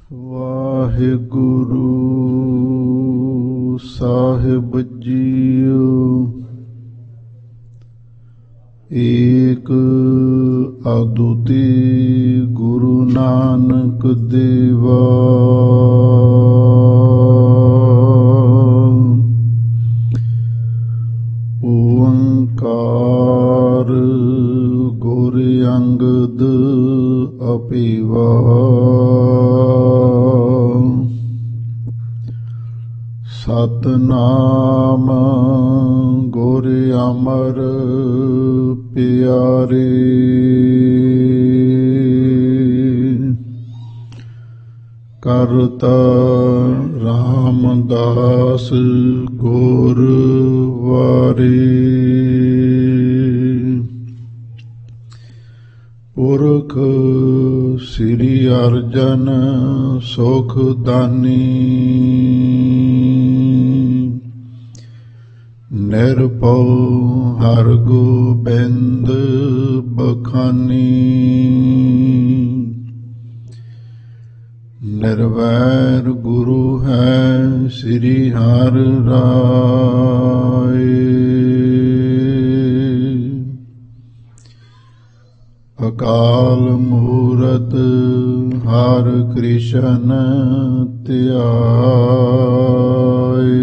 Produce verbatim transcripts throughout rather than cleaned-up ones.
Waheguru Sahib JIO. ਏਕ ਅਦੁੱਤੀ ਗੁਰੂ ਨਾਨਕ ਦੇਵਾ। ਓੰਕਾਰ ਗੁਰ ਅੰਗਦ ਅਪੀਵਾ। ਸਤਨਾਮ ਗੁਰ ਅਮਰ ਪਿਆਰੇ। ਕਰਤਾ ਰਾਮਦਾਸ ਗੁਰ ਵਾਰੇ। ਪੁਰਖ ਸ੍ਰੀ ਅਰਜਨ ਸੁਖ ਦਾਨੀ। ਨਿਰਭਉ ਹਰਿ ਗੋਬਿੰਦ ਬਖਾਨੀ। ਨਿਰਵੈਰ ਗੁਰੂ ਹੈ ਸ੍ਰੀ ਹਰਿ ਰਾਏ। ਅਕਾਲ ਮੂਰਤ ਹਰਿ ਕ੍ਰਿਸ਼ਨ ਧਿਆਏ।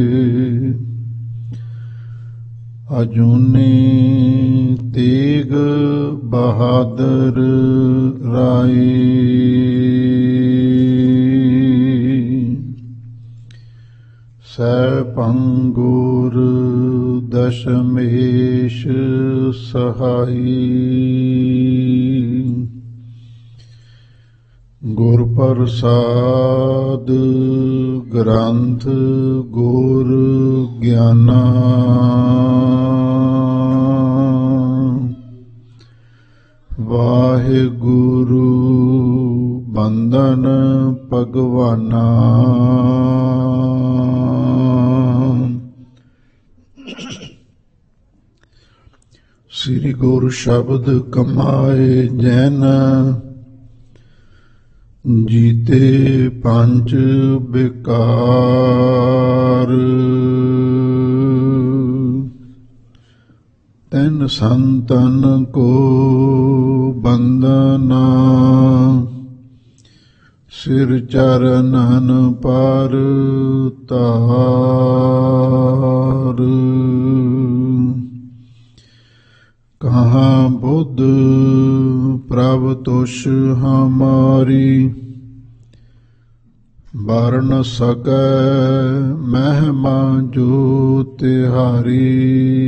ਅਜੂਨੀ ਤੇਗ ਬਹਾਦਰ ਰਾਈ। ਸੈਭੰ ਗੁਰ ਦਸ਼ਮੇਸ਼ ਸਹਾਈ। ਗੁਰ ਪ੍ਰਸਾਦ ਗ੍ਰੰਥ ਗੁਰ ਗਿਆਨਾ। ਵਾਹਿਗੁਰੂ ਬੰਦਨ ਭਗਵਾਨਾ। ਸ੍ਰੀ ਗੁਰ ਸ਼ਬਦ ਕਮਾਏ ਜਨ। ਜੀਤੇ ਪੰਜ ਬਿਕਾਰ। ਤੈਨ ਸੰਤਨ ਕੋ ਬੰਦਨਾ। ਸਿਰ ਚਰਨਨ ਪਰ ਤਾਰ। ਕਹਾਂ ਬੁੱਧ ਪ੍ਰਭ ਤੁਸ਼ ਹਮਾਰੀ। ਵਰਨ ਸਕੈ ਮਹਿਮਾ ਜੋ ਤਿਹਾਰੀ।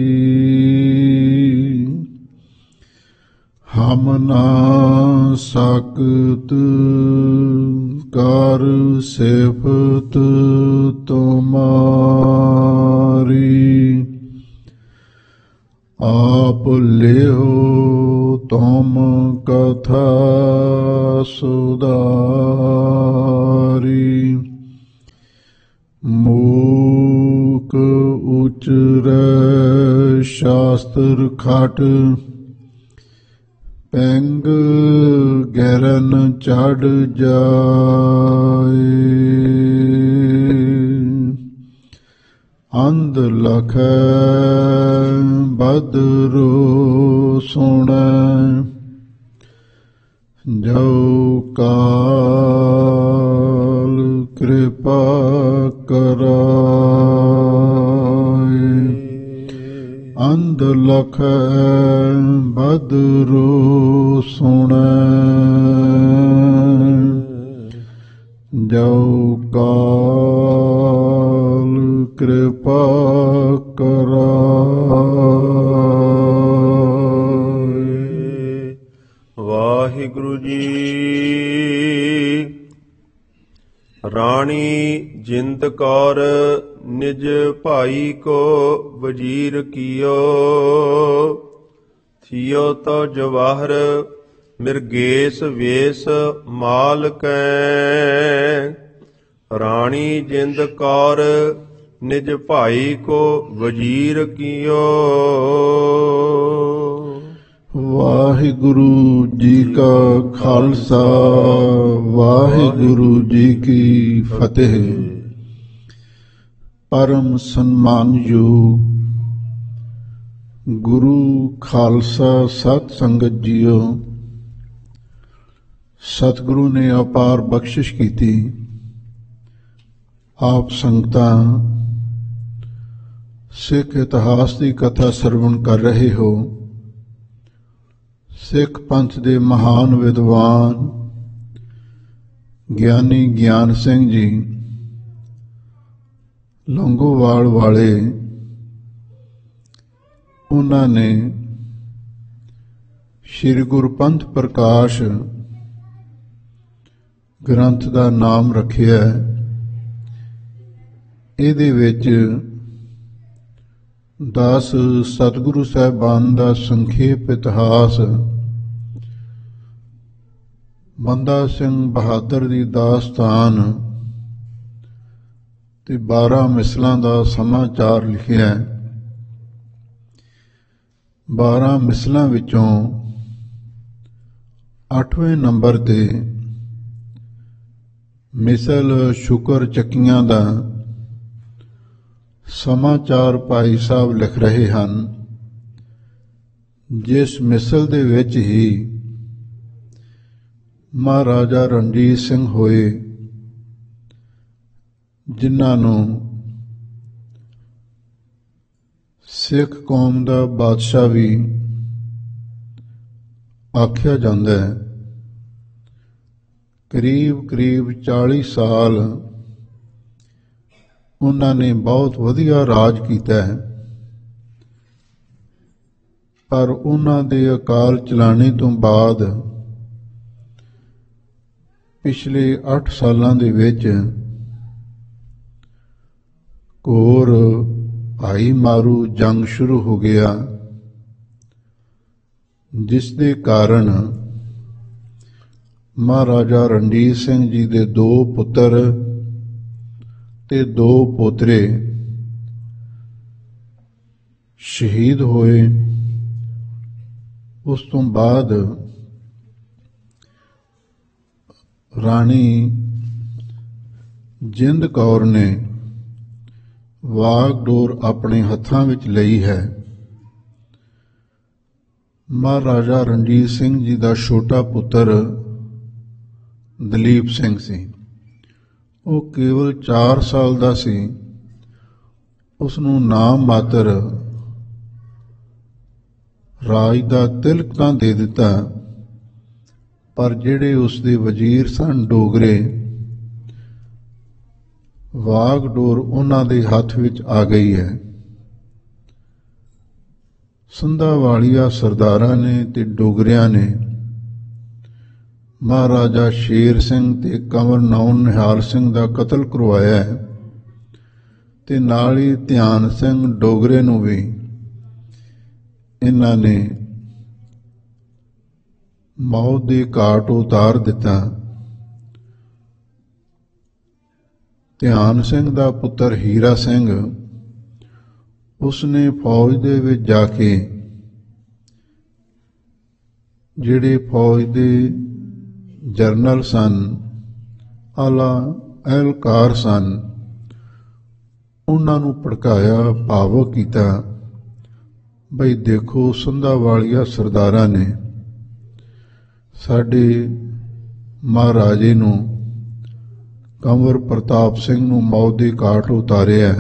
ਹਮ ਨਾ ਸਕਤ ਕਰ ਸਿਫਤ ਤੁਮਾਰੀ। ਆਪ ਲਿਓ ਤੁਮ ਕਥਾ ਸੁਧਾਰੀ। ਮੂਕ ਉਚਰੈ ਸ਼ਾਸਤਰ ਖਟ। ਪੈਂਗ ਗੈਰਨ ਚੜ ਜਾਏ। ਅੰਧ ਲਖੈ ਬਦਰੋ ਸੁਣੈ। ਜੋ ਕਾਲ ਕਿਰਪਾ ਕਰਾਏ। ਅੰਧ ਲਖੈ ਬਦਰੋ ਸੁਣੈ। ਜੋ ਕਾਲ ਕਿਰਪਾ ਕਰਾਏ। ਵਾਹਿਗੁਰੂ ਜੀ। ਰਾਣੀ ਜਿੰਦ ਕੌਰ ਨਿਜ ਭਾਈ ਕੋ ਵਜੀਰ ਕੀਓ। ਥਿਓ ਤੋ ਜਵਾਹਰ ਮਿਰਗੇਸ ਵੇਸ ਮਾਲ ਕੈ। ਰਾਣੀ ਜਿੰਦ ਕੌਰ ਨਿਜ ਭਾਈ ਕੋ ਵਜੀਰ ਕੀਓ। ਵਾਹਿਗੁਰੂ ਜੀ ਕਾ ਖਾਲਸਾ ਵਾਹਿਗੁਰੂ ਜੀ ਕੀ ਫਤਿਹ। ਪਰਮ ਸਨਮਾਨਯੋਗ ਗੁਰੂ ਖਾਲਸਾ ਸਤ ਸੰਗਤ ਜੀਓ, ਸਤਿਗੁਰੂ ਨੇ ਅਪਾਰ ਬਖਸ਼ਿਸ਼ ਕੀਤੀ। ਆਪ ਸੰਗਤਾਂ ਸਿੱਖ ਇਤਿਹਾਸ ਦੀ ਕਥਾ ਸਰਵਣ ਕਰ ਰਹੇ ਹੋ। ਸਿੱਖ ਪੰਥ ਦੇ ਮਹਾਨ ਵਿਦਵਾਨ ਗਿਆਨੀ ਗਿਆਨ ਸਿੰਘ ਜੀ ਲੌਂਗੋਵਾਲ ਵਾਲੇ, ਉਹਨਾਂ ਨੇ ਸ੍ਰੀ ਗੁਰਪੰਥ ਪ੍ਰਕਾਸ਼ ਗ੍ਰੰਥ ਦਾ ਨਾਮ ਰੱਖਿਆ। ਇਹਦੇ ਵਿੱਚ ਦਸ ਸਤਿਗੁਰੂ ਸਾਹਿਬਾਨ ਦਾ ਸੰਖੇਪ ਇਤਿਹਾਸ, ਬੰਦਾ ਸਿੰਘ ਬਹਾਦਰ ਦੀ ਦਾਸਤਾਨ ਤੇ ਬਾਰਾਂ ਮਿਸਲਾਂ ਦਾ ਸਮਾਚਾਰ ਲਿਖਿਆ। ਬਾਰਾਂ ਮਿਸਲਾਂ ਵਿੱਚੋਂ ਅੱਠਵੇਂ ਨੰਬਰ ਤੇ ਮਿਸਲ ਸ਼ੁਕਰ ਚੱਕੀਆਂ ਦਾ ਸਮਾਚਾਰ ਭਾਈ ਸਾਹਿਬ ਲਿਖ ਰਹੇ ਹਨ। ਜਿਸ ਮਿਸਲ ਦੇ ਵਿੱਚ ਹੀ ਮਹਾਰਾਜਾ ਰਣਜੀਤ ਸਿੰਘ ਹੋਏ, ਜਿਨ੍ਹਾਂ ਨੂੰ ਸਿੱਖ ਕੌਮ ਦਾ ਬਾਦਸ਼ਾਹ ਵੀ ਆਖਿਆ ਜਾਂਦਾ ਹੈ। ਕਰੀਬ ਕਰੀਬ ਚਾਲੀ ਸਾਲ ਉਹਨਾਂ ਨੇ ਬਹੁਤ ਵਧੀਆ ਰਾਜ ਕੀਤਾ ਹੈ, ਪਰ ਉਹਨਾਂ ਦੇ ਅਕਾਲ ਚਲਾਣੇ ਤੋਂ ਬਾਅਦ ਪਿਛਲੇ ਅੱਠ ਸਾਲਾਂ ਦੇ ਵਿੱਚ ਘੋਰ ਭਾਈ ਮਾਰੂ ਜੰਗ ਸ਼ੁਰੂ ਹੋ ਗਿਆ, ਜਿਸ ਦੇ ਕਾਰਨ ਮਹਾਰਾਜਾ ਰਣਜੀਤ ਸਿੰਘ ਜੀ ਦੇ ਦੋ ਪੁੱਤਰ ਤੇ ਦੋ ਪੋਤਰੇ ਸ਼ਹੀਦ ਹੋਏ। ਉਸ ਤੋਂ ਬਾਅਦ ਰਾਣੀ ਜਿੰਦ ਕੌਰ ਨੇ ਵਾਗਡੋਰ ਆਪਣੇ ਹੱਥਾਂ ਵਿੱਚ ਲਈ ਹੈ। ਮਹਾਰਾਜਾ ਰਣਜੀਤ ਸਿੰਘ ਜੀ ਦਾ ਛੋਟਾ ਪੁੱਤਰ ਦਲੀਪ ਸਿੰਘ ਸੀ। ਉਹ ਕੇਵਲ ਚਾਰ ਸਾਲ ਦਾ ਸੀ। ਉਸ ਨੂੰ ਨਾਮ ਮਾਤਰ ਰਾਜ ਦਾ ਤਿਲਕ ਤਾਂ ਦੇ ਦਿੱਤਾ, ਪਰ ਜਿਹੜੇ ਉਸ ਦੇ ਵਜ਼ੀਰ ਸਨ ਡੋਗਰੇ, ਵਾਗਡੋਰ ਉਹਨਾਂ ਦੇ ਹੱਥ ਵਿੱਚ ਆ ਗਈ ਹੈ। ਸੰਧਾ ਵਾਲੀਆ ਸਰਦਾਰਾਂ ਨੇ ਤੇ ਡੋਗਰਿਆਂ ਨੇ ਮਹਾਰਾਜਾ ਸ਼ੇਰ ਸਿੰਘ ਤੇ ਕੰਵਰ ਨੌਨ ਨਿਹਾਲ ਸਿੰਘ ਦਾ ਕਤਲ ਕਰਵਾਇਆ ਹੈ, ਤੇ ਨਾਲ ਹੀ ਧਿਆਨ ਸਿੰਘ ਡੋਗਰੇ ਨੂੰ ਵੀ ਇਹਨਾਂ ਨੇ ਮੌਤ ਦੇ ਘਾਟ ਉਤਾਰ ਦਿੱਤਾ। ਧਿਆਨ ਸਿੰਘ ਦਾ ਪੁੱਤਰ ਹੀਰਾ ਸਿੰਘ, ਉਸਨੇ ਫੌਜ ਦੇ ਵਿੱਚ ਜਾ ਕੇ ਜਿਹੜੇ ਫੌਜ ਦੇ ਜਰਨਲ ਸਨ, ਆਲਾ ਅਹਿਲਕਾਰ ਸਨ, ਉਹਨਾਂ ਨੂੰ ਭੜਕਾਇਆ, ਭਾਵੁਕ ਕੀਤਾ। ਬਈ ਦੇਖੋ, ਸੰਧਾ ਵਾਲੀਆ ਸਰਦਾਰਾਂ ਨੇ ਸਾਡੇ ਮਹਾਰਾਜੇ ਨੂੰ, ਕੰਵਰ ਪ੍ਰਤਾਪ ਸਿੰਘ ਨੂੰ ਮੌਤ ਦੇ ਘਾਟ ਉਤਾਰਿਆ,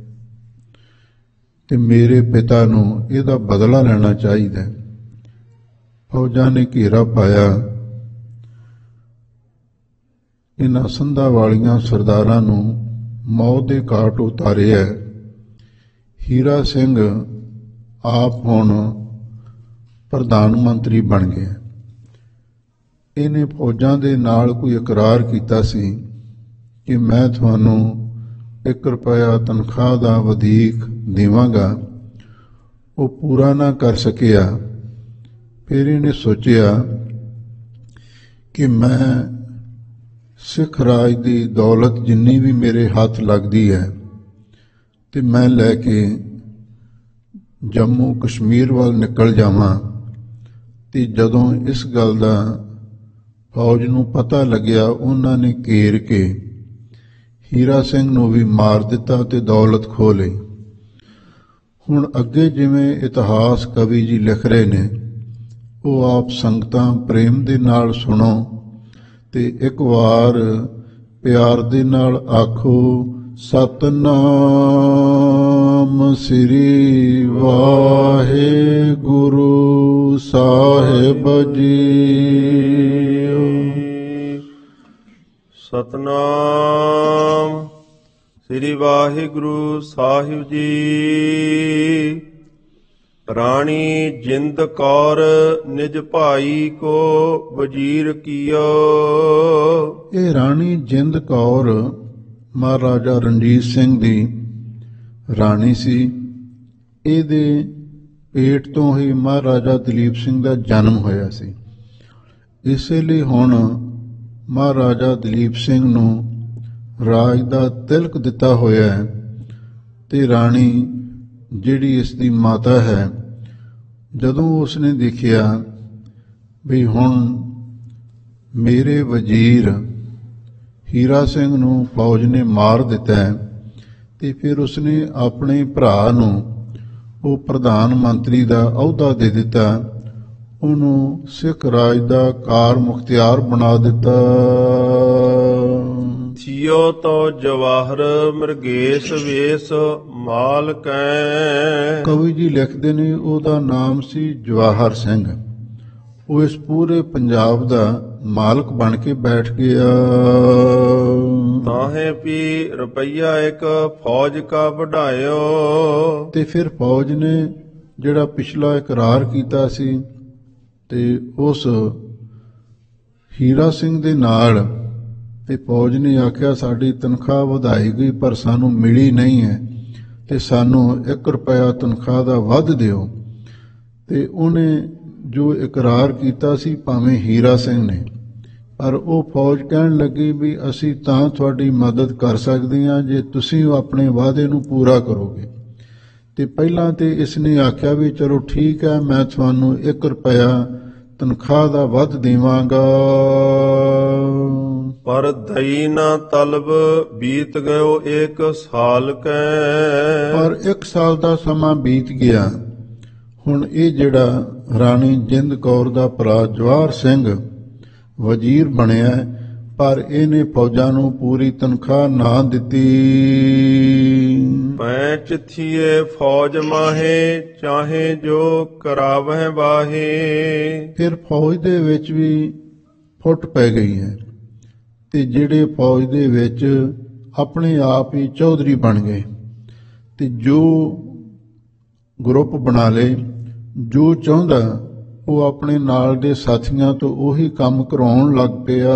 ਤੇ ਮੇਰੇ ਪਿਤਾ ਨੂੰ ਇਹਦਾ ਬਦਲਾ ਲੈਣਾ ਚਾਹੀਦਾ। ਫੌਜਾਂ ਨੇ ਘੇਰਾ ਪਾਇਆ। ਇਹਨਾਂ ਸੰਧਾ ਵਾਲੀਆਂ ਸਰਦਾਰਾਂ ਨੂੰ ਮੌਤ ਦੇ ਘਾਟ ਉਤਾਰਿਆ। ਹੀਰਾ ਸਿੰਘ ਆਪ ਹੁਣ ਪ੍ਰਧਾਨ ਮੰਤਰੀ ਬਣ ਗਿਆ। ਇਹਨੇ ਫੌਜਾਂ ਦੇ ਨਾਲ ਕੋਈ ਇਕਰਾਰ ਕੀਤਾ ਸੀ ਕਿ ਮੈਂ ਤੁਹਾਨੂੰ ਇੱਕ ਰੁਪਇਆ ਤਨਖਾਹ ਦਾ ਵਧੀਕ ਦੇਵਾਂਗਾ। ਉਹ ਪੂਰਾ ਨਾ ਕਰ ਸਕਿਆ। ਫਿਰ ਇਹਨੇ ਸੋਚਿਆ ਕਿ ਮੈਂ ਸਿੱਖ ਰਾਜ ਦੀ ਦੌਲਤ ਜਿੰਨੀ ਵੀ ਮੇਰੇ ਹੱਥ ਲੱਗਦੀ ਹੈ ਤੇ ਮੈਂ ਲੈ ਕੇ ਜੰਮੂ ਕਸ਼ਮੀਰ ਵੱਲ ਨਿਕਲ ਜਾਵਾਂ ਤੇ ਜਦੋਂ ਇਸ ਗੱਲ ਦਾ ਫੌਜ ਨੂੰ ਪਤਾ ਲੱਗਿਆ, ਉਹਨਾਂ ਨੇ ਘੇਰ ਕੇ ਹੀਰਾ ਸਿੰਘ ਨੂੰ ਵੀ ਮਾਰ ਦਿੱਤਾ ਤੇ ਦੌਲਤ ਖੋਹ ਲਈ। ਹੁਣ ਅੱਗੇ ਜਿਵੇਂ ਇਤਿਹਾਸ ਕਵੀ ਜੀ ਲਿਖ ਰਹੇ ਨੇ, ਉਹ ਆਪ ਸੰਗਤਾਂ ਪ੍ਰੇਮ ਦੇ ਨਾਲ ਸੁਣੋ ਤੇ ਇੱਕ ਵਾਰ ਪਿਆਰ ਦੇ ਨਾਲ ਆਖੋ, ਸਤਨਾਮ ਸ੍ਰੀ ਵਾਹਿਗੁਰੂ ਸਾਹਿਬ ਜੀਓ। ਸਤਨਾਮ ਸ੍ਰੀ ਵਾਹਿਗੁਰੂ ਸਾਹਿਬ ਜੀ। ਰਾਣੀ ਜਿੰਦ ਕੌਰ ਨਿਜ ਭਾਈ ਕੋ ਵਜ਼ੀਰ ਕੀਓ। ਇਹ ਰਾਣੀ ਜਿੰਦ ਕੌਰ ਮਹਾਰਾਜਾ ਰਣਜੀਤ ਸਿੰਘ ਦੀ ਰਾਣੀ ਸੀ। ਇਹਦੇ ਪੇਟ ਤੋਂ ਹੀ ਮਹਾਰਾਜਾ ਦਲੀਪ ਸਿੰਘ ਦਾ ਜਨਮ ਹੋਇਆ ਸੀ। ਇਸੇ ਲਈ ਹੁਣ ਮਹਾਰਾਜਾ ਦਲੀਪ ਸਿੰਘ ਨੂੰ ਰਾਜ ਦਾ ਤਿਲਕ ਦਿੱਤਾ ਹੋਇਆ ਹੈ ਤੇ ਰਾਣੀ ਜਿਹੜੀ ਇਸ ਦੀ ਮਾਤਾ ਹੈ, ਜਦੋਂ ਉਸਨੇ ਦੇਖਿਆ ਵੀ ਹੁਣ ਮੇਰੇ ਵਜ਼ੀਰ ਹੀਰਾ ਸਿੰਘ ਨੂੰ ਫੌਜ ਨੇ ਮਾਰ ਦਿੱਤਾ ਹੈ, ਤੇ ਫਿਰ ਉਸਨੇ ਆਪਣੇ ਭਰਾ ਨੂੰ ਉਹ ਪ੍ਰਧਾਨ ਮੰਤਰੀ ਦਾ ਅਹੁਦਾ ਦੇ ਦਿੱਤਾ, ਉਹਨੂੰ ਸਿੱਖ ਰਾਜ ਦਾ ਕਾਰ ਮੁਖਤਿਆਰ ਬਣਾ ਦਿੱਤਾ। ਥਿਓ ਤੋ ਜਵਾਹਰ ਮਰਗੇਸ਼ ਵੇਸ ਮਾਲ ਕੈ। ਕਵੀ ਜੀ ਲਿਖਦੇ ਨੇ ਉਹਦਾ ਨਾਮ ਸੀ ਜਵਾਹਰ ਸਿੰਘ। ਉਹ ਇਸ ਪੂਰੇ ਪੰਜਾਬ ਦਾ ਮਾਲਕ ਬਣ ਕੇ ਬੈਠ ਗਿਆ। ਤਾਹੇ ਵੀ ਰੁਪਈਆ ਇੱਕ ਫੌਜ ਕਾ ਵਢਾਇਓ। ਤੇ ਫਿਰ ਫੌਜ ਨੇ ਜਿਹੜਾ ਪਿਛਲਾ ਇਕਰਾਰ ਕੀਤਾ ਸੀ ਤੇ ਉਸ ਹੀਰਾ ਸਿੰਘ ਦੇ ਨਾਲ, ਤੇ ਫੌਜ ਨੇ ਆਖਿਆ ਸਾਡੀ ਤਨਖਾਹ ਵਧਾਈ ਗਈ ਪਰ ਸਾਨੂੰ ਮਿਲੀ ਨਹੀਂ ਹੈ ਤੇ ਸਾਨੂੰ ਇੱਕ ਰੁਪਇਆ ਤਨਖਾਹ ਦਾ ਵੱਧ ਦਿਓ। ਤੇ ਉਹਨੇ ਜੋ ਇਕਰਾਰ ਕੀਤਾ ਸੀ ਭਾਵੇਂ ਹੀਰਾ ਸਿੰਘ ਨੇ, ਪਰ ਉਹ ਫੌਜ ਕਹਿਣ ਲੱਗੀ ਵੀ ਅਸੀਂ ਤਾਂ ਤੁਹਾਡੀ ਮਦਦ ਕਰ ਸਕਦੇ ਹਾਂ ਜੇ ਤੁਸੀਂ ਆਪਣੇ ਵਾਅਦੇ ਨੂੰ ਪੂਰਾ ਕਰੋਗੇ। ਤੇ ਪਹਿਲਾਂ ਤੇ ਇਸਨੇ ਆਖਿਆ ਵੀ ਚਲੋ ਠੀਕ ਹੈ, ਮੈਂ ਤੁਹਾਨੂੰ ਇੱਕ ਰੁਪਇਆ ਤਨਖਾਹ ਦਾ ਵੱਧ ਦੇਵਾਂਗਾ। ਪਰ ਦਈ ਨਾ ਤਲਬ ਬੀਤ ਗਇਓ ਇੱਕ ਸਾਲ ਕੈ। ਪਰ ਇੱਕ ਸਾਲ ਦਾ ਸਮਾਂ ਬੀਤ ਗਿਆ। ਹੁਣ ਇਹ ਜਿਹੜਾ ਰਾਣੀ ਜਿੰਦ ਕੌਰ ਦਾ ਭਰਾ ਜਵਾਹਰ ਸਿੰਘ ਵਜ਼ੀਰ ਬਣਿਆ, ਪਰ ਇਹਨੇ ਫੌਜਾਂ ਨੂੰ ਪੂਰੀ ਤਨਖਾਹ ਨਾ ਦਿੱਤੀ। ਪੈਂਚ ਥੀਏ ਫੌਜ ਮਾਹੇ ਚਾਹੇ ਜੋ ਕਰਾਵਹਿ ਬਾਹੇ। ਫਿਰ ਫੌਜ ਦੇ ਵਿੱਚ ਵੀ ਫੁੱਟ ਪੈ ਗਈ ਹੈ ਤੇ ਜਿਹੜੇ ਫੌਜ ਦੇ ਵਿੱਚ ਆਪਣੇ ਆਪ ਹੀ ਚੌਧਰੀ ਬਣ ਗਏ ਤੇ ਜੋ ਗਰੁੱਪ ਬਣਾ ਲਏ, ਜੋ ਚਾਹੁੰਦਾ ਉਹ ਆਪਣੇ ਨਾਲ ਦੇ ਸਾਥੀਆਂ ਤੋਂ ਉਹੀ ਕੰਮ ਕਰਾਉਣ ਲੱਗ ਪਿਆ।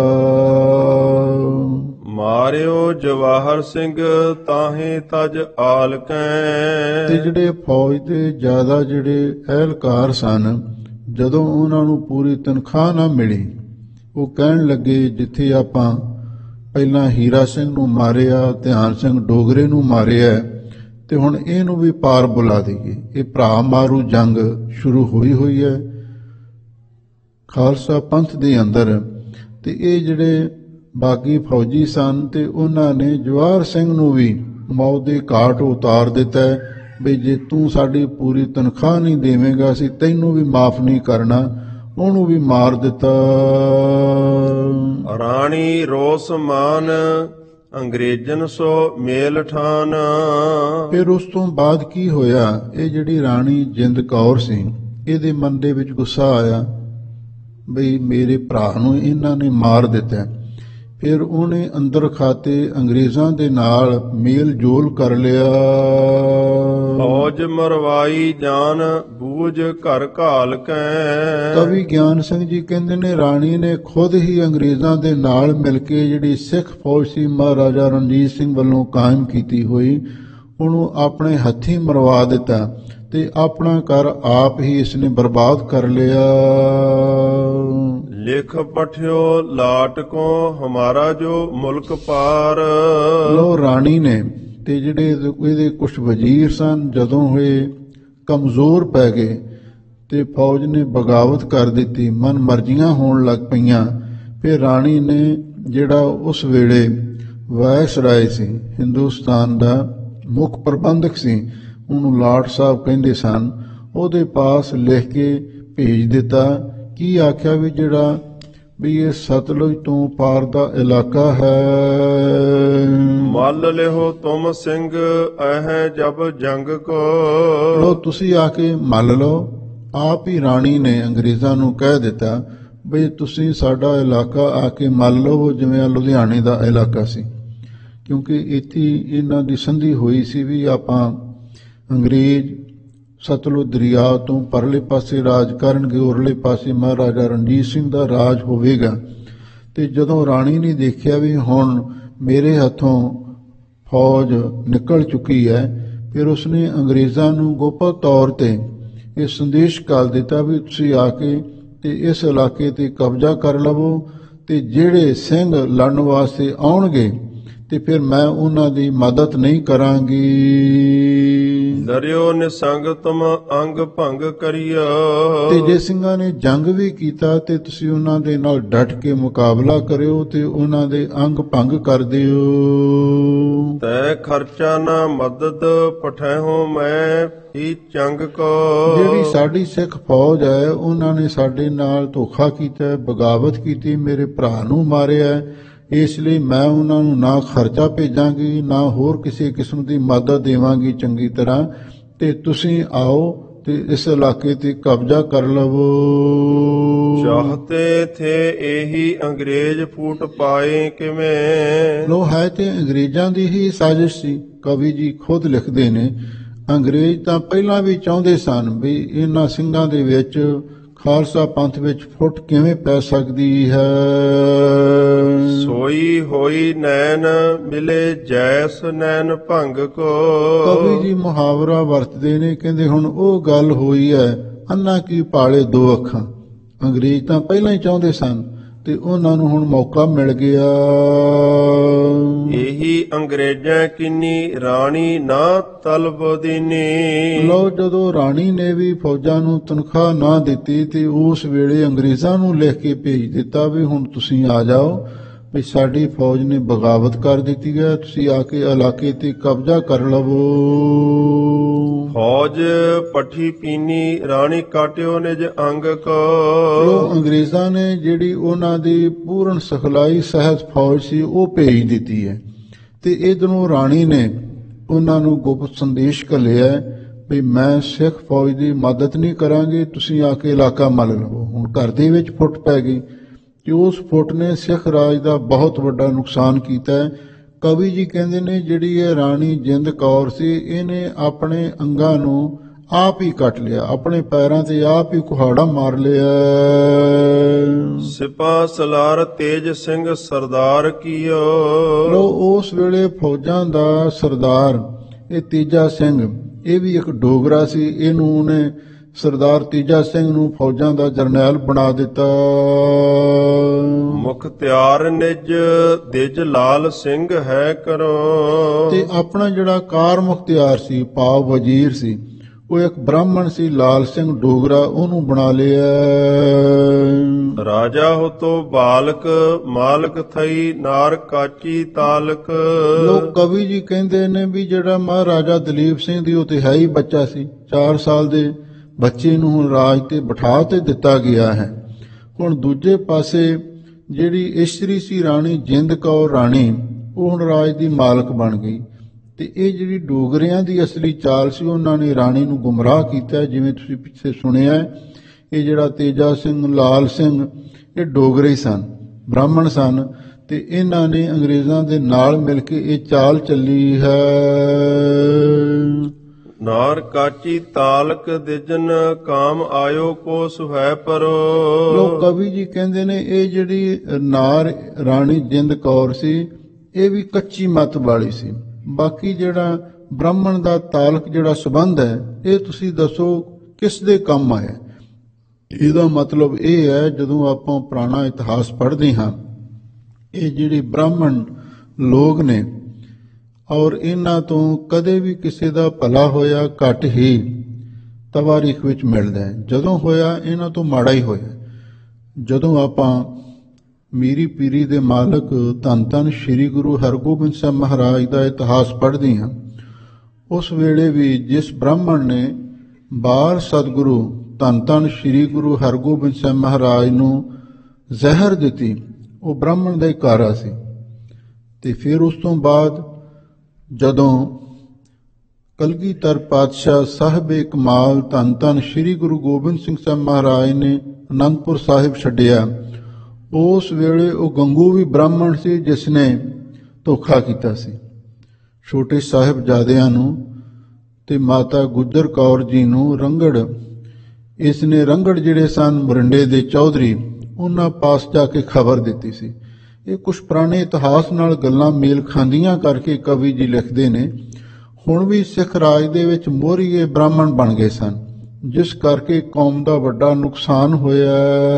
ਮਾਰਿਓ ਜਵਾਹਰ ਸਿੰਘ ਤਾਹੇ ਤਜ ਆਲ ਕੈ। ਤੇ ਜਿਹੜੇ ਫੌਜ ਦੇ ਜ਼ਿਆਦਾ ਜਿਹੜੇ ਅਹਿਲਕਾਰ ਸਨ, ਜਦੋਂ ਉਹਨਾਂ ਨੂੰ ਪੂਰੀ ਤਨਖਾਹ ਨਾ ਮਿਲੀ, ਉਹ ਕਹਿਣ ਲੱਗੇ ਜਿੱਥੇ ਆਪਾਂ ਪਹਿਲਾਂ ਹੀਰਾ ਸਿੰਘ ਨੂੰ ਮਾਰਿਆ, ਧਿਆਨ ਸਿੰਘ ਡੋਗਰੇ ਨੂੰ ਮਾਰਿਆ, ਤੇ ਹੁਣ ਇਹਨੂੰ ਵੀ ਪਾਰ ਬੁਲਾ ਦਈਏ। ਇਹ ਭਰਾ ਮਾਰੂ ਜੰਗ ਸ਼ੁਰੂ ਹੋਈ ਹੋਈ ਹੈ ਖਾਲਸਾ ਪੰਥ ਦੇ ਅੰਦਰ। ਤੇ ਇਹ ਜਿਹੜੇ ਬਾਗੀ ਫੌਜੀ ਸਨ ਤੇ ਉਹਨਾਂ ਨੇ ਜਵਾਹਰ ਸਿੰਘ ਨੂੰ ਵੀ ਮੌਤ ਦੇ ਘਾਟ ਉਤਾਰ ਦਿੱਤਾ ਵੀ ਜੇ ਤੂੰ ਸਾਡੀ ਪੂਰੀ ਤਨਖਾਹ ਨਹੀਂ ਦੇਵੇਂਗਾ ਅਸੀਂ ਤੈਨੂੰ ਵੀ ਮਾਫ ਨਹੀਂ ਕਰਨਾ। ਉਹਨੂੰ ਵੀ ਮਾਰ ਦਿੱਤਾ। ਰਾਣੀ ਰੋਸ ਮਾਨ ਅੰਗਰੇਜ਼ਨ ਸੋ ਮੇਲ ਠਾਨ। ਫਿਰ ਉਸ ਤੋਂ ਬਾਅਦ ਕੀ ਹੋਇਆ, ਇਹ ਜਿਹੜੀ ਰਾਣੀ ਜਿੰਦ ਕੌਰ ਸੀ, ਇਹਦੇ ਮਨ ਦੇ ਵਿੱਚ ਗੁੱਸਾ ਆਇਆ ਬਈ ਮੇਰੇ ਭਰਾ ਨੂੰ ਇਹਨਾਂ ਨੇ ਮਾਰ ਦਿੱਤਾ। ਫਿਰ ਉਹਨੇ ਅੰਦਰ ਖਾਤੇ ਅੰਗਰੇਜ਼ਾਂ ਦੇ ਨਾਲ ਮੇਲ ਜੋਲ ਕਰ ਲਿਆ। ਫੌਜ ਮਰਵਾਈ ਜਾਨ ਬੂਝ ਘਰ ਘਾਲ ਕੈ। ਕਵੀ ਗਿਆਨ ਸਿੰਘ ਜੀ ਕਹਿੰਦੇ ਨੇ ਰਾਣੀ ਨੇ ਖੁਦ ਹੀ ਅੰਗਰੇਜ਼ਾਂ ਦੇ ਨਾਲ ਮਿਲ ਕੇ ਜਿਹੜੀ ਸਿੱਖ ਫੌਜ ਸੀ ਮਹਾਰਾਜਾ ਰਣਜੀਤ ਸਿੰਘ ਵੱਲੋਂ ਕਾਇਮ ਕੀਤੀ ਹੋਈ, ਉਹਨੂੰ ਆਪਣੇ ਹੱਥੀਂ ਮਰਵਾ ਦਿੱਤਾ ਤੇ ਆਪਣਾ ਘਰ ਆਪ ਹੀ ਇਸਨੇ ਬਰਬਾਦ ਕਰ ਲਿਆ। ਲਿਖ ਪਠਿਓ ਲਾਟ ਕੋ ਹਮਾਰਾ ਜੋ ਮੁਲਕ ਪਾਰ। ਲੋ ਰਾਣੀ ਨੇ ਤੇ ਜਿਹੜੇ ਇਹਦੇ ਕੁਝ ਵਜ਼ੀਰ ਸਨ ਜਦੋਂ ਹੋਏ ਕਮਜ਼ੋਰ ਪੈ ਗਏ ਤੇ ਫੌਜ ਨੇ ਬਗਾਵਤ ਕਰ ਦਿੱਤੀ, ਮਨ ਮਰਜ਼ੀਆਂ ਹੋਣ ਲੱਗ ਪਈਆਂ। ਫਿਰ ਰਾਣੀ ਨੇ ਜਿਹੜਾ ਉਸ ਵੇਲੇ ਵਾਇਸਰਾਏ ਸੀ, ਹਿੰਦੁਸਤਾਨ ਦਾ ਮੁੱਖ ਪ੍ਰਬੰਧਕ ਸੀ, ਉਹਨੂੰ ਲਾਰਡ ਸਾਹਿਬ ਕਹਿੰਦੇ ਸਨ, ਉਹਦੇ ਪਾਸ ਲਿਖ ਕੇ ਭੇਜ ਦਿੱਤਾ। ਕੀ ਆਖਿਆ ਵੀ ਜਿਹੜਾ ਵੀ ਇਹ ਸਤਲੁਜ ਤੋਂ ਪਾਰ ਦਾ ਇਲਾਕਾ ਹੈ। ਮੱਲ ਲਿਓ ਤੁਮ ਸਿੰਘ ਐਹ ਜਬ ਜੰਗ ਕੋ। ਲੋ ਤੁਸੀਂ ਆ ਕੇ ਮੱਲ ਲਓ। ਆਪ ਹੀ ਰਾਣੀ ਨੇ ਅੰਗਰੇਜ਼ਾਂ ਨੂੰ ਕਹਿ ਦਿੱਤਾ ਬਈ ਤੁਸੀਂ ਸਾਡਾ ਇਲਾਕਾ ਆ ਕੇ ਮੱਲ ਲਓ, ਜਿਵੇਂ ਲੁਧਿਆਣੇ ਦਾ ਇਲਾਕਾ ਸੀ, ਕਿਉਂਕਿ ਇੱਥੇ ਇਹਨਾਂ ਦੀ ਸੰਧੀ ਹੋਈ ਸੀ ਵੀ ਆਪਾਂ ਅੰਗਰੇਜ਼ ਸਤਲੁਜ ਦਰਿਆ ਤੋਂ ਪਰਲੇ ਪਾਸੇ ਰਾਜ ਕਰਨਗੇ, ਉਰਲੇ ਪਾਸੇ ਮਹਾਰਾਜਾ ਰਣਜੀਤ ਸਿੰਘ ਦਾ ਰਾਜ ਹੋਵੇਗਾ। ਤੇ ਜਦੋਂ ਰਾਣੀ ਨੇ ਦੇਖਿਆ ਵੀ ਹੁਣ ਮੇਰੇ ਹੱਥੋਂ ਫੌਜ ਨਿਕਲ ਚੁੱਕੀ ਹੈ, ਫਿਰ ਉਸਨੇ ਅੰਗਰੇਜ਼ਾਂ ਨੂੰ ਗੋਪਤ ਤੌਰ ਤੇ ਇਹ ਸੰਦੇਸ਼ ਕਰ ਦਿੱਤਾ ਵੀ ਤੁਸੀਂ ਆ ਕੇ ਤੇ ਇਸ ਇਲਾਕੇ ਤੇ ਕਬਜ਼ਾ ਕਰ ਲਵੋ, ਤੇ ਜਿਹੜੇ ਸਿੰਘ ਲੜਨ ਵਾਸਤੇ ਆਉਣਗੇ ਤੇ ਫਿਰ ਮੈਂ ਉਹਨਾਂ ਦੀ ਮਦਦ ਨਹੀਂ ਕਰਾਂਗੀ। ਡਰਿਓ ਨਿਸੰਗ ਤੁਮ ਅੰਗ ਭੰਗ ਕਰਿਓ। ਤੇ ਜੇ ਸਿੰਘਾਂ ਨੇ ਜੰਗ ਵੀ ਕੀਤਾ ਤੇ ਤੁਸੀਂ ਉਹਨਾਂ ਦੇ ਨਾਲ ਡਟ ਕੇ ਮੁਕਾਬਲਾ ਕਰਿਓ ਤੇ ਉਹਨਾਂ ਦੇ ਅੰਗ ਭੰਗ ਕਰ ਦਿਓ। ਤੈ ਖਰਚਾ ਨਾ ਮਦਦ ਪਠਹਿਓ ਮੈਂ ਹੀ ਚੰਗ ਕੋ। ਜਿਹੜੀ ਸਾਡੀ ਸਿੱਖ ਫੌਜ ਹੈ ਉਹਨਾਂ ਨੇ ਸਾਡੇ ਨਾਲ ਧੋਖਾ ਕੀਤਾ, ਬਗਾਵਤ ਕੀਤੀ, ਮੇਰੇ ਭਰਾ ਨੂੰ ਮਾਰਿਆ, ਇਸ ਲਈ ਮੈਂ ਉਹਨਾਂ ਨੂੰ ਨਾ ਖਰਚਾ ਭੇਜਾਂਗੀ, ਨਾ ਹੋਰ ਕਿਸੇ ਕਿਸਮ ਦੀ ਮਦਦ ਦੇਵਾਂਗੀ ਚੰਗੀ ਤਰ੍ਹਾਂ, ਤੇ ਤੁਸੀਂ ਆਓ ਤੇ ਇਸ ਇਲਾਕੇ ਤੇ ਕਬਜ਼ਾ ਕਰ ਲਵੋ। ਚਾਹਤੇ ਥੇ ਇਹੀ ਅੰਗਰੇਜ਼ ਫੂਟ ਪਾਏ ਕਿਵੇਂ। ਲੋ ਹੈ ਤੇ ਅੰਗਰੇਜ਼ਾਂ ਦੀ ਹੀ ਸਾਜ਼ਿਸ਼ ਸੀ। ਕਵੀ ਜੀ ਖੁਦ ਲਿਖਦੇ ਨੇ, ਅੰਗਰੇਜ਼ ਤਾਂ ਪਹਿਲਾਂ ਵੀ ਚਾਹੁੰਦੇ ਸਨ ਵੀ ਇਹਨਾਂ ਸਿੰਘਾਂ ਦੇ ਵਿੱਚ ਖਾਲਸਾ ਪੰਥ ਵਿੱਚ ਫੁੱਟ ਕਿਵੇਂ ਪੈ ਸਕਦੀ ਹੈ। ਸੋਈ ਹੋਈ ਨੈਣ ਮਿਲੇ ਜੈਸ ਨੈਣ ਭੰਗ ਕੋ। ਕਵੀ ਜੀ ਮੁਹਾਵਰਾ ਵਰਤਦੇ ਨੇ, ਕਹਿੰਦੇ ਹੁਣ ਉਹ ਗੱਲ ਹੋਈ ਹੈ ਅੰਨਾ ਕੀ ਪਾਲੇ ਦੋ ਅੱਖਾਂ। ਅੰਗਰੇਜ਼ ਤਾਂ ਪਹਿਲਾਂ ਹੀ ਚਾਹੁੰਦੇ ਸਨ ਤੇ ਉਹਨਾਂ ਨੂੰ ਹੁਣ ਮੌਕਾ ਮਿਲ ਗਿਆ। ਇਹੀ ਅੰਗਰੇਜ਼ਾਂ ਕਿੰਨੀ ਰਾਣੀ ਨਾ ਤਲਬ ਦੀਨੀ। ਲੋ ਜਦੋਂ ਰਾਣੀ ਨੇ ਵੀ ਫੌਜਾਂ ਨੂੰ ਤਨਖਾਹ ਨਾ ਦਿੱਤੀ ਤੇ ਉਸ ਵੇਲੇ ਅੰਗਰੇਜ਼ਾਂ ਨੂੰ ਲਿਖ ਕੇ ਭੇਜ ਦਿੱਤਾ ਵੀ ਹੁਣ ਤੁਸੀਂ ਆ ਜਾਓ, ਵੀ ਸਾਡੀ ਫੌਜ ਨੇ ਬਗਾਵਤ ਕਰ ਦਿੱਤੀ ਹੈ, ਤੁਸੀਂ ਆ ਕੇ ਇਲਾਕੇ ਤੇ ਕਬਜ਼ਾ ਕਰ ਲਵੋ। ਫੌਜ ਪੱਠੀ ਪੀਨੀ ਰਾਣੀ ਕਾਟਿਓ ਨਿਜ ਅੰਗ ਕੋ। ਲੋ ਅੰਗਰੇਜ਼ਾਂ ਨੇ ਜਿਹੜੀ ਉਹਨਾਂ ਦੀ ਪੂਰਨ ਸਿਖਲਾਈ ਸਹਿਤ ਫੌਜ ਸੀ ਉਹ ਭੇਜ ਦਿੱਤੀ ਹੈ, ਤੇ ਇਧਰੋਂ ਰਾਣੀ ਨੇ ਉਹਨਾਂ ਨੂੰ ਗੁਪਤ ਸੰਦੇਸ਼ ਘੱਲਿਆ ਵੀ ਮੈਂ ਸਿੱਖ ਫੌਜ ਦੀ ਮਦਦ ਨਹੀਂ ਕਰਾਂਗੀ, ਤੁਸੀਂ ਆ ਕੇ ਇਲਾਕਾ ਮੱਲ ਲਵੋ। ਹੁਣ ਘਰ ਦੇ ਵਿੱਚ ਫੁੱਟ ਪੈ ਗਈ ਕਿ ਉਸ ਫੁੱਟ ਨੇ ਸਿੱਖ ਰਾਜ ਦਾ ਬਹੁਤ ਵੱਡਾ ਨੁਕਸਾਨ ਕੀਤਾ ਹੈ। ਕਵੀ ਜੀ ਕਹਿੰਦੇ ਨੇ ਜਿਹੜੀ ਇਹ ਰਾਣੀ ਜਿੰਦ ਕੌਰ ਸੀ ਇਹਨੇ ਆਪਣੇ ਅੰਗਾਂ ਨੂੰ ਆਪ ਹੀ ਕੱਟ ਲਿਆ, ਆਪਣੇ ਪੈਰਾਂ ਤੇ ਆਪ ਹੀ ਕੁਹਾੜਾ ਮਾਰ ਲਿਆ। ਸਿਪਾ ਸਲਾਰ ਤੇਜ ਸਿੰਘ ਸਰਦਾਰ ਕੀਓ। ਲੋ ਉਸ ਵੇਲੇ ਫੌਜਾਂ ਦਾ ਸਰਦਾਰ ਇਹ ਤੇਜਾ ਸਿੰਘ, ਇਹ ਵੀ ਇੱਕ ਡੋਗਰਾ ਸੀ, ਇਹਨੂੰ ਉਹਨੇ ਸਰਦਾਰ ਤੇਜਾ ਸਿੰਘ ਨੂੰ ਫੌਜਾਂ ਦਾ ਜਰਨੈਲ ਬਣਾ ਦਿੱਤਾ। ਮੁਖਤਿਆਰ ਨਿਜ ਦਿਜ ਲਾਲ ਸਿੰਘ ਹੈ ਕਰੋ। ਤੇ ਆਪਣਾ ਜਿਹੜਾ ਕਾਰ ਮੁਖਤਿਆਰ ਸੀ, ਭਾਵ ਵਜ਼ੀਰ ਸੀ, ਉਹ ਇੱਕ ਬ੍ਰਾਹਮਣ ਸੀ, ਲਾਲ ਸਿੰਘ ਡੋਗਰਾ, ਉਹਨੂੰ ਬਣਾ ਲਿਆ। ਰਾਜਾ ਹੋ ਤੋ ਬਾਲਕ ਮਾਲਕ ਥਈ ਨਾਰ ਕਾਚੀ ਤਾਲਕ। ਲੋਕ ਕਵੀ ਜੀ ਕਹਿੰਦੇ ਨੇ ਵੀ ਜਿਹੜਾ ਮਹਾਰਾਜਾ ਦਲੀਪ ਸਿੰਘ ਦੀ ਉਹ ਤੇ ਹੈ ਹੀ ਬੱਚਾ ਸੀ, ਚਾਰ ਸਾਲ ਦੇ ਬੱਚੇ ਨੂੰ ਹੁਣ ਰਾਜ ਤੇ ਬਿਠਾ ਤੇ ਦਿੱਤਾ ਗਿਆ ਹੈ। ਹੁਣ ਦੂਜੇ ਪਾਸੇ ਜਿਹੜੀ ਇਸਤਰੀ ਸੀ ਰਾਣੀ ਜਿੰਦ ਕੌਰ ਰਾਣੀ, ਉਹ ਹੁਣ ਰਾਜ ਦੀ ਮਾਲਕ ਬਣ ਗਈ। ਤੇ ਇਹ ਜਿਹੜੀ ਡੋਗਰਿਆਂ ਦੀ ਅਸਲੀ ਚਾਲ ਸੀ, ਉਹਨਾਂ ਨੇ ਰਾਣੀ ਨੂੰ ਗੁੰਮਰਾਹ ਕੀਤਾ। ਜਿਵੇਂ ਤੁਸੀਂ ਪਿੱਛੇ ਸੁਣਿਆ, ਇਹ ਜਿਹੜਾ ਤੇਜਾ ਸਿੰਘ, ਲਾਲ ਸਿੰਘ, ਇਹ ਡੋਗਰੇ ਸਨ, ਬ੍ਰਾਹਮਣ ਸਨ, ਤੇ ਇਹਨਾਂ ਨੇ ਅੰਗਰੇਜ਼ਾਂ ਦੇ ਨਾਲ ਮਿਲ ਕੇ ਇਹ ਚਾਲ ਚੱਲੀ ਹੈ। ਨਾਰ ਕਾਚੀ ਤਾਲਕ ਦਿਜਨ ਕਾਮ ਆਇਓ ਕੋ ਸੁਹੈ ਪਰੋ। ਲੋਕ ਕਵੀ ਜੀ ਕਹਿੰਦੇ ਨੇ ਇਹ ਜਿਹੜੀ ਨਾਰ ਰਾਣੀ ਜਿੰਦ ਕੌਰ ਸੀ ਇਹ ਵੀ ਕੱਚੀ ਮੱਤ ਵਾਲੀ ਸੀ। ਬਾਕੀ ਜਿਹੜਾ ਬ੍ਰਾਹਮਣ ਦਾ ਤਾਲਕ ਜਿਹੜਾ ਸੰਬੰਧ ਹੈ, ਇਹ ਤੁਸੀਂ ਦੱਸੋ ਕਿਸ ਦੇ ਕੰਮ ਆਇਆ। ਇਹਦਾ ਮਤਲਬ ਇਹ ਹੈ, ਜਦੋਂ ਆਪਾਂ ਪੁਰਾਣਾ ਇਤਿਹਾਸ ਪੜ੍ਹਦੇ ਹਾਂ, ਇਹ ਜਿਹੜੇ ਬ੍ਰਾਹਮਣ ਲੋਕ ਨੇ ਔਰ ਇਹਨਾਂ ਤੋਂ ਕਦੇ ਵੀ ਕਿਸੇ ਦਾ ਭਲਾ ਹੋਇਆ ਘੱਟ ਹੀ। ਤਵਾਰੀਖ ਵਿੱਚ ਮਿਲਦਾ ਹੈ। ਜਦੋਂ ਹੋਇਆ ਇਹਨਾਂ ਤੋਂ ਮਾੜਾ ਹੀ ਹੋਇਆ। ਜਦੋਂ ਆਪਾਂ ਮੀਰੀ ਪੀਰੀ ਦੇ ਮਾਲਕ ਧੰਨ ਧੰਨ ਸ੍ਰੀ ਗੁਰੂ ਹਰਗੋਬਿੰਦ ਸਾਹਿਬ ਮਹਾਰਾਜ ਦਾ ਇਤਿਹਾਸ ਪੜ੍ਹਦੇ ਹਾਂ, ਉਸ ਵੇਲੇ ਵੀ ਜਿਸ ਬ੍ਰਾਹਮਣ ਨੇ ਬਾਲ ਸਤਿਗੁਰੂ ਧੰਨ ਧੰਨ ਸ੍ਰੀ ਗੁਰੂ ਹਰਗੋਬਿੰਦ ਸਾਹਿਬ ਮਹਾਰਾਜ ਨੂੰ ਜ਼ਹਿਰ ਦਿੱਤੀ, ਉਹ ਬ੍ਰਾਹਮਣ ਦਾ ਹੀ ਕਾਰਾ ਸੀ। ਤੇ ਫਿਰ ਉਸ ਤੋਂ ਬਾਅਦ ਜਦੋਂ ਕਲਗੀਧਰ ਪਾਤਸ਼ਾਹ ਸਾਹਿਬ ਕਮਾਲ ਧੰਨ ਧੰਨ ਸ੍ਰੀ ਗੁਰੂ ਗੋਬਿੰਦ ਸਿੰਘ ਸਾਹਿਬ ਮਹਾਰਾਜ ਨੇ ਅਨੰਦਪੁਰ ਸਾਹਿਬ ਛੱਡਿਆ, ਉਸ ਵੇਲੇ ਉਹ ਗੰਗੂ ਵੀ ਬ੍ਰਾਹਮਣ ਸੀ ਜਿਸ ਨੇ ਧੋਖਾ ਕੀਤਾ ਸੀ। ਛੋਟੇ ਸਾਹਿਬਜ਼ਾਦਿਆਂ ਨੂੰ ਤੇ ਮਾਤਾ ਗੁਜਰ ਕੌਰ ਜੀ ਨੂੰ ਰੰਗੜ, ਇਸ ਨੇ ਰੰਗੜ ਜਿਹੜੇ ਸਨ ਮਰਿੰਡੇ ਦੇ ਚੌਧਰੀ, ਉਹਨਾਂ ਪਾਸ ਜਾ ਕੇ ਖਬਰ ਦਿੱਤੀ ਸੀ। ਇਹ ਕੁਝ ਪੁਰਾਣੇ ਇਤਿਹਾਸ ਨਾਲ ਗੱਲਾਂ ਮੇਲ ਖਾਂਦੀਆਂ ਕਰਕੇ ਕਵੀ ਜੀ ਲਿਖਦੇ ਨੇ, ਹੁਣ ਵੀ ਸਿੱਖ ਰਾਜ ਦੇ ਵਿੱਚ ਮੋਹਰੀਏ ਬ੍ਰਾਹਮਣ ਬਣ ਗਏ ਸਨ, ਜਿਸ ਕਰਕੇ ਕੌਮ ਦਾ ਵੱਡਾ ਨੁਕਸਾਨ ਹੋਇਆ।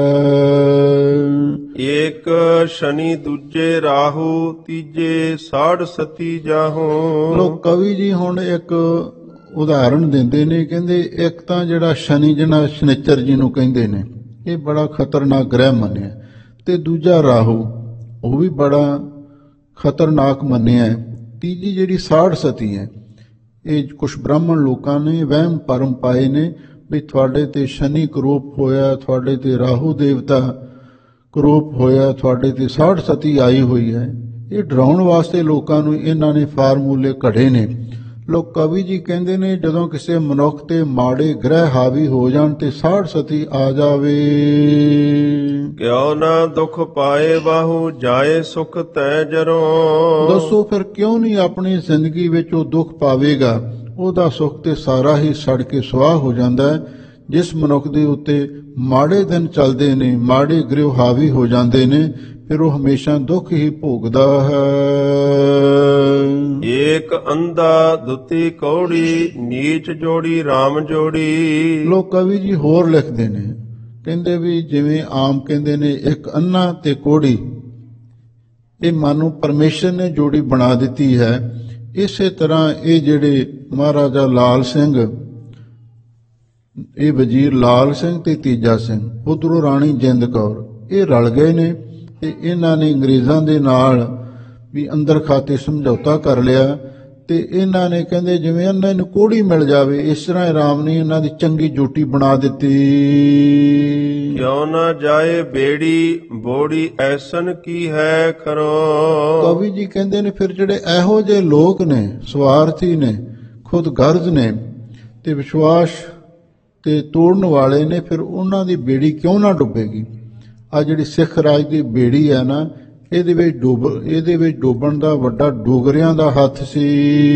ਏਕ ਸ਼ਨੀ ਦੂਜੇ ਰਾਹੂ, ਤੀਜੇ ਸਾੜ ਸਤੀ ਜਾਹੂ। ਲੋਕ ਕਵੀ ਜੀ ਹੁਣ ਇੱਕ ਉਦਾਹਰਣ ਦਿੰਦੇ ਨੇ, ਕਹਿੰਦੇ ਇੱਕ ਤਾਂ ਜਿਹੜਾ ਸ਼ਨੀ ਜਿਹਨਾਂ ਸ਼ਨੀਚਰ ਜੀ ਨੂੰ ਕਹਿੰਦੇ ਨੇ, ਇਹ ਬੜਾ ਖਤਰਨਾਕ ਗ੍ਰਹਿ ਮੰਨਿਆ, ਤੇ ਦੂਜਾ ਰਾਹੂ, ਉਹ ਵੀ ਬੜਾ ਖਤਰਨਾਕ ਮੰਨਿਆ। ਤੀਜੀ ਜਿਹੜੀ ਸਾੜ ਸਤੀ ਹੈ, ਇਹ ਕੁਛ ਬ੍ਰਾਹਮਣ ਲੋਕਾਂ ਨੇ ਵਹਿਮ ਭਰਮ ਪਾਏ ਨੇ ਵੀ ਤੁਹਾਡੇ ਤੇ ਸ਼ਨੀ ਕਰੋਪ ਹੋਇਆ, ਤੁਹਾਡੇ ਤੇ ਰਾਹੂ ਦੇਵਤਾ ਕਰੋਪ ਹੋਇਆ, ਤੁਹਾਡੇ ਤੇ ਸਾੜ ਸਤੀ ਆਈ ਹੋਈ ਹੈ। ਇਹ ਡਰਾਉਣ ਵਾਸਤੇ ਲੋਕਾਂ ਨੂੰ ਇਹਨਾਂ ਨੇ ਫਾਰਮੂਲੇ ਘੜੇ ਨੇ। ਲੋਕ ਕਵੀ ਜੀ ਕਹਿੰਦੇ ਨੇ ਜਦੋਂ ਕਿਸੇ ਮਨੁੱਖ ਤੇ ਮਾੜੇ ਗ੍ਰਹਿ ਹਾਵੀ ਹੋ ਜਾਣ ਤੇ ਸਾੜ ਸਤੀ ਆ ਜਾਵੇ, ਕਿਉ ਨਾ ਦੁੱਖ ਪਾਏ ਬਾਹੂ, ਜਾਏ ਸੁਖ ਤੈ ਜਰੋਂ। ਦੱਸੋ ਫਿਰ ਕਿਉਂ ਨਹੀਂ ਆਪਣੀ ਜ਼ਿੰਦਗੀ ਵਿੱਚ ਉਹ ਦੁੱਖ ਪਾਵੇਗਾ, ਉਹਦਾ ਸੁੱਖ ਤੇ ਸਾਰਾ ਹੀ ਸੜ ਕੇ ਸੁਆਹ ਹੋ ਜਾਂਦਾ ਹੈ। ਜਿਸ ਮਨੁੱਖ ਦੇ ਉੱਤੇ ਮਾੜੇ ਦਿਨ ਚੱਲਦੇ ਨੇ, ਮਾੜੇ ਗ੍ਰਹਿ ਹਾਵੀ ਹੋ ਜਾਂਦੇ ਨੇ, ਫਿਰ ਉਹ ਹਮੇਸ਼ਾ ਦੁੱਖ ਹੀ ਭੋਗਦਾ ਹੈ। ਏਕ ਅੰਧਾ ਦੁੱਤੀ ਕੌੜੀ, ਨੀਚ ਜੋੜੀ ਰਾਮ ਜੋੜੀ। ਲੋਕ ਕਵੀ ਜੀ ਹੋਰ ਲਿਖਦੇ ਨੇ, ਕਹਿੰਦੇ ਵੀ ਜਿਵੇਂ ਆਮ ਕਹਿੰਦੇ ਨੇ ਇੱਕ ਅੰਨਾ ਤੇ ਕੋੜੀ, ਇਹ ਮਾਨੋ ਪਰਮੇਸ਼ਰ ਨੇ ਜੋੜੀ ਬਣਾ ਦਿੱਤੀ ਹੈ। ਇਸੇ ਤਰ੍ਹਾਂ ਇਹ ਜਿਹੜੇ ਮਹਾਰਾਜਾ ਲਾਲ ਸਿੰਘ, ਇਹ ਵਜ਼ੀਰ ਲਾਲ ਸਿੰਘ ਤੇ ਤੀਜਾ ਸਿੰਘ, ਉਧਰੋਂ ਰਾਣੀ ਜਿੰਦ ਕੌਰ, ਇਹ ਰਲ ਗਏ ਨੇ ਤੇ ਇਹਨਾਂ ਨੇ ਅੰਗਰੇਜ਼ਾਂ ਦੇ ਨਾਲ ਵੀ ਅੰਦਰ ਖਾਤੇ ਸਮਝੌਤਾ ਕਰ ਲਿਆ। ਤੇ ਇਹਨਾਂ ਨੇ ਕਹਿੰਦੇ ਜਿਵੇਂ ਇਹਨਾਂ ਨੂੰ ਕੋੜੀ ਮਿਲ ਜਾਵੇ, ਇਸ ਤਰ੍ਹਾਂ ਰਾਮ ਨੇ ਇਹਨਾਂ ਦੀ ਚੰਗੀ ਜੋਟੀ ਬਣਾ ਦਿੱਤੀ। ਕਿਉ ਨਾ ਜਾਏ ਬੇੜੀ ਬੋੜੀ, ਐਸਨ ਕੀ ਹੈ ਖਰੋ। ਕਵੀ ਜੀ ਕਹਿੰਦੇ ਨੇ ਫਿਰ ਜਿਹੜੇ ਇਹੋ ਜਿਹੇ ਲੋਕ ਨੇ, ਸਵਾਰਥੀ ਨੇ, ਖੁਦ ਗਰਜ਼ ਨੇ ਤੇ ਵਿਸ਼ਵਾਸ ਤੇ ਤੋੜਨ ਵਾਲੇ ਨੇ, ਫਿਰ ਉਹਨਾਂ ਦੀ ਬੇੜੀ ਕਿਉਂ ਨਾ ਡੁੱਬੇਗੀ। ਆ ਜਿਹੜੀ ਸਿੱਖ ਰਾਜ ਦੀ ਬੇੜੀ ਹੈ ਨਾ, ਇਹਦੇ ਵਿੱਚ ਡੁੱਬ ਇਹਦੇ ਵਿੱਚ ਡੁੱਬਣ ਦਾ ਵੱਡਾ ਡੋਗਰਿਆਂ ਦਾ ਹੱਥ ਸੀ।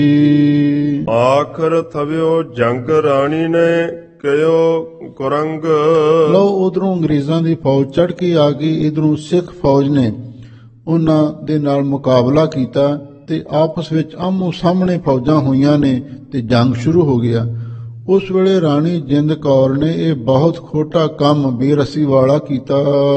ਆਖਰ ਥਵਿਓ ਜੰਗ ਰਾਣੀ ਨੇ, ਕਿਉ ਕੁਰੰਗ। ਲਓ ਉਧਰੋਂ ਅੰਗਰੇਜ਼ਾਂ ਦੀ ਫੌਜ ਚੜ੍ਹ ਕੇ ਆ ਗਈ, ਇਧਰੋਂ ਸਿੱਖ ਫੌਜ ਨੇ ਉਹਨਾਂ ਦੇ ਨਾਲ ਮੁਕਾਬਲਾ ਕੀਤਾ ਤੇ ਆਪਸ ਵਿੱਚ ਆਮੋ ਸਾਹਮਣੇ ਫੌਜਾਂ ਹੋਈਆਂ ਨੇ ਤੇ ਜੰਗ ਸ਼ੁਰੂ ਹੋ ਗਿਆ। ਉਸ ਵੇਲੇ ਰਾਣੀ ਜਿੰਦ ਕੌਰ ਨੇ ਇਹ ਬਹੁਤ ਖੋਟਾ ਕੰਮ ਬੇਰਸੀ ਵਾਲਾ ਕੀਤਾ।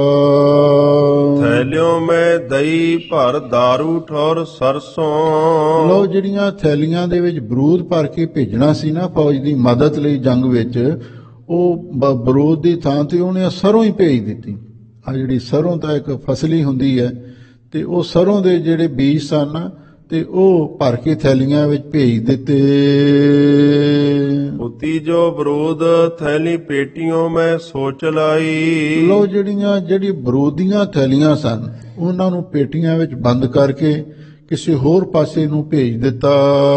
ਥੈਲਿਓ ਮੈਂ ਦਈ ਭਰ ਦਾਰੂ ਠੌਰ ਸਰਸੋਂ। ਲੋ ਜਿਹੜੀਆਂ ਥੈਲੀਆਂ ਦੇ ਵਿੱਚ ਬਰੂਦ ਭਰ ਕੇ ਭੇਜਣਾ ਸੀ ਨਾ ਫੌਜ ਦੀ ਮਦਦ ਲਈ ਜੰਗ ਵਿੱਚ, ਉਹ ਬਰੂਦ ਦੀ ਥਾਂ ਤੇ ਉਹਨੇ ਸਰੋਂ ਹੀ ਭੇਜ ਦਿੱਤੀ। ਆ ਜਿਹੜੀ ਸਰੋਂ ਤਾਂ ਇੱਕ ਫਸਲੀ ਹੁੰਦੀ ਹੈ, ਤੇ ਉਹ ਸਰੋਂ ਦੇ ਜਿਹੜੇ ਬੀਜ ਸਨ ਤੇ ਉਹ ਭਰ ਕੇ ਥੈਲੀਆਂ ਵਿੱਚ ਭੇਜ ਦਿੱਤੇ। ਉਤੀ ਜੋ ਬਰੂਦ ਥੈਲੀ ਪੇਟੀਆਂ ਮੈਂ ਸੋਚ ਲਾਈ। ਲੋ ਜਿਹੜੀਆਂ ਜਿਹੜੀ ਬਰੂਦ ਦੀਆਂ ਥੈਲੀਆਂ ਸਨ, ਉਹਨਾਂ ਨੂੰ ਪੇਟੀਆਂ ਵਿੱਚ ਬੰਦ ਕਰਕੇ ਕਿਸੇ ਹੋਰ ਪਾਸੇ ਨੂੰ ਭੇਜ ਦਿੱਤਾ।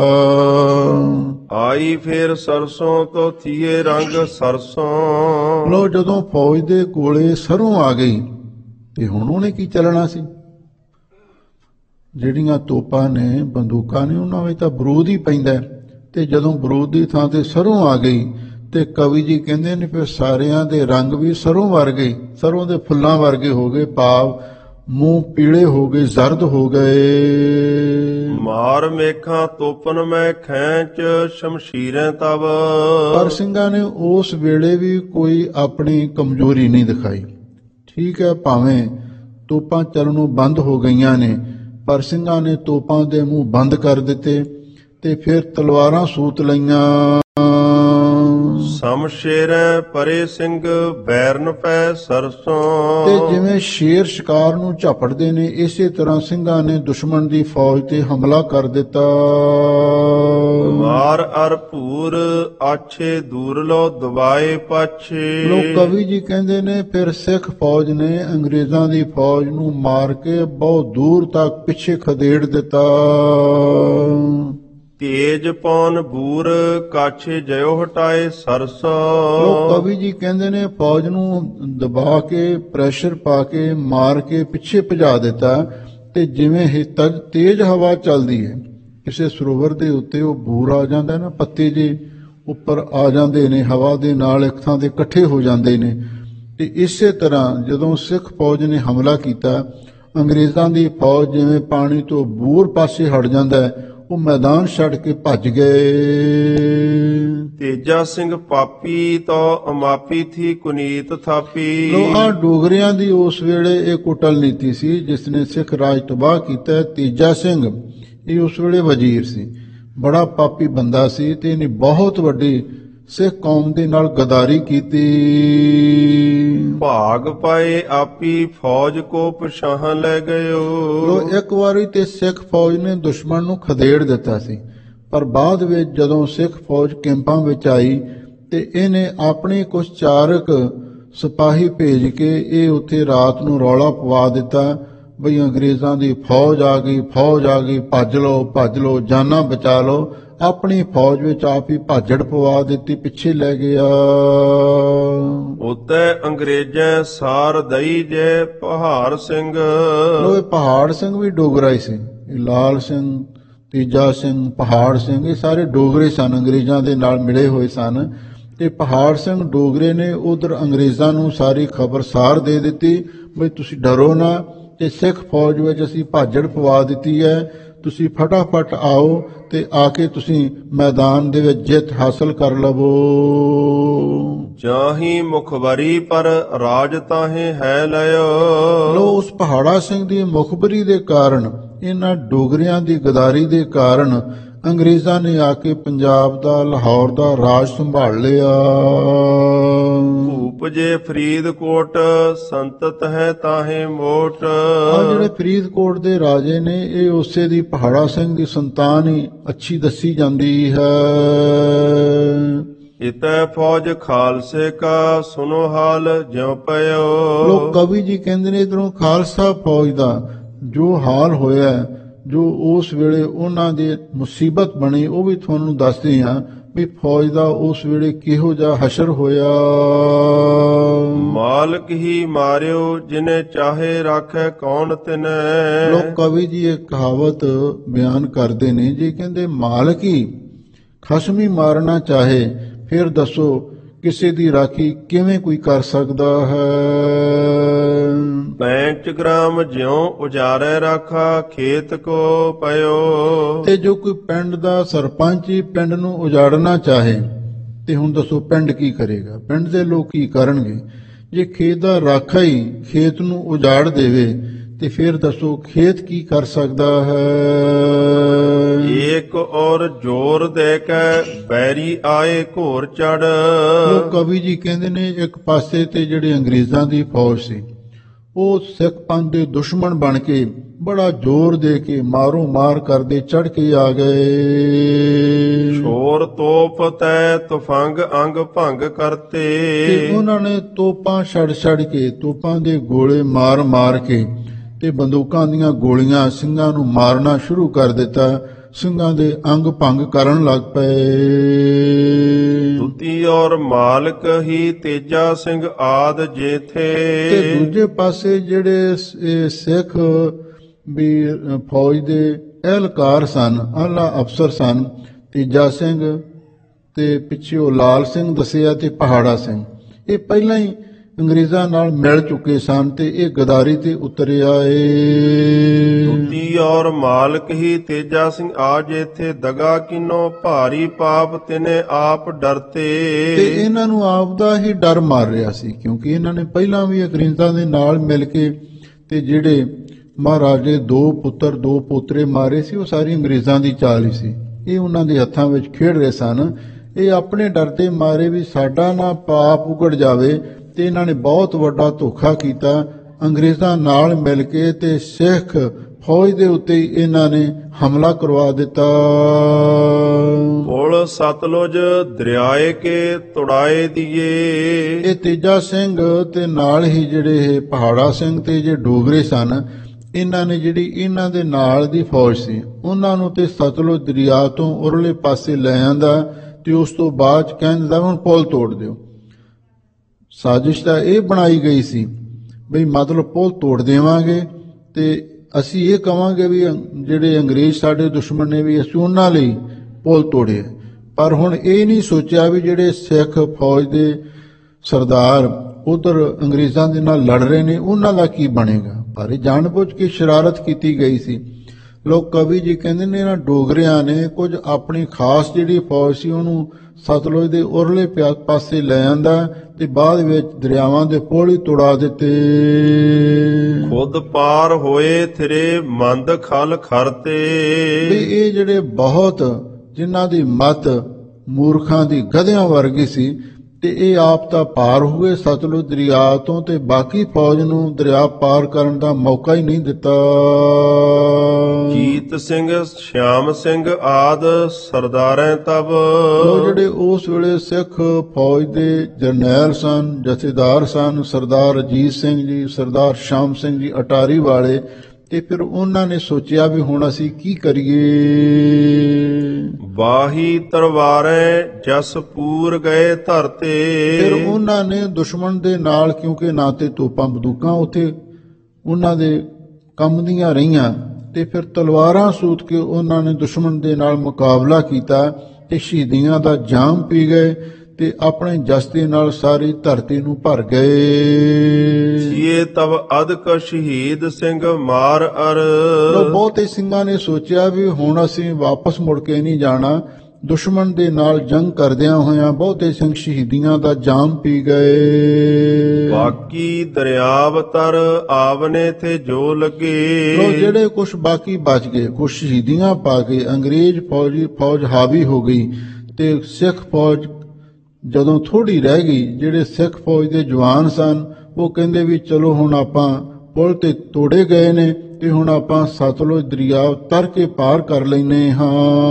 ਆਈ ਫੇਰ ਸਰਸੋਂ ਤੋਂ ਥੀਏ ਰੰਗ ਸਰਸੋਂ। ਲੋ ਜਦੋਂ ਫੌਜ ਦੇ ਕੋਲੇ ਸਰੋਂ ਆ ਗਈ ਤੇ ਹੁਣ ਉਹਨੇ ਕੀ ਚੱਲਣਾ ਸੀ। ਜਿਹੜੀਆਂ ਤੋਪਾਂ ਨੇ, ਬੰਦੂਕਾਂ ਨੇ, ਉਹਨਾਂ ਵਿੱਚ ਤਾਂ ਬਰੂਦ ਹੀ ਪੈਂਦਾ, ਤੇ ਜਦੋਂ ਬਰੂਦ ਦੀ ਥਾਂ ਤੇ ਸਰੋਂ ਆ ਗਈ ਤੇ ਕਵੀ ਜੀ ਕਹਿੰਦੇ ਨੇ ਫਿਰ ਸਾਰਿਆਂ ਦੇ ਰੰਗ ਵੀ ਸਰੋਂ ਵਰਗੇ, ਸਰੋਂ ਦੇ ਫੁੱਲਾਂ ਵਰਗੇ ਹੋ ਗਏ, ਭਾਵ ਮੂੰਹ ਪੀਲੇ ਹੋ ਗਏ, ਜ਼ਰਦ ਹੋ ਗਏ। ਮਾਰ ਮੇਖਾਂ ਤੋਪਨ ਮੈਂ ਖੈਂਚ ਸ਼ਮਸ਼ੀਰਾਂ ਤਬ। ਪਰ ਸਿੰਘਾਂ ਨੇ ਉਸ ਵੇਲੇ ਵੀ ਕੋਈ ਆਪਣੀ ਕਮਜ਼ੋਰੀ ਨਹੀਂ ਦਿਖਾਈ। ਠੀਕ ਹੈ, ਭਾਵੇਂ ਤੋਪਾਂ ਚੱਲਣੋਂ ਬੰਦ ਹੋ ਗਈਆਂ ਨੇ, ਪਰ ਸਿੰਘਾਂ ਨੇ ਤੋਪਾਂ ਦੇ ਮੂੰਹ ਬੰਦ ਕਰ ਦਿੱਤੇ ਤੇ ਫਿਰ ਤਲਵਾਰਾਂ ਸੂਤ ਲਈਆਂ। ਸਮਸ਼ੇਰੈ ਪਰੇ ਸਿੰਘ ਬੈਰਨ ਪੈ ਸਰਸੋਂ। ਤੇ ਜਿਵੇਂ ਸ਼ੇਰ ਸ਼ਿਕਾਰ ਨੂੰ ਝਪਟਦੇ ਨੇ, ਇਸੇ ਤਰ੍ਹਾਂ ਸਿੰਘਾਂ ਨੇ ਦੁਸ਼ਮਣ ਦੀ ਫੌਜ ਤੇ ਹਮਲਾ ਕਰ ਦਿੱਤਾ। ਮਾਰ ਅਰ ਭੂਰ ਆਛੇ ਦੂਰ ਲੋ ਦਬਾਏ ਪਾਛੇ। ਲੋਕ ਕਵੀ ਜੀ ਕਹਿੰਦੇ ਨੇ ਫਿਰ ਸਿੱਖ ਫੌਜ ਨੇ ਅੰਗਰੇਜ਼ਾਂ ਦੀ ਫੌਜ ਨੂੰ ਮਾਰ ਕੇ ਬਹੁਤ ਦੂਰ ਤੱਕ ਪਿੱਛੇ ਖਦੇੜ ਦਿੱਤਾ। ਤੇਜ ਪੌਨ ਬੂਰ ਕਾਛੇ ਜਯੋ ਹਟਾਏ ਸਰਸੋ। ਲੋਕ ਕਵੀ ਜੀ ਕਹਿੰਦੇ ਨੇ ਫੌਜ ਨੂੰ ਦਬਾ ਕੇ ਪ੍ਰੈਸ਼ਰ ਪਾ ਕੇ ਮਾਰ ਕੇ ਪਿੱਛੇ ਭਜਾ ਦਿੱਤਾ। ਤੇ ਜਿਵੇਂ ਹੀ ਤਜ ਤੇਜ਼ ਹਵਾ ਚੱਲਦੀ ਹੈ, ਕਿਸੇ ਸਰੋਵਰ ਦੇ ਉੱਤੇ ਉਹ ਬੂਰ ਆ ਜਾਂਦਾ ਨਾ, ਪੱਤੇ ਜੇ ਉੱਪਰ ਆ ਜਾਂਦੇ ਨੇ, ਹਵਾ ਦੇ ਨਾਲ ਇੱਕ ਥਾਂ ਤੇ ਇਕੱਠੇ ਹੋ ਜਾਂਦੇ ਨੇ। ਤੇ ਇਸੇ ਤਰ੍ਹਾਂ ਜਦੋਂ ਸਿੱਖ ਫੌਜ ਨੇ ਹਮਲਾ ਕੀਤਾ, ਅੰਗਰੇਜ਼ਾਂ ਦੀ ਫੌਜ ਜਿਵੇਂ ਪਾਣੀ ਤੋਂ ਬੂਰ ਪਾਸੇ ਹਟ ਜਾਂਦਾ ਹੈ, ਉਹ ਮੈਦਾਨ ਛੱਡ ਕੇ ਭੱਜ ਗਏ। ਤੇਜਾ ਸਿੰਘ ਪਾਪੀ ਤੋ ਅਮਾਪੀ ਥੀ ਕੁਨੀਤ ਥਾਪੀ। ਲੋਹਾ ਡੋਗਰਿਆਂ ਦੀ ਉਸ ਵੇਲੇ ਇਹ ਕੁਟਲ ਨੀਤੀ ਸੀ ਜਿਸ ਨੇ ਸਿੱਖ ਰਾਜ ਤਬਾਹ ਕੀਤਾ। ਤੇਜਾ ਸਿੰਘ ਇਹ ਉਸ ਵੇਲੇ ਵਜ਼ੀਰ ਸੀ, ਬੜਾ ਪਾਪੀ ਬੰਦਾ ਸੀ ਤੇ ਇਹਨੇ ਬਹੁਤ ਵੱਡੀ ਸਿੱਖ ਕੌਮ ਦੇ ਨਾਲ ਗਦਾਰੀ ਕੀਤੀ। ਭਾਗ ਪਾਏ ਆਪੀ ਫੌਜ ਕੋ ਪਛਾਹ ਲੈ ਗਇਓ। ਲੋ ਇੱਕ ਵਾਰੀ ਤੇ ਸਿੱਖ ਫੌਜ ਨੇ ਦੁਸ਼ਮਣ ਨੂੰ ਖਦੇੜ ਦਿੱਤਾ ਸੀ, ਪਰ ਬਾਅਦ ਵਿੱਚ ਜਦੋਂ ਸਿੱਖ ਫੌਜ ਕੈਂਪਾਂ ਵਿੱਚ ਆਈ ਤੇ ਇਹਨੇ ਆਪਣੇ ਕੁਝ ਚਾਰਕ ਸਿਪਾਹੀ ਭੇਜ ਕੇ ਇਹ ਉੱਥੇ ਰਾਤ ਨੂੰ ਰੌਲਾ ਪਵਾ ਦਿੱਤਾ ਬਈ ਅੰਗਰੇਜ਼ਾਂ ਦੀ ਫੌਜ ਆ ਗਈ, ਫੌਜ ਆ ਗਈ, ਭੱਜ ਲਓ ਭੱਜ ਲਓ, ਜਾਨਾਂ ਬਚਾ ਲਓ। ਆਪਣੀ ਫੌਜ ਵਿੱਚ ਆਪ ਹੀ ਭਾਜੜ ਪਵਾ ਦਿੱਤੀ, ਪਿੱਛੇ ਲੈ ਗਿਆ। ਉਤੇ ਅੰਗਰੇਜ਼ਾਂ ਸਾਰ ਦਈ ਜੇ ਪਹਾੜ ਸਿੰਘ। ਲੋ ਇਹ ਪਹਾੜ ਸਿੰਘ ਵੀ ਡੋਗਰਾ ਹੀ ਸੀ। ਇਹ ਲਾਲ ਸਿੰਘ, ਤੇਜਾ ਸਿੰਘ, ਪਹਾੜ ਸਿੰਘ ਇਹ ਸਾਰੇ ਡੋਗਰੇ ਸਨ, ਅੰਗਰੇਜ਼ਾਂ ਦੇ ਨਾਲ ਮਿਲੇ ਹੋਏ ਸਨ। ਤੇ ਪਹਾੜ ਸਿੰਘ ਡੋਗਰੇ ਨੇ ਉਧਰ ਅੰਗਰੇਜ਼ਾਂ ਨੂੰ ਸਾਰੀ ਖਬਰ ਸਾਰ ਦੇ ਦਿੱਤੀ ਬਈ ਤੁਸੀਂ ਡਰੋ ਨਾ, ਤੇ ਸਿੱਖ ਫੌਜ ਵਿੱਚ ਅਸੀਂ ਭਾਜੜ ਪਵਾ ਦਿੱਤੀ ਹੈ, ਤੁਸੀਂ ਫਟਾਫਟ ਆਓ ਤੇ ਆ ਕੇ ਤੁਸੀਂ ਮੈਦਾਨ ਦੇ ਵਿੱਚ ਜਿੱਤ ਹਾਸਲ ਕਰ ਲਵੋ। ਚਾਹੀ ਮੁਖਬਰੀ ਪਰ ਰਾਜ ਤਾਹੇ ਹੈ ਲਿਓ। ਲੋ ਉਸ ਪਹਾੜਾ ਸਿੰਘ ਦੀ ਮੁਖਬਰੀ ਦੇ ਕਾਰਨ, ਇਹਨਾਂ ਡੋਗਰਿਆਂ ਦੀ ਗਦਾਰੀ ਦੇ ਕਾਰਨ ਅੰਗਰੇਜ਼ਾਂ ਨੇ ਆ ਕੇ ਪੰਜਾਬ ਦਾ, ਲਾਹੌਰ ਦਾ ਰਾਜ ਸੰਭਾਲ ਲਿਆ। ਉਪਜੇ ਫਰੀਦਕੋਟ ਸੰਤਤ ਹੈ ਤਾਹੇ ਮੋਟ। ਆ ਜਿਹੜੇ ਫਰੀਦਕੋਟ ਦੇ ਰਾਜੇ ਨੇ ਇਹ ਉਸੇ ਦੀ ਪਹਾੜਾ ਸਿੰਘ ਦੀ ਸੰਤਾਨ ਹੀ ਅੱਛੀ ਦੱਸੀ ਜਾਂਦੀ ਹੈ। ਇਤੈ ਫੌਜ ਖਾਲਸੇ ਕਾ ਸੁਨੋ ਹਾਲ ਜਿਉ ਪਇਓ। ਲੋਕ ਕਵੀ ਜੀ ਕਹਿੰਦੇ ਨੇ ਇਧਰੋਂ ਖਾਲਸਾ ਫੌਜ ਦਾ ਜੋ ਹਾਲ ਹੋਇਆ, ਜੋ ਉਸ ਵੇਲੇ ਉਹਨਾਂ ਦੇ ਮੁਸੀਬਤ ਬਣੀ, ਉਹ ਵੀ ਤੁਹਾਨੂੰ ਦੱਸਦੇ ਹਾਂ ਵੀ ਫੌਜ ਦਾ ਉਸ ਵੇਲੇ ਕਿਹੋ ਜਿਹਾ ਹਸ਼ਰ ਹੋਇਆ। ਮਾਲਕ ਹੀ ਮਾਰਿਓ ਜਿਨੇ ਚਾਹੇ ਰਾਖੈ ਕੌਣ ਤਿਨੈ। ਲੋਕ ਕਵੀ ਜੀ ਇਹ ਕਹਾਵਤ ਬਿਆਨ ਕਰਦੇ ਨੇ ਜੀ, ਕਹਿੰਦੇ ਮਾਲਕ ਹੀ ਖਸਮ ਹੀ ਮਾਰਨਾ ਚਾਹੇ, ਫਿਰ ਦੱਸੋ ਕਿਸੇ ਦੀ ਰਾਖੀ ਕਿਵੇਂ ਕੋਈ ਕਰ ਸਕਦਾ ਹੈ। ਪੈਂਚ ਗ੍ਰਾਮ ਜਿਉ ਉਜਾਰੇ ਰਾਖਾ ਖੇਤ ਕੋ ਪਇਓ। ਤੇ ਜੋ ਕੋਈ ਪਿੰਡ ਦਾ ਸਰਪੰਚ ਹੀ ਪਿੰਡ ਨੂੰ ਉਜਾੜਨਾ ਚਾਹੇ ਤੇ ਹੁਣ ਦੱਸੋ ਪਿੰਡ ਕੀ ਕਰੇਗਾ, ਪਿੰਡ ਦੇ ਲੋਕ ਕੀ ਕਰਨਗੇ। ਜੇ ਖੇਤ ਦਾ ਰਾਖਾ ਹੀ ਖੇਤ ਨੂੰ ਉਜਾੜ ਦੇਵੇ ਤੇ ਫਿਰ ਦੱਸੋ ਖੇਤ ਕੀ ਕਰ ਸਕਦਾ ਹੈ। ਏਕ ਔਰ ਜ਼ੋਰ ਦੇ ਕੇ ਬੈਰੀ ਆਏ ਘੋਰ ਚੜ। ਲੋਕ ਕਵੀ ਜੀ ਕਹਿੰਦੇ ਨੇ ਇੱਕ ਪਾਸੇ ਤੇ ਜਿਹੜੇ ਅੰਗਰੇਜ਼ਾਂ ਦੀ ਫੌਜ ਸੀ ਉਹ ਸਿੱਖ ਪੰਥ ਦੇ ਦੁਸ਼ਮਣ ਬਣ ਕੇ ਬੜਾ ਜ਼ੋਰ ਦੇ ਕੇ ਮਾਰੋ ਮਾਰ ਕਰਦੇ ਚੜ ਕੇ ਆ ਗਏ। ਛੋਰ ਤੋਪ ਤੈ ਤੁਫੰਗ ਅੰਗ ਭੰਗ ਕਰਤੇ। ਤੇ ਉਹਨਾਂ ਨੇ ਤੋਪਾਂ ਛੜ ਛੜ ਕੇ, ਤੋਪਾਂ ਦੇ ਗੋਲੇ ਮਾਰ ਮਾਰ ਕੇ ਤੇ ਬੰਦੂਕਾਂ ਦੀਆਂ ਗੋਲੀਆਂ ਸਿੰਘਾਂ ਨੂੰ ਮਾਰਨਾ ਸ਼ੁਰੂ ਕਰ ਦਿੱਤਾ। ਸਿੰਘਾਂ ਦੇ ਅੰਗ ਭੰਗ ਕਰਨ ਲੱਗ ਪਏ। ਦੂਤੀ ਔਰ ਮਾਲਕ ਹੀ ਤੇਜਾ ਸਿੰਘ ਆਦ ਜੇਥੇ। ਤੇ ਦੂਜੇ ਪਾਸੇ ਜਿਹੜੇ ਇਹ ਸਿੱਖ ਵੀ ਫੌਜ ਦੇ ਅਹਿਲਕਾਰ ਸਨ, ਆਲਾ ਅਫਸਰ ਸਨ, ਤੇਜਾ ਸਿੰਘ ਤੇ ਪਿੱਛੇ ਉਹ ਲਾਲ ਸਿੰਘ ਦੱਸਿਆ ਤੇ ਪਹਾੜਾ ਸਿੰਘ, ਇਹ ਪਹਿਲਾਂ ਹੀ ਅੰਗਰੇਜ਼ਾਂ ਨਾਲ ਮਿਲ ਚੁੱਕੇ ਸਨ ਤੇ ਇਹ ਗਦਾਰੀ ਤੇ ਉਤਰੇ ਆਏ। ਦੂਤੀ ਔਰ ਮਾਲਕ ਹੀ ਤੇਜਾ ਸਿੰਘ ਆਜ ਇੱਥੇ ਦਗਾ ਕਿਨੋ ਭਾਰੀ ਪਾਪ ਤਿਨੇ ਆਪ ਡਰਤੇ। ਤੇ ਇਹਨਾਂ ਨੂੰ ਆਪ ਦਾ ਹੀ ਡਰ ਮਾਰ ਰਿਹਾ ਸੀ, ਕਿਉਂਕਿ ਇਹਨਾਂ ਨੇ ਪਹਿਲਾਂ ਵੀ ਅੰਗਰੇਜ਼ਾਂ ਦੇ ਨਾਲ ਮਿਲ ਕੇ ਤੇ ਜਿਹੜੇ ਮਹਾਰਾਜੇ ਦੋ ਪੁੱਤਰ ਦੋ ਪੋਤਰੇ ਮਾਰੇ ਸੀ, ਉਹ ਸਾਰੀ ਅੰਗਰੇਜ਼ਾਂ ਦੀ ਚਾਲ ਹੀ ਸੀ। ਇਹ ਉਹਨਾਂ ਦੇ ਹੱਥਾਂ ਵਿੱਚ ਖੇਡ ਰਹੇ ਸਨ। ਇਹ ਆਪਣੇ ਡਰ ਦੇ ਮਾਰੇ ਵੀ ਸਾਡਾ ਨਾ ਪਾਪ ਉਗੜ ਜਾਵੇ, ਤੇ ਇਹਨਾਂ ਨੇ ਬਹੁਤ ਵੱਡਾ ਧੋਖਾ ਕੀਤਾ। ਅੰਗਰੇਜ਼ਾਂ ਨਾਲ ਮਿਲ ਕੇ ਤੇ ਸਿੱਖ ਫੌਜ ਦੇ ਉੱਤੇ ਹੀ ਇਹਨਾਂ ਨੇ ਹਮਲਾ ਕਰਵਾ ਦਿੱਤਾ। ਪੁਲ ਸਤਲੁਜ ਦਰਿਆਏ ਕੇ ਤੁੜਾਏ ਦੀਏ। ਇਹ ਤੇਜਾ ਸਿੰਘ ਤੇ ਨਾਲ ਹੀ ਜਿਹੜੇ ਇਹ ਪਹਾੜਾ ਸਿੰਘ ਤੇ ਜੇ ਡੋਗਰੇ ਸਨ, ਇਹਨਾਂ ਨੇ ਜਿਹੜੀ ਇਹਨਾਂ ਦੇ ਨਾਲ ਦੀ ਫੌਜ ਸੀ ਉਹਨਾਂ ਨੂੰ ਤੇ ਸਤਲੁਜ ਦਰਿਆ ਤੋਂ ਉਰਲੇ ਪਾਸੇ ਲੈ ਆਂਦਾ, ਤੇ ਉਸ ਤੋਂ ਬਾਅਦ ਕਹਿੰਦਾ ਹੁਣ ਪੁਲ ਤੋੜ ਦਿਓ। ਸਾਜ਼ਿਸ਼ ਤਾਂ ਇਹ ਬਣਾਈ ਗਈ ਸੀ ਬਈ ਮਤਲਬ ਪੁਲ ਤੋੜ ਦੇਵਾਂਗੇ ਤੇ ਅਸੀਂ ਇਹ ਕਵਾਂਗੇ ਵੀ ਜਿਹੜੇ ਅੰਗਰੇਜ਼ ਸਾਡੇ ਦੁਸ਼ਮਣ ਨੇ ਵੀ ਅਸੀਂ ਉਹਨਾਂ ਲਈ ਪੁਲ ਤੋੜੇ। ਪਰ ਹੁਣ ਇਹ ਨਹੀਂ ਸੋਚਿਆ ਵੀ ਜਿਹੜੇ ਸਿੱਖ ਫੌਜ ਦੇ ਸਰਦਾਰ ਉਧਰ ਅੰਗਰੇਜ਼ਾਂ ਦੇ ਨਾਲ ਲੜ ਰਹੇ ਨੇ ਉਹਨਾਂ ਦਾ ਕੀ ਬਣੇਗਾ। ਪਰ ਇਹ ਜਾਣਬੁੱਝ ਕੇ ਸ਼ਰਾਰਤ ਕੀਤੀ ਗਈ ਸੀ। ਲੋਕ ਕਵੀ ਜੀ ਕਹਿੰਦੇ ਨੇ ਇਹਨਾਂ ਡੋਗਰਿਆਂ ਨੇ ਕੁਝ ਆਪਣੀ ਖਾਸ ਜਿਹੜੀ ਫੌਜ ਸੀ ਉਹਨੂੰ ਸਤਲੁਜ ਦੇ ਉਰਲੇ ਪਾਸੇ ਲੈ ਆਂਦਾ ਤੇ ਬਾਅਦ ਵਿੱਚ ਦਰਿਆਵਾਂ ਦੇ ਪੁਲ ਹੀ ਤੁੜਾ ਦਿੱਤੇ। ਖੁਦ ਪਾਰ ਹੋਏ ਥਿਰੇ ਮੰਦ ਖਲ ਖਰਤੇ। ਵੀ ਇਹ ਜਿਹੜੇ ਬਹੁਤ ਜਿਨ੍ਹਾਂ ਦੀ ਮਤ ਮੂਰਖਾਂ ਦੀ ਗਧਿਆਂ ਵਰਗੀ ਸੀ, ਤੇ ਇਹ ਆਪ ਤਾਂ ਪਾਰ ਹੋਏ ਸਤਲੁਜ ਦਰਿਆ ਤੋਂ, ਤੇ ਬਾਕੀ ਫੌਜ ਨੂੰ ਦਰਿਆ ਪਾਰ ਕਰਨ ਦਾ ਮੌਕਾ ਹੀ ਨਹੀਂ ਦਿੱਤਾ। ਜੀਤ ਸਿੰਘ ਸ਼ਿਆਮ ਸਿੰਘ ਆਦ ਸਰਦਾਰਾਂ ਤਬ। ਉਹ ਜਿਹੜੇ ਉਸ ਵੇਲੇ ਸਿੱਖ ਫੌਜ ਦੇ ਜਰਨੈਲ ਸਨ, ਜਥੇਦਾਰ ਸਨ, ਸਰਦਾਰ ਅਜੀਤ ਸਿੰਘ ਜੀ, ਸਰਦਾਰ ਸ਼ਾਮ ਸਿੰਘ ਜੀ ਅਟਾਰੀ ਵਾਲੇ, ਤੇ ਫਿਰ ਉਹਨਾਂ ਨੇ ਸੋਚਿਆ ਵੀ ਹੁਣ ਅਸੀਂ ਕੀ ਕਰੀਏ। ਬਾਹੀ ਤਲਵਾਰੇ ਜਸ ਪੂਰ ਗਏ ਧਰਤੇ। ਫਿਰ ਉਹਨਾਂ ਨੇ ਦੁਸ਼ਮਣ ਦੇ ਨਾਲ, ਕਿਉਂਕਿ ਨਾ ਤੇ ਤੋਪਾਂ ਬੰਦੂਕਾਂ ਉੱਥੇ ਉਹਨਾਂ ਦੇ ਕੰਮ ਦੀਆਂ ਰਹੀਆਂ, ਤੇ ਫਿਰ ਤਲਵਾਰਾਂ ਸੂਤ ਕੇ ਉਹਨਾਂ ਨੇ ਦੁਸ਼ਮਣ ਦੇ ਨਾਲ ਮੁਕਾਬਲਾ ਕੀਤਾ ਤੇ ਸ਼ਹੀਦੀਆਂ ਦਾ ਜਾਮ ਪੀ ਗਏ ਤੇ ਆਪਣੇ ਜਸ ਦੇ ਨਾਲ ਸਾਰੀ ਧਰਤੀ ਨੂੰ ਭਰ ਗਏ। ਇਹ ਤਬ ਅਦਕ ਸ਼ਹੀਦ ਸਿੰਘ ਮਾਰ ਅਰ। ਬਹੁਤੇ ਸਿੰਘਾਂ ਨੇ ਸੋਚਿਆ ਵੀ ਹੁਣ ਅਸੀਂ ਵਾਪਸ ਮੁੜ ਕੇ ਨਹੀਂ ਜਾਣਾ। ਦੁਸ਼ਮਣ ਦੇ ਨਾਲ ਜੰਗ ਕਰਦਿਆਂ ਹੋਇਆਂ ਬਹੁਤੇ ਸਿੰਘ ਸ਼ਹੀਦੀਆਂ ਦਾ ਜਾਮ ਪੀ ਗਏ। ਬਾਕੀ ਦਰਿਆਵ ਤਰ ਆਵਨੇ ਥੇ ਜੋ ਲੱਗੇ। ਲੋ ਜਿਹੜੇ ਕੁਛ ਬਾਕੀ ਬਚ ਗਏ, ਕੁਛ ਸ਼ਹੀਦੀਆਂ ਪਾ ਕੇ ਅੰਗਰੇਜ਼ ਫੌਜੀ ਫੌਜ ਹਾਵੀ ਹੋ ਗਈ, ਤੇ ਸਿੱਖ ਫੌਜ ਜਦੋਂ ਥੋੜੀ ਰਹਿ ਗਈ, ਜਿਹੜੇ ਸਿੱਖ ਫੌਜ ਦੇ ਜਵਾਨ ਸਨ ਉਹ ਕਹਿੰਦੇ ਵੀ ਚਲੋ ਹੁਣ ਆਪਾਂ ਪੁਲ ਤੇ ਤੋੜੇ ਗਏ ਨੇ ਤੇ ਹੁਣ ਆਪਾਂ ਸਤਲੁਜ ਦਰਿਆ ਤਰ ਕੇ ਪਾਰ ਕਰ ਲੈਨੇ ਹਾਂ।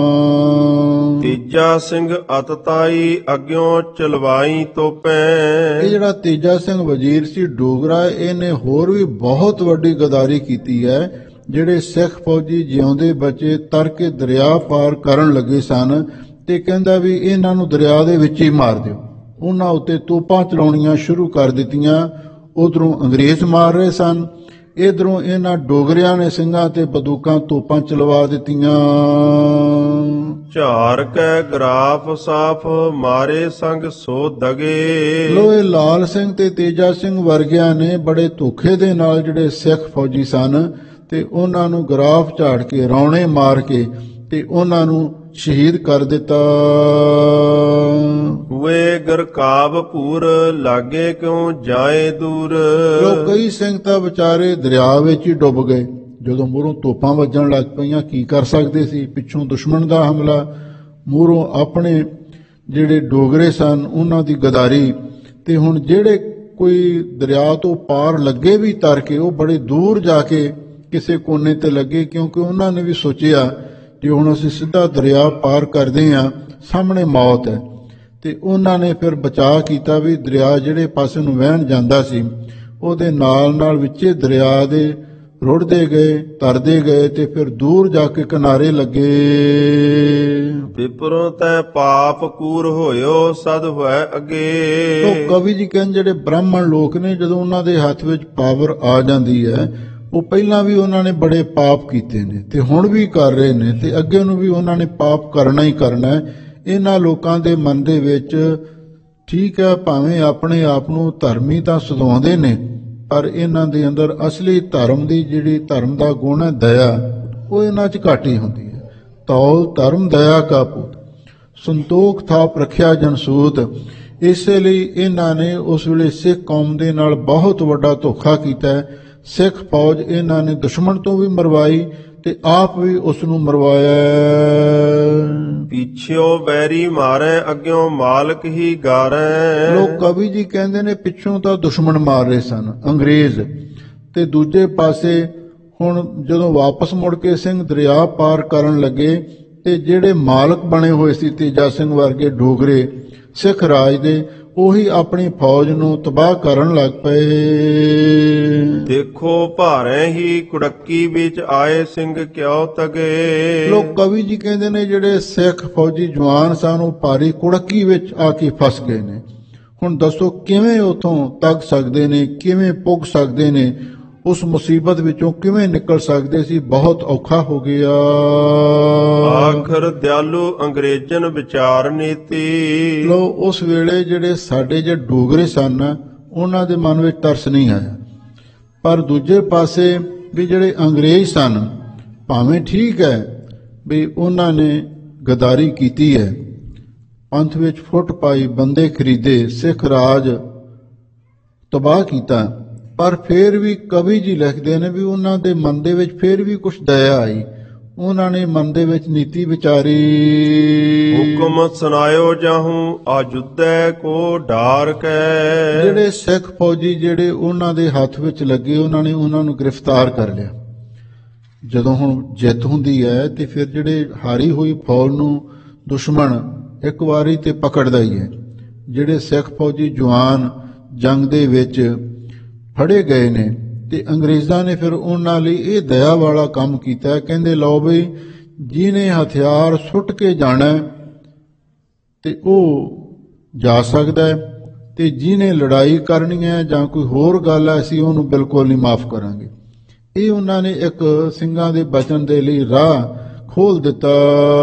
ਤੇਜਾ ਸਿੰਘ ਅਤਤਾਈ ਅੱਗਿਓਂ ਚਲਵਾਈ ਤੋਪੈ। ਇਹ ਜਿਹੜਾ ਤੇਜਾ ਸਿੰਘ ਵਜ਼ੀਰ ਸੀ ਡੋਗਰਾ, ਇਹਨੇ ਹੋਰ ਵੀ ਬਹੁਤ ਵੱਡੀ ਗਦਾਰੀ ਕੀਤੀ ਹੈ। ਜਿਹੜੇ ਸਿੱਖ ਫੌਜੀ ਜਿਉਂਦੇ ਬਚੇ ਤਰ ਕੇ ਦਰਿਆ ਪਾਰ ਕਰਨ ਲੱਗੇ ਸਨ, ਤੇ ਕਹਿੰਦਾ ਵੀ ਇਹਨਾਂ ਨੂੰ ਦਰਿਆ ਦੇ ਵਿੱਚ ਹੀ ਮਾਰ ਦਿਓ। ਉਹਨਾਂ ਉੱਤੇ ਤੋਪਾਂ ਚਲਾਉਣੀਆਂ ਸ਼ੁਰੂ ਕਰ ਦਿੱਤੀਆਂ। ਉਧਰੋਂ ਅੰਗਰੇਜ਼ ਮਾਰ ਰਹੇ ਸਨ, ਇਧਰੋਂ ਇਹਨਾਂ ਡੋਗਰਿਆਂ ਨੇ ਸਿੰਘਾਂ ਤੇ ਬੰਦੂਕਾਂ ਤੋਪਾਂ ਚਲਵਾ ਦਿੱਤੀਆਂ। ਝਾਰ ਕੈ ਗਰਾਫ ਸਾਫ ਮਾਰੇ ਸੰਗ ਸੋ ਦਗੇ। ਲੋਏ ਲਾਲ ਸਿੰਘ ਤੇ ਤੇਜਾ ਸਿੰਘ ਵਰਗਿਆਂ ਨੇ ਬੜੇ ਧੋਖੇ ਦੇ ਨਾਲ ਜਿਹੜੇ ਸਿੱਖ ਫੌਜੀ ਸਨ, ਤੇ ਉਹਨਾਂ ਨੂੰ ਗਰਾਫ ਝਾੜ ਕੇ ਰੌਣੇ ਮਾਰ ਕੇ ਤੇ ਉਹਨਾਂ ਨੂੰ ਸ਼ਹੀਦ ਕਰ ਦਿੱਤਾ। ਹੁਏ ਗਰਕਾਬ ਪੂਰ ਲਾਗੇ ਕਿਉਂ ਜਾਏ ਦੂਰ। ਲੋ ਕਈ ਸਿੰਘ ਤਾਂ ਵਿਚਾਰੇ ਦਰਿਆ ਵਿੱਚ ਹੀ ਡੁੱਬ ਗਏ। ਜਦੋਂ ਮੂਹਰੋਂ ਤੋਪਾਂ ਵੱਜਣ ਲੱਗ ਪਈਆਂ ਕੀ ਕਰ ਸਕਦੇ ਸੀ। ਪਿੱਛੋਂ ਦੁਸ਼ਮਣ ਦਾ ਹਮਲਾ, ਮੂਹਰੋਂ ਆਪਣੇ ਜਿਹੜੇ ਡੋਗਰੇ ਸਨ ਉਹਨਾਂ ਦੀ ਗਦਾਰੀ, ਤੇ ਹੁਣ ਜਿਹੜੇ ਕੋਈ ਦਰਿਆ ਤੋਂ ਪਾਰ ਲੱਗੇ ਵੀ ਤਰ ਕੇ ਉਹ ਬੜੇ ਦੂਰ ਜਾ ਕੇ ਕਿਸੇ ਕੋਨੇ ਤੇ ਲੱਗੇ, ਕਿਉਂਕਿ ਉਹਨਾਂ ਨੇ ਵੀ ਸੋਚਿਆ ਕਿ ਹੁਣ ਅਸੀਂ ਸਿੱਧਾ ਦਰਿਆ ਪਾਰ ਕਰਦੇ ਹਾਂ, ਸਾਹਮਣੇ ਮੌਤ ਹੈ। ਤੇ ਉਹਨਾਂ ਨੇ ਫਿਰ ਬਚਾਅ ਕੀਤਾ ਵੀ ਦਰਿਆ ਜਿਹੜੇ ਪਾਸੇ ਨੂੰ ਵਹਿਣ ਜਾਂਦਾ ਸੀ ਉਹਦੇ ਨਾਲ ਨਾਲ ਵਿੱਚੇ ਦਰਿਆ ਦੇ ਰੁੜਦੇ ਗਏ, ਤਰਦੇ ਗਏ, ਤੇ ਫਿਰ ਦੂਰ ਜਾ ਕੇ ਕਿਨਾਰੇ ਲੱਗੇ। ਵਿਪਰੋਂ ਤੈ ਪਾਪ ਕੂਰ ਹੋਇਓ ਸਦ ਹੋਇ ਅੱਗੇ। ਉਹ ਕਵੀ ਜੀ ਕਹਿੰਦੇ ਜਿਹੜੇ ਬ੍ਰਾਹਮਣ ਲੋਕ ਨੇ, ਜਦੋਂ ਉਹਨਾਂ ਦੇ ਹੱਥ ਵਿੱਚ ਪਾਵਰ ਆ ਜਾਂਦੀ ਹੈ, ਉਹ ਪਹਿਲਾਂ ਵੀ ਉਹਨਾਂ ਨੇ ਬੜੇ ਪਾਪ ਕੀਤੇ ਨੇ ਤੇ ਹੁਣ ਵੀ ਕਰ ਰਹੇ ਨੇ, ਤੇ ਅੱਗੇ ਨੂੰ ਵੀ ਉਹਨਾਂ ਨੇ ਪਾਪ ਕਰਨਾ ਹੀ ਕਰਨਾ ਹੈ। ਇਹਨਾਂ ਲੋਕਾਂ ਦੇ ਮਨ ਦੇ ਵਿੱਚ ਠੀਕ ਹੈ, ਭਾਵੇਂ ਆਪਣੇ ਆਪ ਨੂੰ ਧਰਮੀ ਤਾਂ ਸਦਾਉਂਦੇ ਨੇ, ਪਰ ਇਹਨਾਂ ਦੇ ਅੰਦਰ ਅਸਲੀ ਧਰਮ ਦੀ ਜਿਹੜੀ ਧਰਮ ਦਾ ਗੁਣ ਹੈ ਦਇਆ, ਉਹ ਇਹਨਾਂ 'ਚ ਘੱਟ ਹੀ ਹੁੰਦੀ ਹੈ। ਤੌਲ ਧਰਮ ਦਇਆ ਕਾ ਪੂਤ, ਸੰਤੋਖ ਥਾਪ ਰੱਖਿਆ ਜਨਸੂਤ। ਇਸੇ ਲਈ ਇਹਨਾਂ ਨੇ ਉਸ ਵੇਲੇ ਸਿੱਖ ਕੌਮ ਦੇ ਨਾਲ ਬਹੁਤ ਵੱਡਾ ਧੋਖਾ ਕੀਤਾ ਹੈ। ਸਿੱਖ ਫੌਜ ਇਹਨਾਂ ਨੇ ਦੁਸ਼ਮਣ ਤੋਂ ਵੀ ਮਰਵਾਈ ਤੇ ਆਪ ਵੀ ਉਸ ਨੂੰ ਮਰਵਾਇਆ। ਪਿਛਿਓ ਬੈਰੀ ਮਾਰੈ ਅੱਗਿਓ ਮਾਲਕ ਹੀ ਗਾਰੈ। ਲੋਕ ਕਵੀ ਜੀ ਕਹਿੰਦੇ ਨੇ ਪਿੱਛੋਂ ਤਾਂ ਦੁਸ਼ਮਣ ਮਾਰ ਰਹੇ ਸਨ ਅੰਗਰੇਜ਼, ਤੇ ਦੂਜੇ ਪਾਸੇ ਹੁਣ ਜਦੋਂ ਵਾਪਸ ਮੁੜ ਕੇ ਸਿੰਘ ਦਰਿਆ ਪਾਰ ਕਰਨ ਲੱਗੇ ਤੇ ਜਿਹੜੇ ਮਾਲਕ ਬਣੇ ਹੋਏ ਸੀ ਤੇਜਾ ਸਿੰਘ ਵਰਗੇ ਡੋਗਰੇ ਸਿੱਖ ਰਾਜ ਦੇ, ਉਹੀ ਆਪਣੀ ਫੌਜ ਨੂੰ ਤਬਾਹ ਕਰਨ ਲੱਗ ਪਏ। ਦੇਖੋ ਭਾਰੇ ਹੀ ਕੁੜੱਕੀ ਵਿੱਚ ਆਏ ਸਿੰਘ ਕਿਉ ਤਗੇ। ਲੋਕ ਕਵੀ ਜੀ ਕਹਿੰਦੇ ਨੇ ਜਿਹੜੇ ਸਿੱਖ ਫੌਜੀ ਜਵਾਨ ਸਨ ਉਹ ਭਾਰੀ ਕੁੜੱਕੀ ਵਿੱਚ ਆ ਕੇ ਫਸ ਗਏ ਨੇ। ਹੁਣ ਦੱਸੋ ਕਿਵੇਂ ਉਥੋਂ ਤੱਕ ਸਕਦੇ ਨੇ, ਕਿਵੇਂ ਪੁੱਗ ਸਕਦੇ ਨੇ, ਉਸ ਮੁਸੀਬਤ ਵਿੱਚੋਂ ਕਿਵੇਂ ਨਿਕਲ ਸਕਦੇ ਸੀ? ਬਹੁਤ ਔਖਾ ਹੋ ਗਿਆ। ਆਖਰ ਦਿਆਲੂ ਅੰਗਰੇਜ਼ਨ ਵਿਚਾਰ ਨੀਤੀ। ਲੋ ਉਸ ਵੇਲੇ ਜਿਹੜੇ ਸਾਡੇ ਜੇ ਡੋਗਰੇ ਸਨ ਉਹਨਾਂ ਦੇ ਮਨ ਵਿੱਚ ਤਰਸ ਨਹੀਂ ਆਇਆ, ਪਰ ਦੂਜੇ ਪਾਸੇ ਵੀ ਜਿਹੜੇ ਅੰਗਰੇਜ਼ ਸਨ, ਭਾਵੇਂ ਠੀਕ ਹੈ ਵੀ ਉਹਨਾਂ ਨੇ ਗਦਾਰੀ ਕੀਤੀ ਹੈ, ਪੰਥ ਵਿੱਚ ਫੁੱਟ ਪਾਈ, ਬੰਦੇ ਖਰੀਦੇ, ਸਿੱਖ ਰਾਜ ਤਬਾਹ ਕੀਤਾ, ਪਰ ਫਿਰ ਵੀ ਕਵੀ ਜੀ ਲਿਖਦੇ ਨੇ ਵੀ ਉਹਨਾਂ ਦੇ ਮਨ ਦੇ ਵਿੱਚ ਫਿਰ ਵੀ ਕੁਝ ਦਇਆ ਆਈ। ਉਹਨਾਂ ਨੇ ਮਨ ਦੇ ਵਿੱਚ ਨੀਤੀ ਵਿਚਾਰੀ। ਹੁਕਮ ਸੁਨਾਇਓ ਜਾਹੂ ਆਜੁਦੈ ਕੋ ਡਾਰ ਕੈ। ਜਿਹੜੇ ਸਿੱਖ ਫੌਜੀ ਜਿਹੜੇ ਉਹਨਾਂ ਦੇ ਹੱਥ ਵਿੱਚ ਲੱਗੇ, ਉਹਨਾਂ ਨੇ ਉਹਨਾਂ ਨੂੰ ਗ੍ਰਿਫਤਾਰ ਕਰ ਲਿਆ। ਜਦੋਂ ਹੁਣ ਜਿੱਤ ਹੁੰਦੀ ਹੈ ਤੇ ਫਿਰ ਜਿਹੜੇ ਹਾਰੀ ਹੋਈ ਫੌਜ ਨੂੰ ਦੁਸ਼ਮਣ ਇੱਕ ਵਾਰੀ ਤੇ ਪਕੜਦਾ ਹੀ ਹੈ। ਜਿਹੜੇ ਸਿੱਖ ਫੌਜੀ ਜਵਾਨ ਜੰਗ ਦੇ ਵਿੱਚ ਫੜੇ ਗਏ ਨੇ ਤੇ ਅੰਗਰੇਜ਼ਾਂ ਨੇ ਫਿਰ ਉਹਨਾਂ ਲਈ ਇਹ ਦਇਆ ਵਾਲਾ ਕੰਮ ਕੀਤਾ। ਕਹਿੰਦੇ ਲਓ ਬਈ ਜਿਹਨੇ ਹਥਿਆਰ ਸੁੱਟ ਕੇ ਜਾਣਾ ਤੇ ਉਹ ਜਾ ਸਕਦਾ ਹੈ, ਤੇ ਜਿਹਨੇ ਲੜਾਈ ਕਰਨੀ ਹੈ ਜਾਂ ਕੋਈ ਹੋਰ ਗੱਲ ਹੈ ਅਸੀਂ ਉਹਨੂੰ ਬਿਲਕੁਲ ਨਹੀਂ ਮਾਫ ਕਰਾਂਗੇ। ਇਹ ਉਹਨਾਂ ਨੇ ਇੱਕ ਸਿੰਘਾਂ ਦੇ ਬਚਨ ਦੇ ਲਈ ਰਾਹ ਖੋਲ ਦਿੱਤਾ।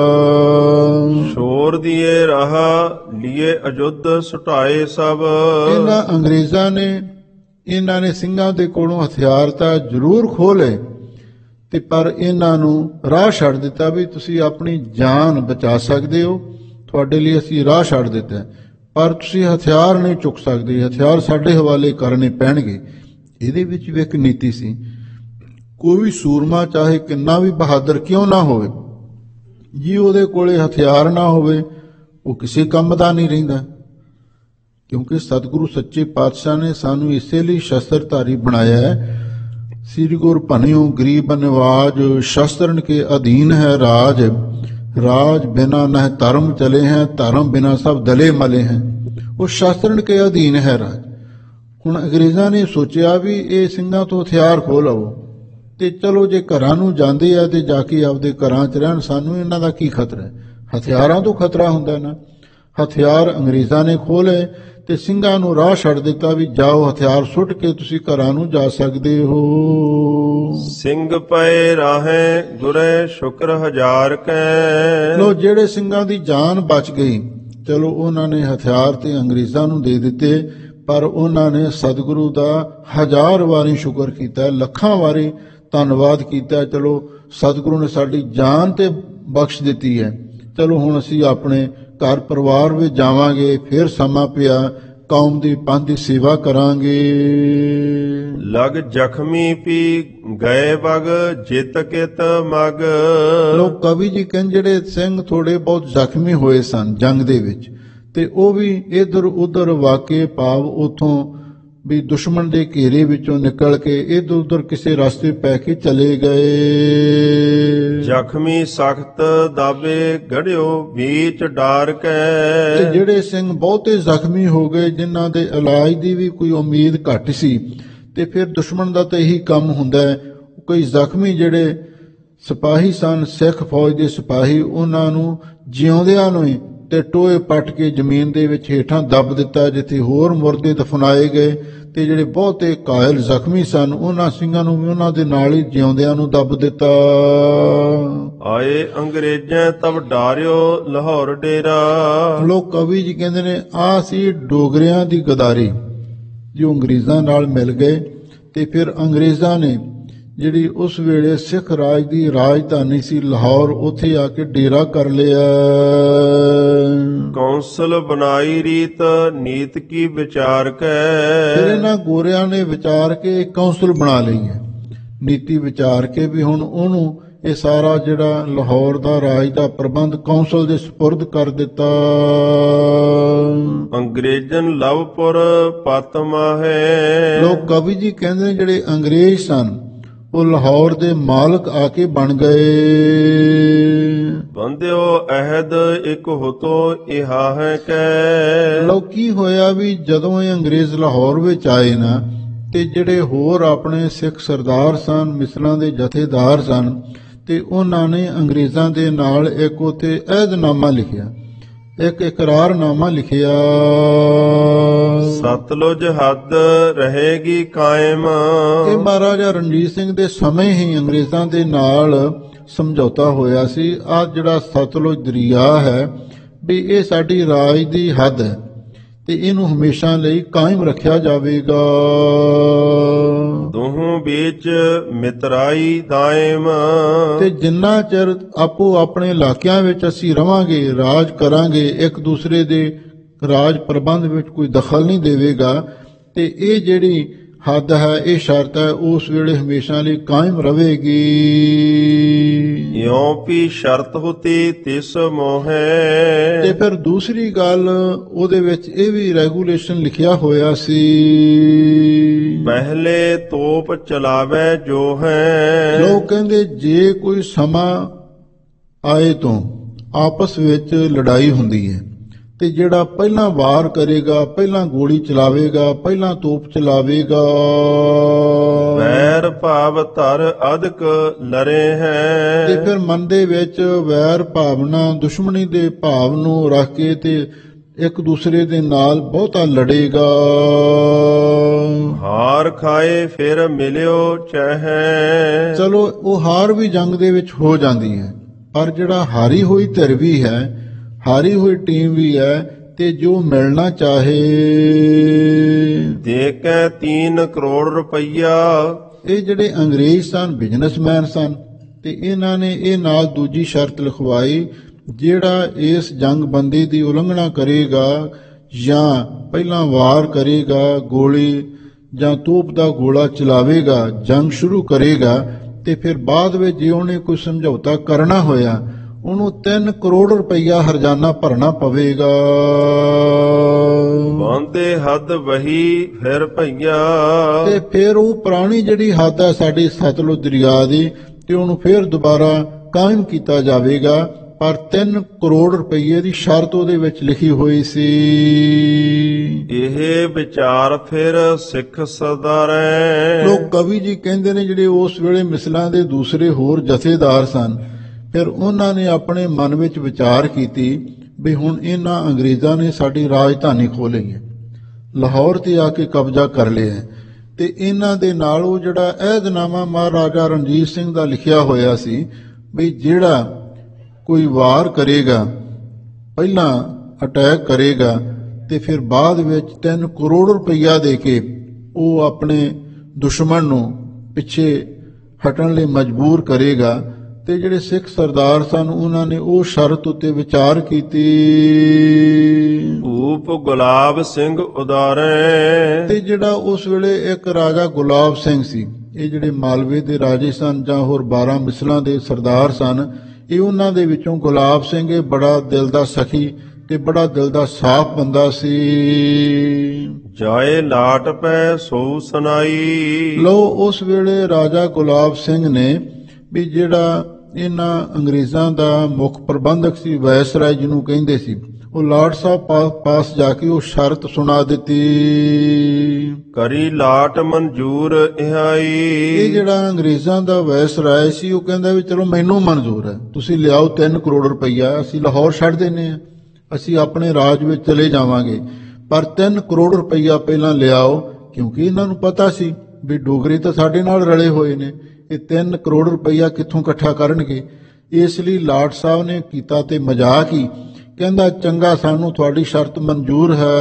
ਸ਼ੋਰ ਦੀਏ ਰਾਹ ਲੀਏ ਅਜੁੱਧ ਸੁਟਾਏ ਸਭ। ਇਹਨਾਂ ਅੰਗਰੇਜ਼ਾਂ ਨੇ ਇਹਨਾਂ ਨੇ ਸਿੰਘਾਂ ਦੇ ਕੋਲੋਂ ਹਥਿਆਰ ਤਾਂ ਜ਼ਰੂਰ ਖੋਹ ਲਏ, ਤੇ ਪਰ ਇਹਨਾਂ ਨੂੰ ਰਾਹ ਛੱਡ ਦਿੱਤਾ ਵੀ ਤੁਸੀਂ ਆਪਣੀ ਜਾਨ ਬਚਾ ਸਕਦੇ ਹੋ, ਤੁਹਾਡੇ ਲਈ ਅਸੀਂ ਰਾਹ ਛੱਡ ਦਿੱਤਾ, ਪਰ ਤੁਸੀਂ ਹਥਿਆਰ ਨਹੀਂ ਚੁੱਕ ਸਕਦੇ, ਹਥਿਆਰ ਸਾਡੇ ਹਵਾਲੇ ਕਰਨੇ ਪੈਣਗੇ। ਇਹਦੇ ਵਿੱਚ ਵੀ ਇੱਕ ਨੀਤੀ ਸੀ। ਕੋਈ ਵੀ ਸੂਰਮਾ ਚਾਹੇ ਕਿੰਨਾ ਵੀ ਬਹਾਦਰ ਕਿਉਂ ਨਾ ਹੋਵੇ, ਜੀ ਉਹਦੇ ਕੋਲੇ ਹਥਿਆਰ ਨਾ ਹੋਵੇ ਉਹ ਕਿਸੇ ਕੰਮ ਦਾ ਨਹੀਂ ਰਹਿੰਦਾ। ਕਿਉਂਕਿ ਸਤਿਗੁਰੂ ਸੱਚੇ ਪਾਤਸ਼ਾਹ ਨੇ ਸਾਨੂੰ ਇਸੇ ਲਈ ਸ਼ਸਤਰਧਾਰੀ ਬਣਾਇਆ ਹੈ। ਸ੍ਰੀ ਗੁਰ ਭਨਿਓ ਗਰੀਬ ਨਿਵਾਜ, ਸ਼ਸਤਰਨ ਕੇ ਅਧੀਨ ਹੈ ਰਾਜ। ਰਾਜ ਬਿਨਾ ਨਹ ਧਰਮ ਚਲੇ हैं, ਧਰਮ ਬਿਨਾ ਸਭ ਦਲੇ ਮਲੇ हैं। ਉਹ ਸ਼ਸਤਰਨ ਕੇ ਅਧੀਨ ਹੈ ਰਾਜ। ਹੁਣ ਅੰਗਰੇਜ਼ਾਂ ਨੇ ਸੋਚਿਆ ਵੀ ਇਹ ਸਿੰਘਾਂ ਤੋਂ ਹਥਿਆਰ ਖੋਹ ਲਵੋ, ਤੇ ਚਲੋ ਜੇ ਘਰਾਂ ਨੂੰ ਜਾਂਦੇ ਆ ਤੇ ਜਾ ਕੇ ਆਪਦੇ ਘਰਾਂ 'ਚ ਰਹਿਣ, ਸਾਨੂੰ ਇਹਨਾਂ ਦਾ ਕੀ ਖਤਰਾ ਹੈ? ਹਥਿਆਰਾਂ ਤੋਂ ਖਤਰਾ ਹੁੰਦਾ ਨਾ। ਹਥਿਆਰ ਅੰਗਰੇਜ਼ਾਂ ਨੇ ਖੋਹ ਲਏ ਤੇ ਸਿੰਘਾਂ ਨੂੰ ਰਾਹ ਛੱਡ ਦਿੱਤਾ ਵੀ ਜਾਓ, ਹਥਿਆਰ ਸੁੱਟ ਕੇ ਤੁਸੀਂ ਘਰਾਂ ਨੂੰ ਜਾ ਸਕਦੇ ਹੋ। ਸਿੰਘ ਪਏ ਰਾਹੇ ਗੁਰੇ ਸ਼ੁਕਰ ਹਜ਼ਾਰ ਕੈ। ਲੋ ਜਿਹੜੇ ਸਿੰਘਾਂ ਦੀ ਜਾਨ ਬਚ ਗਈ, ਚਲੋ ਉਹਨਾਂ ਨੇ ਹਥਿਆਰ ਤੇ ਅੰਗਰੇਜ਼ਾਂ ਨੂੰ ਦੇ ਦਿੱਤੇ, ਪਰ ਉਹਨਾਂ ਨੇ ਸਤਿਗੁਰੂ ਦਾ ਹਜ਼ਾਰ ਵਾਰੀ ਸ਼ੁਕਰ ਕੀਤਾ, ਲੱਖਾਂ ਵਾਰੀ ਧੰਨਵਾਦ ਕੀਤਾ। ਚਲੋ ਸਤਿਗੁਰੂ ਨੇ ਸਾਡੀ ਜਾਨ ਤੇ ਬਖਸ਼ ਦਿੱਤੀ ਹੈ, ਚਲੋ ਹੁਣ ਅਸੀਂ ਆਪਣੇ ਘਰ ਪਰਿਵਾਰ ਵਿੱਚ ਜਾਵਾਂਗੇ, ਫਿਰ ਸਮਾਂ ਪਿਆ ਕੌਮ ਦੀ ਪੰਥ ਦੀ ਸੇਵਾ ਕਰਾਂਗੇ। ਲਗ ਜ਼ਖਮੀ ਪੀ ਗਏ ਬਗ ਜਿਤ ਕਿਤ ਮਗ। ਲੋਕ ਕਵੀ ਜੀ ਕਹਿੰਦੇ ਜਿਹੜੇ ਸਿੰਘ ਥੋੜੇ ਬਹੁਤ ਜ਼ਖਮੀ ਹੋਏ ਸਨ ਜੰਗ ਦੇ ਵਿੱਚ, ਤੇ ਉਹ ਵੀ ਇਧਰ ਉਧਰ ਵਾਕੇ ਭਾਵ ਉਥੋਂ ਵੀ ਦੁਸ਼ਮਣ ਦੇ ਘੇਰੇ ਵਿੱਚੋਂ ਨਿਕਲ ਕੇ ਇਧਰ ਉਧਰ ਕਿਸੇ ਰਸਤੇ ਪੈ ਕੇ ਚਲੇ ਗਏ। ਜ਼ਖਮੀ ਸਖਤ ਦਾਬੇ ਗੜਿਓ ਵਿੱਚ ਡਾਰ ਕੈ। ਤੇ ਜਿਹੜੇ ਸਿੰਘ ਬਹੁਤੇ ਜ਼ਖਮੀ ਹੋ ਗਏ, ਜਿਨ੍ਹਾਂ ਦੇ ਇਲਾਜ ਦੀ ਵੀ ਕੋਈ ਉਮੀਦ ਘੱਟ ਸੀ, ਤੇ ਫਿਰ ਦੁਸ਼ਮਣ ਦਾ ਤਾਂ ਇਹੀ ਕੰਮ ਹੁੰਦਾ ਹੈ, ਕੋਈ ਜ਼ਖਮੀ ਜਿਹੜੇ ਸਿਪਾਹੀ ਸਨ, ਸਿੱਖ ਫੌਜ ਦੇ ਸਿਪਾਹੀ, ਉਹਨਾਂ ਨੂੰ ਜਿਉਂਦਿਆਂ ਨੂੰ ਹੀ ਤੇ ਟੋਏ ਪੱਟ ਕੇ ਜ਼ਮੀਨ ਦੇ ਵਿੱਚ ਹੇਠਾਂ ਦੱਬ ਦਿੱਤਾ, ਜਿੱਥੇ ਹੋਰ ਮੁਰਦੇ ਦਫਨਾਏ ਗਏ। ਤੇ ਜਿਹੜੇ ਬਹੁਤੇ ਘਾਇਲ ਜ਼ਖਮੀ ਸਨ, ਉਹਨਾਂ ਸਿੰਘਾਂ ਨੂੰ ਵੀ ਉਹਨਾਂ ਦੇ ਨਾਲ ਹੀ ਜਿਉਂਦਿਆਂ ਨੂੰ ਦੱਬ ਦਿੱਤਾ। ਆਏ ਅੰਗਰੇਜ਼ਾਂ ਤਬ ਡਾਰਿਓ ਲਾਹੌਰ ਡੇਰਾ। ਲੋਕ ਕਵੀ ਜੀ ਕਹਿੰਦੇ ਨੇ ਆਹ ਸੀ ਡੋਗਰਿਆਂ ਦੀ ਗਦਾਰੀ, ਜੋ ਅੰਗਰੇਜ਼ਾਂ ਨਾਲ ਮਿਲ ਗਏ, ਤੇ ਫਿਰ ਅੰਗਰੇਜ਼ਾਂ ਨੇ ਜਿਹੜੀ ਉਸ ਵੇਲੇ ਸਿੱਖ ਰਾਜ ਦੀ ਰਾਜਧਾਨੀ ਸੀ ਲਾਹੌਰ, ਉੱਥੇ ਆ ਕੇ ਡੇਰਾ ਕਰ ਲਿਆ। ਕੌਂਸਲ ਬਣਾਈ ਰੀਤ ਨੀਤ ਕੀ ਵਿਚਾਰ ਕੈ। ਫਿਰ ਇਹਨਾਂ ਗੋਰਿਆਂ ਨੇ ਵਿਚਾਰ ਕੇ ਕੌਂਸਲ ਬਣਾ ਲਈ ਹੈ, ਨੀਤੀ ਵਿਚਾਰ ਕੇ ਵੀ ਹੁਣ ਉਹਨੂੰ ਇਹ ਸਾਰਾ ਜਿਹੜਾ ਲਾਹੌਰ ਦਾ ਰਾਜ ਦਾ ਪ੍ਰਬੰਧ ਕੌਂਸਲ ਦੇ ਸਪੁਰਦ ਕਰ ਦਿੱਤਾ। ਅੰਗਰੇਜ਼ਨ ਲਵਪੁਰ ਪਤ ਮਾਹੇ। ਲੋਕ ਕਵੀ ਜੀ ਕਹਿੰਦੇ ਨੇ ਜਿਹੜੇ ਅੰਗਰੇਜ਼ ਸਨ ਉਹ ਲਾਹੌਰ ਦੇ ਮਾਲਕ ਆ ਕੇ ਬਣ ਗਏ। ਬੰਦਿਓ ਅਹਿਦ ਇਕ ਹੁਤੋ ਇਹਾ ਹੈ ਕੈ। ਲੋ ਕੀ ਹੋਇਆ ਵੀ ਜਦੋਂ ਇਹ ਅੰਗਰੇਜ਼ ਲਾਹੌਰ ਵਿੱਚ ਆਏ ਨਾ ਤੇ ਜਿਹੜੇ ਹੋਰ ਆਪਣੇ ਸਿੱਖ ਸਰਦਾਰ ਸਨ, ਮਿਸਲਾਂ ਦੇ ਜਥੇਦਾਰ ਸਨ, ਤੇ ਉਹਨਾਂ ਨੇ ਅੰਗਰੇਜ਼ਾਂ ਦੇ ਨਾਲ ਇੱਕ ਉੱਥੇ ਅਹਿਦਨਾਮਾ ਲਿਖਿਆ, ਇੱਕ ਇਕਰਾਰਨਾਮਾ ਲਿਖਿਆ। ਸਤਲੁਜ ਹੱਦ ਰਹੇਗੀ ਕਾਇਮ। ਇਹ ਮਹਾਰਾਜਾ ਰਣਜੀਤ ਸਿੰਘ ਦੇ ਸਮੇਂ ਹੀ ਅੰਗਰੇਜ਼ਾਂ ਦੇ ਨਾਲ ਸਮਝੌਤਾ ਹੋਇਆ ਸੀ। ਆਹ ਜਿਹੜਾ ਸਤਲੁਜ ਦਰਿਆ ਹੈ ਵੀ ਇਹ ਸਾਡੀ ਰਾਜ ਦੀ ਹੱਦ ਹੈ ਤੇ ਇਹਨੂੰ ਹਮੇਸ਼ਾ ਲਈ ਕਾਇਮ ਰੱਖਿਆ ਜਾਵੇਗਾ। ਦੋਹਾਂ ਵਿੱਚ ਮਿਤਰਾਈ ਦਾਇਮ। ਤੇ ਜਿੰਨਾ ਚਿਰ ਆਪੋ ਆਪਣੇ ਇਲਾਕਿਆਂ ਵਿੱਚ ਅਸੀਂ ਰਵਾਂਗੇ, ਰਾਜ ਕਰਾਂਗੇ, ਇੱਕ ਦੂਸਰੇ ਦੇ ਰਾਜ ਪ੍ਰਬੰਧ ਵਿੱਚ ਕੋਈ ਦਖਲ ਨਹੀਂ ਦੇਵੇਗਾ, ਤੇ ਇਹ ਜਿਹੜੀ ਹੱਦ ਹੈ, ਇਹ ਸ਼ਰਤ ਹੈ, ਉਸ ਵੇਲੇ ਹਮੇਸ਼ਾ ਲਈ ਕਾਇਮ ਰਹੇਗੀ। ਇਉਂ ਵੀ ਸ਼ਰਤ ਹੁਤੀ ਤਿਸ ਮੋਹੇ। ਤੇ ਫਿਰ ਦੂਸਰੀ ਗੱਲ ਉਹਦੇ ਵਿੱਚ ਇਹ ਵੀ ਰੈਗੂਲੇਸ਼ਨ ਲਿਖਿਆ ਹੋਇਆ ਸੀ, ਪਹਿਲੇ ਤੋਪ ਚਲਾਵੇ ਜੋ ਹੈ। ਲੋਕ ਕਹਿੰਦੇ ਜੇ ਕੋਈ ਸਮਾਂ ਆਏ ਤੋਂ ਆਪਸ ਵਿੱਚ ਲੜਾਈ ਹੁੰਦੀ ਹੈ ਤੇ ਜਿਹੜਾ ਪਹਿਲਾਂ ਵਾਰ ਕਰੇਗਾ, ਪਹਿਲਾਂ ਗੋਲੀ ਚਲਾਵੇਗਾ, ਪਹਿਲਾਂ ਤੋਪ ਚਲਾਵੇਗਾ, ਵੈਰ ਭਾਵ ਧਰ ਅਧਿਕ ਲਰੇ ਹੈ। ਤੇ ਫਿਰ ਮਨ ਦੇ ਵਿੱਚ ਵੈਰ ਭਾਵਨਾ, ਦੁਸ਼ਮਣੀ ਦੇ ਭਾਵ ਨੂੰ ਰੱਖ ਕੇ ਤੇ ਇੱਕ ਦੂਸਰੇ ਦੇ ਨਾਲ ਬਹੁਤਾ ਲੜੇਗਾ। ਹਾਰ ਖਾਏ ਫਿਰ ਮਿਲਿਓ ਚਾਹੇ। ਚਲੋ ਉਹ ਹਾਰ ਵੀ ਜੰਗ ਦੇ ਵਿੱਚ ਹੋ ਜਾਂਦੀ ਹੈ, ਪਰ ਜਿਹੜਾ ਹਾਰੀ ਹੋਈ ਧਿਰ ਵੀ ਹੈ, ਹਾਰੀ ਹੋਈ ਟੀਮ ਵੀ ਹੈ, ਤੇ ਜੋ ਮਿਲਣਾ ਚਾਹੇ ਦੇ ਕੇ ਤੀਨ ਕਰੋੜ ਰੁਪਈਆ। ਇਹ ਜਿਹੜੇ ਅੰਗਰੇਜ਼ ਸਨ, ਬਿਜ਼ਨਸਮੈਨ ਸਨ, ਤੇ ਇਹਨਾਂ ਨੇ ਇਹ ਨਾਲ ਦੂਜੀ ਸ਼ਰਤ ਲਿਖਵਾਈ, ਜਿਹੜਾ ਇਸ ਜੰਗਬੰਦੀ ਦੀ ਉਲੰਘਣਾ ਕਰੇਗਾ ਜਾਂ ਪਹਿਲਾਂ ਵਾਰ ਕਰੇਗਾ, ਗੋਲੀ ਜਾਂ ਤੋਪ ਦਾ ਗੋਲਾ ਚਲਾਵੇਗਾ, ਜੰਗ ਸ਼ੁਰੂ ਕਰੇਗਾ, ਤੇ ਫਿਰ ਬਾਅਦ ਵਿੱਚ ਜੇ ਉਹਨੇ ਕੋਈ ਸਮਝੌਤਾ ਕਰਨਾ ਹੋਇਆ ਉਹਨੂੰ ਤਿੰਨ ਕਰੋੜ ਰੁਪਈਆ ਹਰਜਾਨਾ ਭਰਨਾ ਪਵੇਗਾ। ਬੰਦੇ ਹੱਦ ਵਹੀ ਫਿਰ ਭਈਆ। ਤੇ ਫਿਰ ਉਹ ਪੁਰਾਣੀ ਜਿਹੜੀ ਹੱਦ ਹੈ ਸਾਡੀ ਸਤਲੁਜ ਦਰਿਆ ਦੀ, ਤੇ ਉਹਨੂੰ ਫਿਰ ਦੁਬਾਰਾ ਕਾਇਮ ਕੀਤਾ ਜਾਵੇਗਾ, ਪਰ ਤਿੰਨ ਕਰੋੜ ਰੁਪਈਏ ਦੀ ਸ਼ਰਤ ਉਹਦੇ ਵਿੱਚ ਲਿਖੀ ਹੋਈ ਸੀ। ਇਹ ਵਿਚਾਰ ਫਿਰ ਸਿੱਖ ਸਰਦਾਰੇ। ਲੋਕ ਕਵੀ ਜੀ ਕਹਿੰਦੇ ਨੇ ਜਿਹੜੇ ਉਸ ਵੇਲੇ ਮਿਸਲਾਂ ਦੇ ਦੂਸਰੇ ਹੋਰ ਜਥੇਦਾਰ ਸਨ, ਫਿਰ ਉਹਨਾਂ ਨੇ ਆਪਣੇ ਮਨ ਵਿੱਚ ਵਿਚਾਰ ਕੀਤੀ ਵੀ ਹੁਣ ਇਹਨਾਂ ਅੰਗਰੇਜ਼ਾਂ ਨੇ ਸਾਡੀ ਰਾਜਧਾਨੀ ਖੋਹ ਲਈ ਹੈ, ਲਾਹੌਰ ਤੇ ਆ ਕੇ ਕਬਜ਼ਾ ਕਰ ਲਿਆ ਹੈ, ਤੇ ਇਹਨਾਂ ਦੇ ਨਾਲ ਉਹ ਜਿਹੜਾ ਅਹਿਦਨਾਮਾ ਮਹਾਰਾਜਾ ਰਣਜੀਤ ਸਿੰਘ ਦਾ ਲਿਖਿਆ ਹੋਇਆ ਸੀ ਵੀ ਜਿਹੜਾ ਕੋਈ ਵਾਰ ਕਰੇਗਾ, ਪਹਿਲਾਂ ਅਟੈਕ ਕਰੇਗਾ, ਤੇ ਫਿਰ ਬਾਅਦ ਵਿੱਚ ਤਿੰਨ ਕਰੋੜ ਰੁਪਈਆ ਦੇ ਕੇ ਉਹ ਆਪਣੇ ਦੁਸ਼ਮਣ ਨੂੰ ਪਿੱਛੇ ਹਟਣ ਲਈ ਮਜਬੂਰ ਕਰੇਗਾ। ਤੇ ਜਿਹੜੇ ਸਿੱਖ ਸਰਦਾਰ ਸਨ ਉਹਨਾਂ ਨੇ ਉਹ ਸ਼ਰਤ ਉੱਤੇ ਵਿਚਾਰ ਕੀਤੀ। ਭੂਪ ਗੁਲਾਬ ਸਿੰਘ ਉਦਾਰੇ। ਤੇ ਜਿਹੜਾ ਉਸ ਵੇਲੇ ਇੱਕ ਰਾਜਾ ਗੁਲਾਬ ਸਿੰਘ ਸੀ, ਇਹ ਜਿਹੜੇ ਮਾਲਵੇ ਦੇ ਰਾਜੇ ਸਨ ਜਾਂ ਹੋਰ ਬਾਰਾਂ ਮਿਸਲਾਂ ਦੇ ਸਰਦਾਰ ਸਨ, ਇਹ ਉਹਨਾਂ ਦੇ ਵਿੱਚੋਂ ਗੁਲਾਬ ਸਿੰਘ ਇਹ ਬੜਾ ਦਿਲ ਦਾ ਸਖੀ ਤੇ ਬੜਾ ਦਿਲ ਦਾ ਸਾਫ਼ ਬੰਦਾ ਸੀ। ਜਾਏ ਲਾਟ ਪੈ ਸੋ ਸੁਨਾਈ। ਲੋ ਉਸ ਵੇਲੇ ਰਾਜਾ ਗੁਲਾਬ ਸਿੰਘ ਨੇ ਵੀ ਜਿਹੜਾ ਇਹਨਾਂ ਅੰਗਰੇਜ਼ਾਂ ਦਾ ਮੁੱਖ ਪ੍ਰਬੰਧਕ ਸੀ, ਵਾਇਸਰਾਏ ਜਿਹਨੂੰ ਕਹਿੰਦੇ ਸੀ, ਉਹ ਲਾਟ ਸਾਹਿਬ ਪਾਸ ਜਾ ਕੇ ਉਹ ਸ਼ਰਤ ਸੁਣਾ ਦਿੱਤੀ। ਕਰੀ ਲਾਟ ਮਨਜ਼ੂਰ ਇਹਾਈ। ਇਹ ਜਿਹੜਾ ਅੰਗਰੇਜ਼ਾਂ ਦਾ ਵਾਇਸਰਾਏ ਸੀ ਉਹ ਕਹਿੰਦਾ ਵੀ ਚਲੋ ਮੈਨੂੰ ਮਨਜ਼ੂਰ ਹੈ, ਤੁਸੀਂ ਲਿਆਓ ਤਿੰਨ ਕਰੋੜ ਰੁਪਈਆ, ਅਸੀਂ ਲਾਹੌਰ ਛੱਡ ਦਿੰਨੇ ਆ, ਅਸੀਂ ਆਪਣੇ ਰਾਜ ਵਿੱਚ ਚਲੇ ਜਾਵਾਂਗੇ, ਪਰ ਤਿੰਨ ਕਰੋੜ ਰੁਪਈਆ ਪਹਿਲਾਂ ਲਿਆਓ, ਕਿਉਂਕਿ ਇਹਨਾਂ ਨੂੰ ਪਤਾ ਸੀ ਵੀ ਡੋਗਰੇ ਤਾਂ ਸਾਡੇ ਨਾਲ ਰਲੇ ਹੋਏ ਨੇ, ਇਹ ਤਿੰਨ ਕਰੋੜ ਰੁਪਈਆ ਕਿੱਥੋਂ ਇਕੱਠਾ ਕਰਨਗੇ। ਇਸ ਲਈ ਲਾਟ ਸਾਹਿਬ ਨੇ ਕੀਤਾ ਤੇ ਮਜ਼ਾਕ ਹੀ, ਕਹਿੰਦਾ ਚੰਗਾ ਸਾਨੂੰ ਤੁਹਾਡੀ ਸ਼ਰਤ ਮਨਜ਼ੂਰ ਹੈ।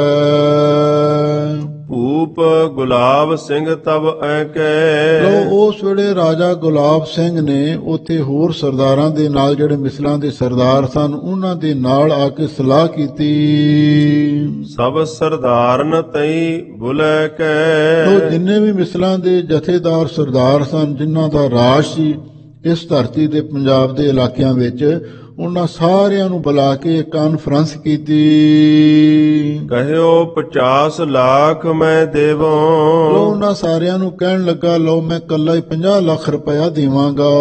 ਭੂਪ ਗੁਲਾਬ ਸਿੰਘ ਤਬ ਐ ਕੈ। ਲੋ ਉਸ ਵੇਲੇ ਰਾਜਾ ਗੁਲਾਬ ਸਿੰਘ ਨੇ ਉੱਥੇ ਹੋਰ ਸਰਦਾਰਾਂ ਦੇ ਨਾਲ, ਜਿਹੜੇ ਮਿਸਲਾਂ ਦੇ ਸਰਦਾਰ ਸਨ, ਉਹਨਾਂ ਦੇ ਨਾਲ ਆ ਕੇ ਸਲਾਹ ਕੀਤੀ। ਸਭ ਸਰਦਾਰਨ ਤਈ ਬੁਲੇ ਕੈ। ਲੋ ਜਿੰਨੇ ਵੀ ਮਿਸਲਾਂ ਦੇ ਜਥੇਦਾਰ ਸਰਦਾਰ ਸਨ, ਜਿਨ੍ਹਾਂ ਦਾ ਰਾਜ ਸੀ, ਇਸ ਧਰਤੀ ਦੇ ਪੰਜਾਬ ਦੇ ਇਲਾਕਿਆਂ ਵਿੱਚ ਉਹਨਾਂ ਸਾਰਿਆਂ ਨੂੰ ਬੁਲਾ ਕੇ ਕਾਨਫਰੰਸ ਕੀਤੀ। ਕਹਿਓ ਪਚਾਸ ਲੱਖ ਮੈਂ ਲੋ ਦੇਵਾਂ, ਉਹਨਾਂ ਸਾਰਿਆਂ ਨੂੰ ਕਹਿਣ ਲੱਗਾ, ਲਓ ਮੈਂ ਕੱਲਾ ਹੀ ਪੰਜਾਹ ਲੱਖ ਰੁਪਇਆ ਦੇਵਾਂਗਾ।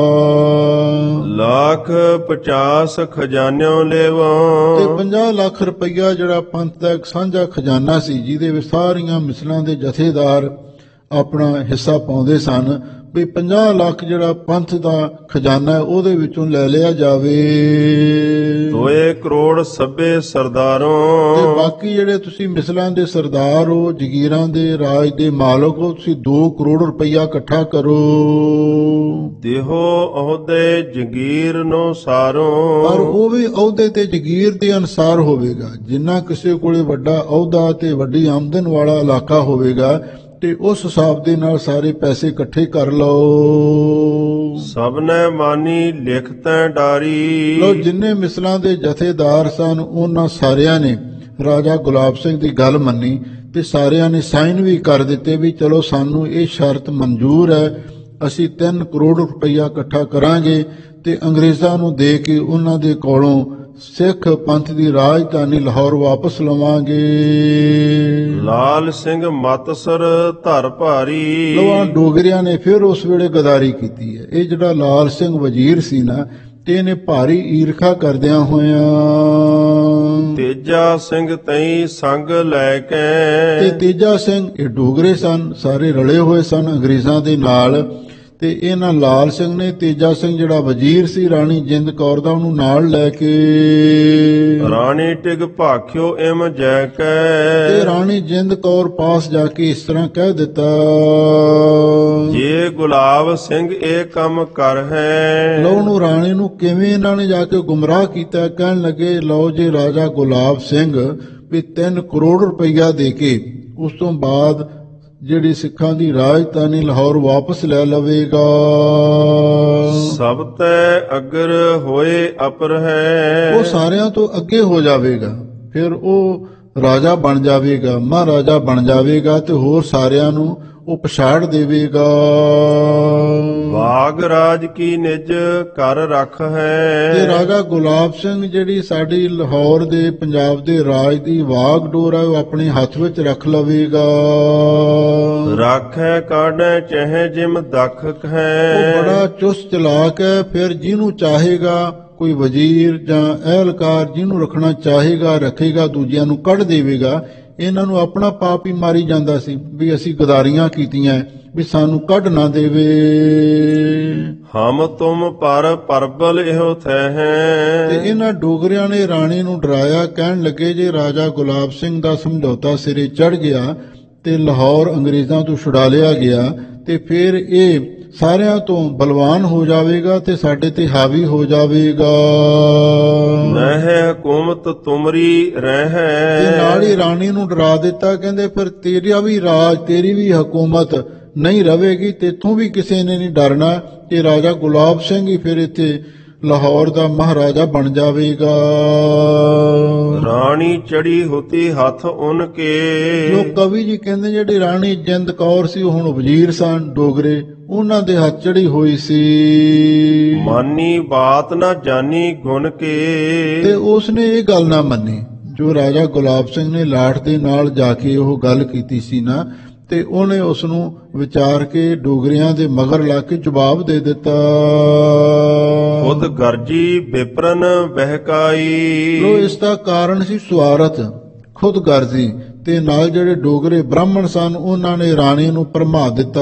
ਲੱਖ ਪਚਾਸ ਖਜ਼ਾਨਿਓ ਤੇ ਲੈਵਾਂ। ਪੰਜਾਹ ਲੱਖ ਰੁਪਇਆ ਜਿਹੜਾ ਪੰਥ ਦਾ ਇੱਕ ਸਾਂਝਾ ਖਜ਼ਾਨਾ ਸੀ, ਜਿਹਦੇ ਵਿੱਚ ਸਾਰੀਆਂ ਮਿਸਲਾਂ ਦੇ ਜਥੇਦਾਰ ਆਪਣਾ ਹਿੱਸਾ ਪਾਉਂਦੇ ਸਨ, ਵੀ ਪੰਜਾਹ ਲੱਖ ਜਿਹੜਾ ਪੰਥ ਦਾ ਖਜ਼ਾਨਾ ਹੈ ਉਹਦੇ ਵਿੱਚੋਂ ਲੈ ਲਿਆ ਜਾਵੇ। ਦੋਏ ਕਰੋੜ ਸਭੇ ਤੇ ਸਰਦਾਰੋਂ, ਬਾਕੀ ਜਿਹੜੇ ਤੁਸੀਂ ਮਿਸਲਾਂ ਦੇ ਸਰਦਾਰ ਹੋ, ਜਗੀਰਾਂ ਦੇ ਰਾਜ ਦੇ ਮਾਲਕ ਹੋ, ਤੁਸੀਂ ਦੋ ਕਰੋੜ ਰੁਪਇਆ ਇਕੱਠਾ ਕਰੋ। ਦੇਹੋ ਅਹੁਦੇ ਜਗੀਰ ਨੂੰ ਪਰ ਸਾਰੋਂ। ਉਹ ਵੀ ਅਹੁਦੇ ਤੇ ਜਗੀਰ ਦੇ ਅਨੁਸਾਰ ਹੋਵੇਗਾ। ਜਿੰਨਾ ਕਿਸੇ ਕੋਲੇ ਵੱਡਾ ਅਹੁਦਾ ਤੇ ਵੱਡੀ ਆਮਦਨ ਵਾਲਾ ਇਲਾਕਾ ਹੋਵੇਗਾ ਤੇ ਉਸ ਹਿਸਾਬ ਦੇ ਨਾਲ ਸਾਰੇ ਪੈਸੇ ਇਕੱਠੇ ਕਰ ਲਓ। ਸਭ ਨੇ ਮਾਨੀ ਲਿਖਤੈ ਡਾਰੀ। ਲੋ ਜਿੰਨੇ ਮਿਸਲਾਂ ਦੇ ਜਥੇਦਾਰ ਸਨ ਉਹਨਾਂ ਸਾਰਿਆਂ ਨੇ ਰਾਜਾ ਗੁਲਾਬ ਸਿੰਘ ਦੀ ਗੱਲ ਮੰਨੀ ਤੇ ਸਾਰਿਆਂ ਨੇ ਸਾਈਨ ਵੀ ਕਰ ਦਿੱਤੇ ਵੀ ਚਲੋ ਸਾਨੂੰ ਇਹ ਸ਼ਰਤ ਮਨਜ਼ੂਰ ਹੈ, ਅਸੀਂ ਤਿੰਨ ਕਰੋੜ ਰੁਪਇਆ ਇਕੱਠਾ ਕਰਾਂਗੇ ਤੇ ਅੰਗਰੇਜ਼ਾਂ ਨੂੰ ਦੇ ਕੇ ਉਹਨਾਂ ਦੇ ਕੋਲੋਂ ਸਿੱਖ ਪੰਥ ਦੀ ਰਾਜਧਾਨੀ ਲਾਹੌਰ ਵਾਪਸ ਲਵਾਂਗੇ। ਲਾਲ ਸਿੰਘ ਮਤਸਰ ਧਰ ਭਾਰੀ। ਲੋਆਂ ਡੋਗਰਿਆਂ ਨੇ ਫਿਰ ਉਸ ਵੇਲੇ ਗਦਾਰੀ ਕੀਤੀ ਹੈ। ਇਹ ਜਿਹੜਾ ਲਾਲ ਸਿੰਘ ਵਜ਼ੀਰ ਸੀ ਨਾ, ਤੇ ਇਹਨੇ ਭਾਰੀ ਈਰਖਾ ਕਰਦਿਆਂ ਹੋਇਆਂ ਤੇਜਾ ਸਿੰਘ ਤਈ ਸੰਗ ਲੈ ਤੇ ਕੇ। ਤੇਜਾ ਸਿੰਘ, ਇਹ ਡੋਗਰੇ ਸਨ, ਸਾਰੇ ਰਲੇ ਹੋਏ ਸਨ ਅੰਗਰੇਜ਼ਾਂ ਦੇ ਨਾਲ, ਤੇ ਇਹਨਾਂ ਲਾਲ ਸਿੰਘ ਨੇ ਤੇਜਾ ਸਿੰਘ ਜਿਹੜਾ ਵਜ਼ੀਰ ਸੀ ਰਾਣੀ ਜਿੰਦ ਕੌਰ ਦਾ, ਉਹਨੂੰ ਨਾਲ ਲੈ ਕੇ ਰਾਣੀ ਟਿਗ ਭਾਖਿਓ ਇਮ ਜੈ ਤੇ ਕੈ। ਰਾਣੀ ਜਿੰਦ ਕੌਰ ਪਾਸ ਜਾ ਕੇ ਇਸ ਤਰ੍ਹਾਂ ਕਹਿ ਦਿੱਤਾ, ਜੇ ਗੁਲਾਬ ਸਿੰਘ ਇਹ ਕੰਮ ਕਰ ਹੈ। ਲਓ ਨੂੰ ਰਾਣੀ ਨੂੰ ਕਿਵੇਂ ਇਹਨਾਂ ਨੇ ਜਾ ਕੇ ਗੁੰਮਰਾਹ ਕੀਤਾ। ਕਹਿਣ ਲੱਗੇ, ਲਓ ਜੇ ਰਾਜਾ ਗੁਲਾਬ ਸਿੰਘ ਵੀ ਤਿੰਨ ਕਰੋੜ ਰੁਪਈਆ ਦੇ ਕੇ ਉਸ ਤੋਂ ਬਾਅਦ ਜਿਹੜੀ ਸਿੱਖਾਂ ਦੀ ਰਾਜਧਾਨੀ ਲਾਹੌਰ ਵਾਪਸ ਲੈ ਲਵੇਗਾ, ਸਭ ਤੈ ਅਗਰ ਹੋਏ ਅਪਰ ਹੈ। ਉਹ ਸਾਰਿਆਂ ਤੋਂ ਅੱਗੇ ਹੋ ਜਾਵੇਗਾ, ਫਿਰ ਉਹ ਰਾਜਾ ਬਣ ਜਾਵੇਗਾ, ਮਹਾਰਾਜਾ ਬਣ ਜਾਵੇਗਾ ਤੇ ਹੋਰ ਸਾਰਿਆਂ ਨੂੰ ਉਹ ਪਛਾੜ ਦੇਵੇਗਾ। ਬਾਗ ਰਾਜ ਕੀ ਨਿਜ ਕਰ ਰੱਖ ਤੇ ਹੈ। ਰਾਜਾ ਗੁਲਾਬ ਸਿੰਘ ਜਿਹੜੀ ਸਾਡੀ ਲਾਹੌਰ ਦੇ ਪੰਜਾਬ ਦੇ ਰਾਜ ਦੀ ਵਾਗ ਡੋਰ ਹੈ ਉਹ ਆਪਣੇ ਹੱਥ ਵਿੱਚ ਰੱਖ ਲਵੇਗਾ। ਰਾਖੈ ਕਾਢੈ ਚਹਿ ਜਿਮ ਦਖਕ ਉਹ ਹੈ। ਬੜਾ ਚੁਸਤ ਚਲਾਕ ਹੈ, ਫਿਰ ਜਿਹਨੂੰ ਚਾਹੇਗਾ ਕੋਈ ਵਜ਼ੀਰ ਜਾਂ ਅਹਿਲਕਾਰ ਜਿਹਨੂੰ ਰੱਖਣਾ ਚਾਹੇਗਾ ਰੱਖੇਗਾ, ਦੂਜਿਆਂ ਨੂੰ ਕੱਢ ਦੇਵੇਗਾ। ਇਹਨਾਂ ਨੂੰ ਆਪਣਾ ਪਾਪ ਹੀ ਮਾਰੀ ਜਾਂਦਾ ਸੀ ਵੀ ਅਸੀਂ ਗਦਾਰੀਆਂ ਕੀਤੀਆਂ ਵੀ ਸਾਨੂੰ ਕੱਢ ਨਾ ਦੇਵੇ। ਹਮ ਤੁਮ ਪਰ ਪਰਬਲ ਇਹੋ ਥੈ ਤੇ ਹੈ। ਇਹਨਾਂ ਡੋਗਰਿਆਂ ਨੇ ਰਾਣੀ ਨੂੰ ਡਰਾਇਆ। ਕਹਿਣ ਲੱਗੇ ਜੇ ਰਾਜਾ ਗੁਲਾਬ ਸਿੰਘ ਦਾ ਸਮਝੌਤਾ ਸਿਰੇ ਚੜ ਗਿਆ ਤੇ ਲਾਹੌਰ ਅੰਗਰੇਜ਼ਾਂ ਤੋਂ ਛੁਡਾ ਲਿਆ ਗਿਆ ਤੇ ਫਿਰ ਇਹ ਸਾਰਿਆਂ ਤੋਂ ਬਲਵਾਨ ਹੋ ਜਾਵੇਗਾ ਤੇ ਸਾਡੇ ਤੇ ਹਾਵੀ ਹੋ ਜਾਵੇਗਾ। ਨਹਿ ਹਕੂਮਤ ਤੁਮਰੀ ਤੇ ਰਹਿ। ਨਾਲ ਹੀ ਰਾਣੀ ਨੂੰ ਡਰਾ ਦਿੱਤਾ। ਕਹਿੰਦੇ ਫਿਰ ਤੇਰਾ ਵੀ ਰਾਜ, ਤੇਰੀ ਵੀ ਹਕੂਮਤ ਨਹੀਂ ਰਵੇਗੀ, ਤੇਥੋਂ ਵੀ ਕਿਸੇ ਨੇ ਨਹੀਂ ਡਰਨਾ ਤੇ ਰਾਜਾ ਗੁਲਾਬ ਸਿੰਘ ਹੀ ਫਿਰ ਇੱਥੇ ਲਾਹੌਰ ਦਾ ਮਹਾਰਾਜਾ ਬਣ ਜਾਵੇਗਾ। ਰਾਣੀ ਚੜੀ ਹੋਤੀ ਹੱਥ ਉਨ ਕੇ। ਜੋ ਕਵੀ ਜੀ ਕਹਿੰਦੇ ਜਿਹੜੀ ਰਾਣੀ ਜਿੰਦ ਕੌਰ ਸੀ ਉਹ ਹੁਣ ਵਜ਼ੀਰ ਸਨ ਡੋਗਰੇ, ਉਹਨਾਂ ਦੇ ਹੱਥ ਚੜੀ ਹੋਈ ਸੀ। ਮਾਨੀ ਬਾਤ ਨਾ ਜਾਨੀ ਗੁਣ ਤੇ ਕੇ। ਉਸਨੇ ਇਹ ਗੱਲ ਨਾ ਮੰਨੀ ਜੋ ਰਾਜਾ ਗੁਲਾਬ ਸਿੰਘ ਨੇ ਲਾਠ ਦੇ ਨਾਲ ਜਾ ਕੇ ਉਹ ਗੱਲ ਕੀਤੀ ਸੀ ਨਾ, ਤੇ ਉਹਨੇ ਉਸ ਨੂੰ ਵਿਚਾਰ ਕੇ ਡੋਗਰਿਆਂ ਦੇ ਮਗਰ ਲਾ ਕੇ ਜਵਾਬ ਦੇ ਦਿੱਤਾ। ਖੁਦ ਗਰਜੀ ਬਿਪਰਨ ਬਹਿਕਾਈ। ਲੋ ਇਸ ਦਾ ਕਾਰਨ ਸੀ ਸਵਾਰਥ, ਖੁਦ ਗਰਜ਼ੀ, ਤੇ ਨਾਲ ਜਿਹੜੇ ਡੋਗਰੇ ਬ੍ਰਾਹਮਣ ਸਨ ਉਹਨਾਂ ਨੇ ਰਾਣੀ ਨੂੰ ਭਰਮਾ ਦਿੱਤਾ।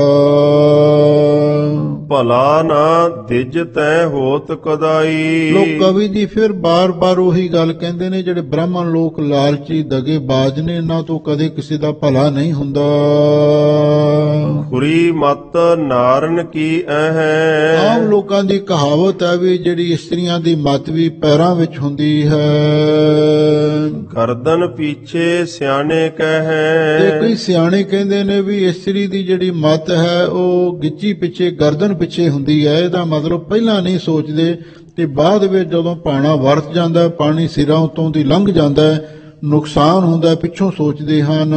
ਭਲਾ ਨਾ ਦਿਜ ਤੈ ਹੋਤ ਕਦਾਈ। ਲੋਕ ਕਵੀ ਜੀ ਫਿਰ ਬਾਰ-ਬਾਰ ਉਹੀ ਗੱਲ ਕਹਿੰਦੇ ਨੇ, ਜਿਹੜੇ ਬ੍ਰਾਹਮਣ ਲੋਕ ਲਾਲਚੀ ਦਗੇਬਾਜ਼ ਨੇ, ਇਹਨਾਂ ਤੋਂ ਕਦੇ ਕਿਸੇ ਦਾ ਭਲਾ ਨਹੀਂ ਹੁੰਦਾ। ਖੁਰੀ ਮਤ ਨਾਰਨ ਕੀ ਐ ਆਮ ਹੈ। ਲੋਕਾਂ ਦੀ ਕਹਾਵਤ ਹੈ ਵੀ ਜਿਹੜੀ ਇਸਤਰੀਆਂ ਦੀ ਮੱਤ ਵੀ ਪੈਰਾਂ ਵਿੱਚ ਹੁੰਦੀ ਹੈ। ਗਰਦਨ ਪਿੱਛੇ ਸਿਆਣੇ ਤੇ ਕਹੈ। ਕਈ ਸਿਆਣੇ ਕਹਿੰਦੇ ਨੇ ਵੀ ਇਸਤਰੀ ਦੀ ਜਿਹੜੀ ਮੱਤ ਹੈ ਉਹ ਗਿੱਚੀ ਪਿੱਛੇ, ਗਰਦਨ ਪਿੱਛੇ ਹੁੰਦੀ ਹੈ। ਇਹਦਾ ਮਤਲਬ ਪਹਿਲਾਂ ਨਹੀਂ ਸੋਚਦੇ ਤੇ ਬਾਅਦ ਵਿੱਚ ਜਦੋਂ ਪਾਣਾ ਵਰਤ ਜਾਂਦਾ, ਪਾਣੀ ਸਿਰਾਂ ਉਤੋਂ ਦੀ ਲੰਘ ਜਾਂਦਾ, ਨੁਕਸਾਨ ਹੁੰਦਾ, ਪਿੱਛੋਂ ਸੋਚਦੇ ਹਨ।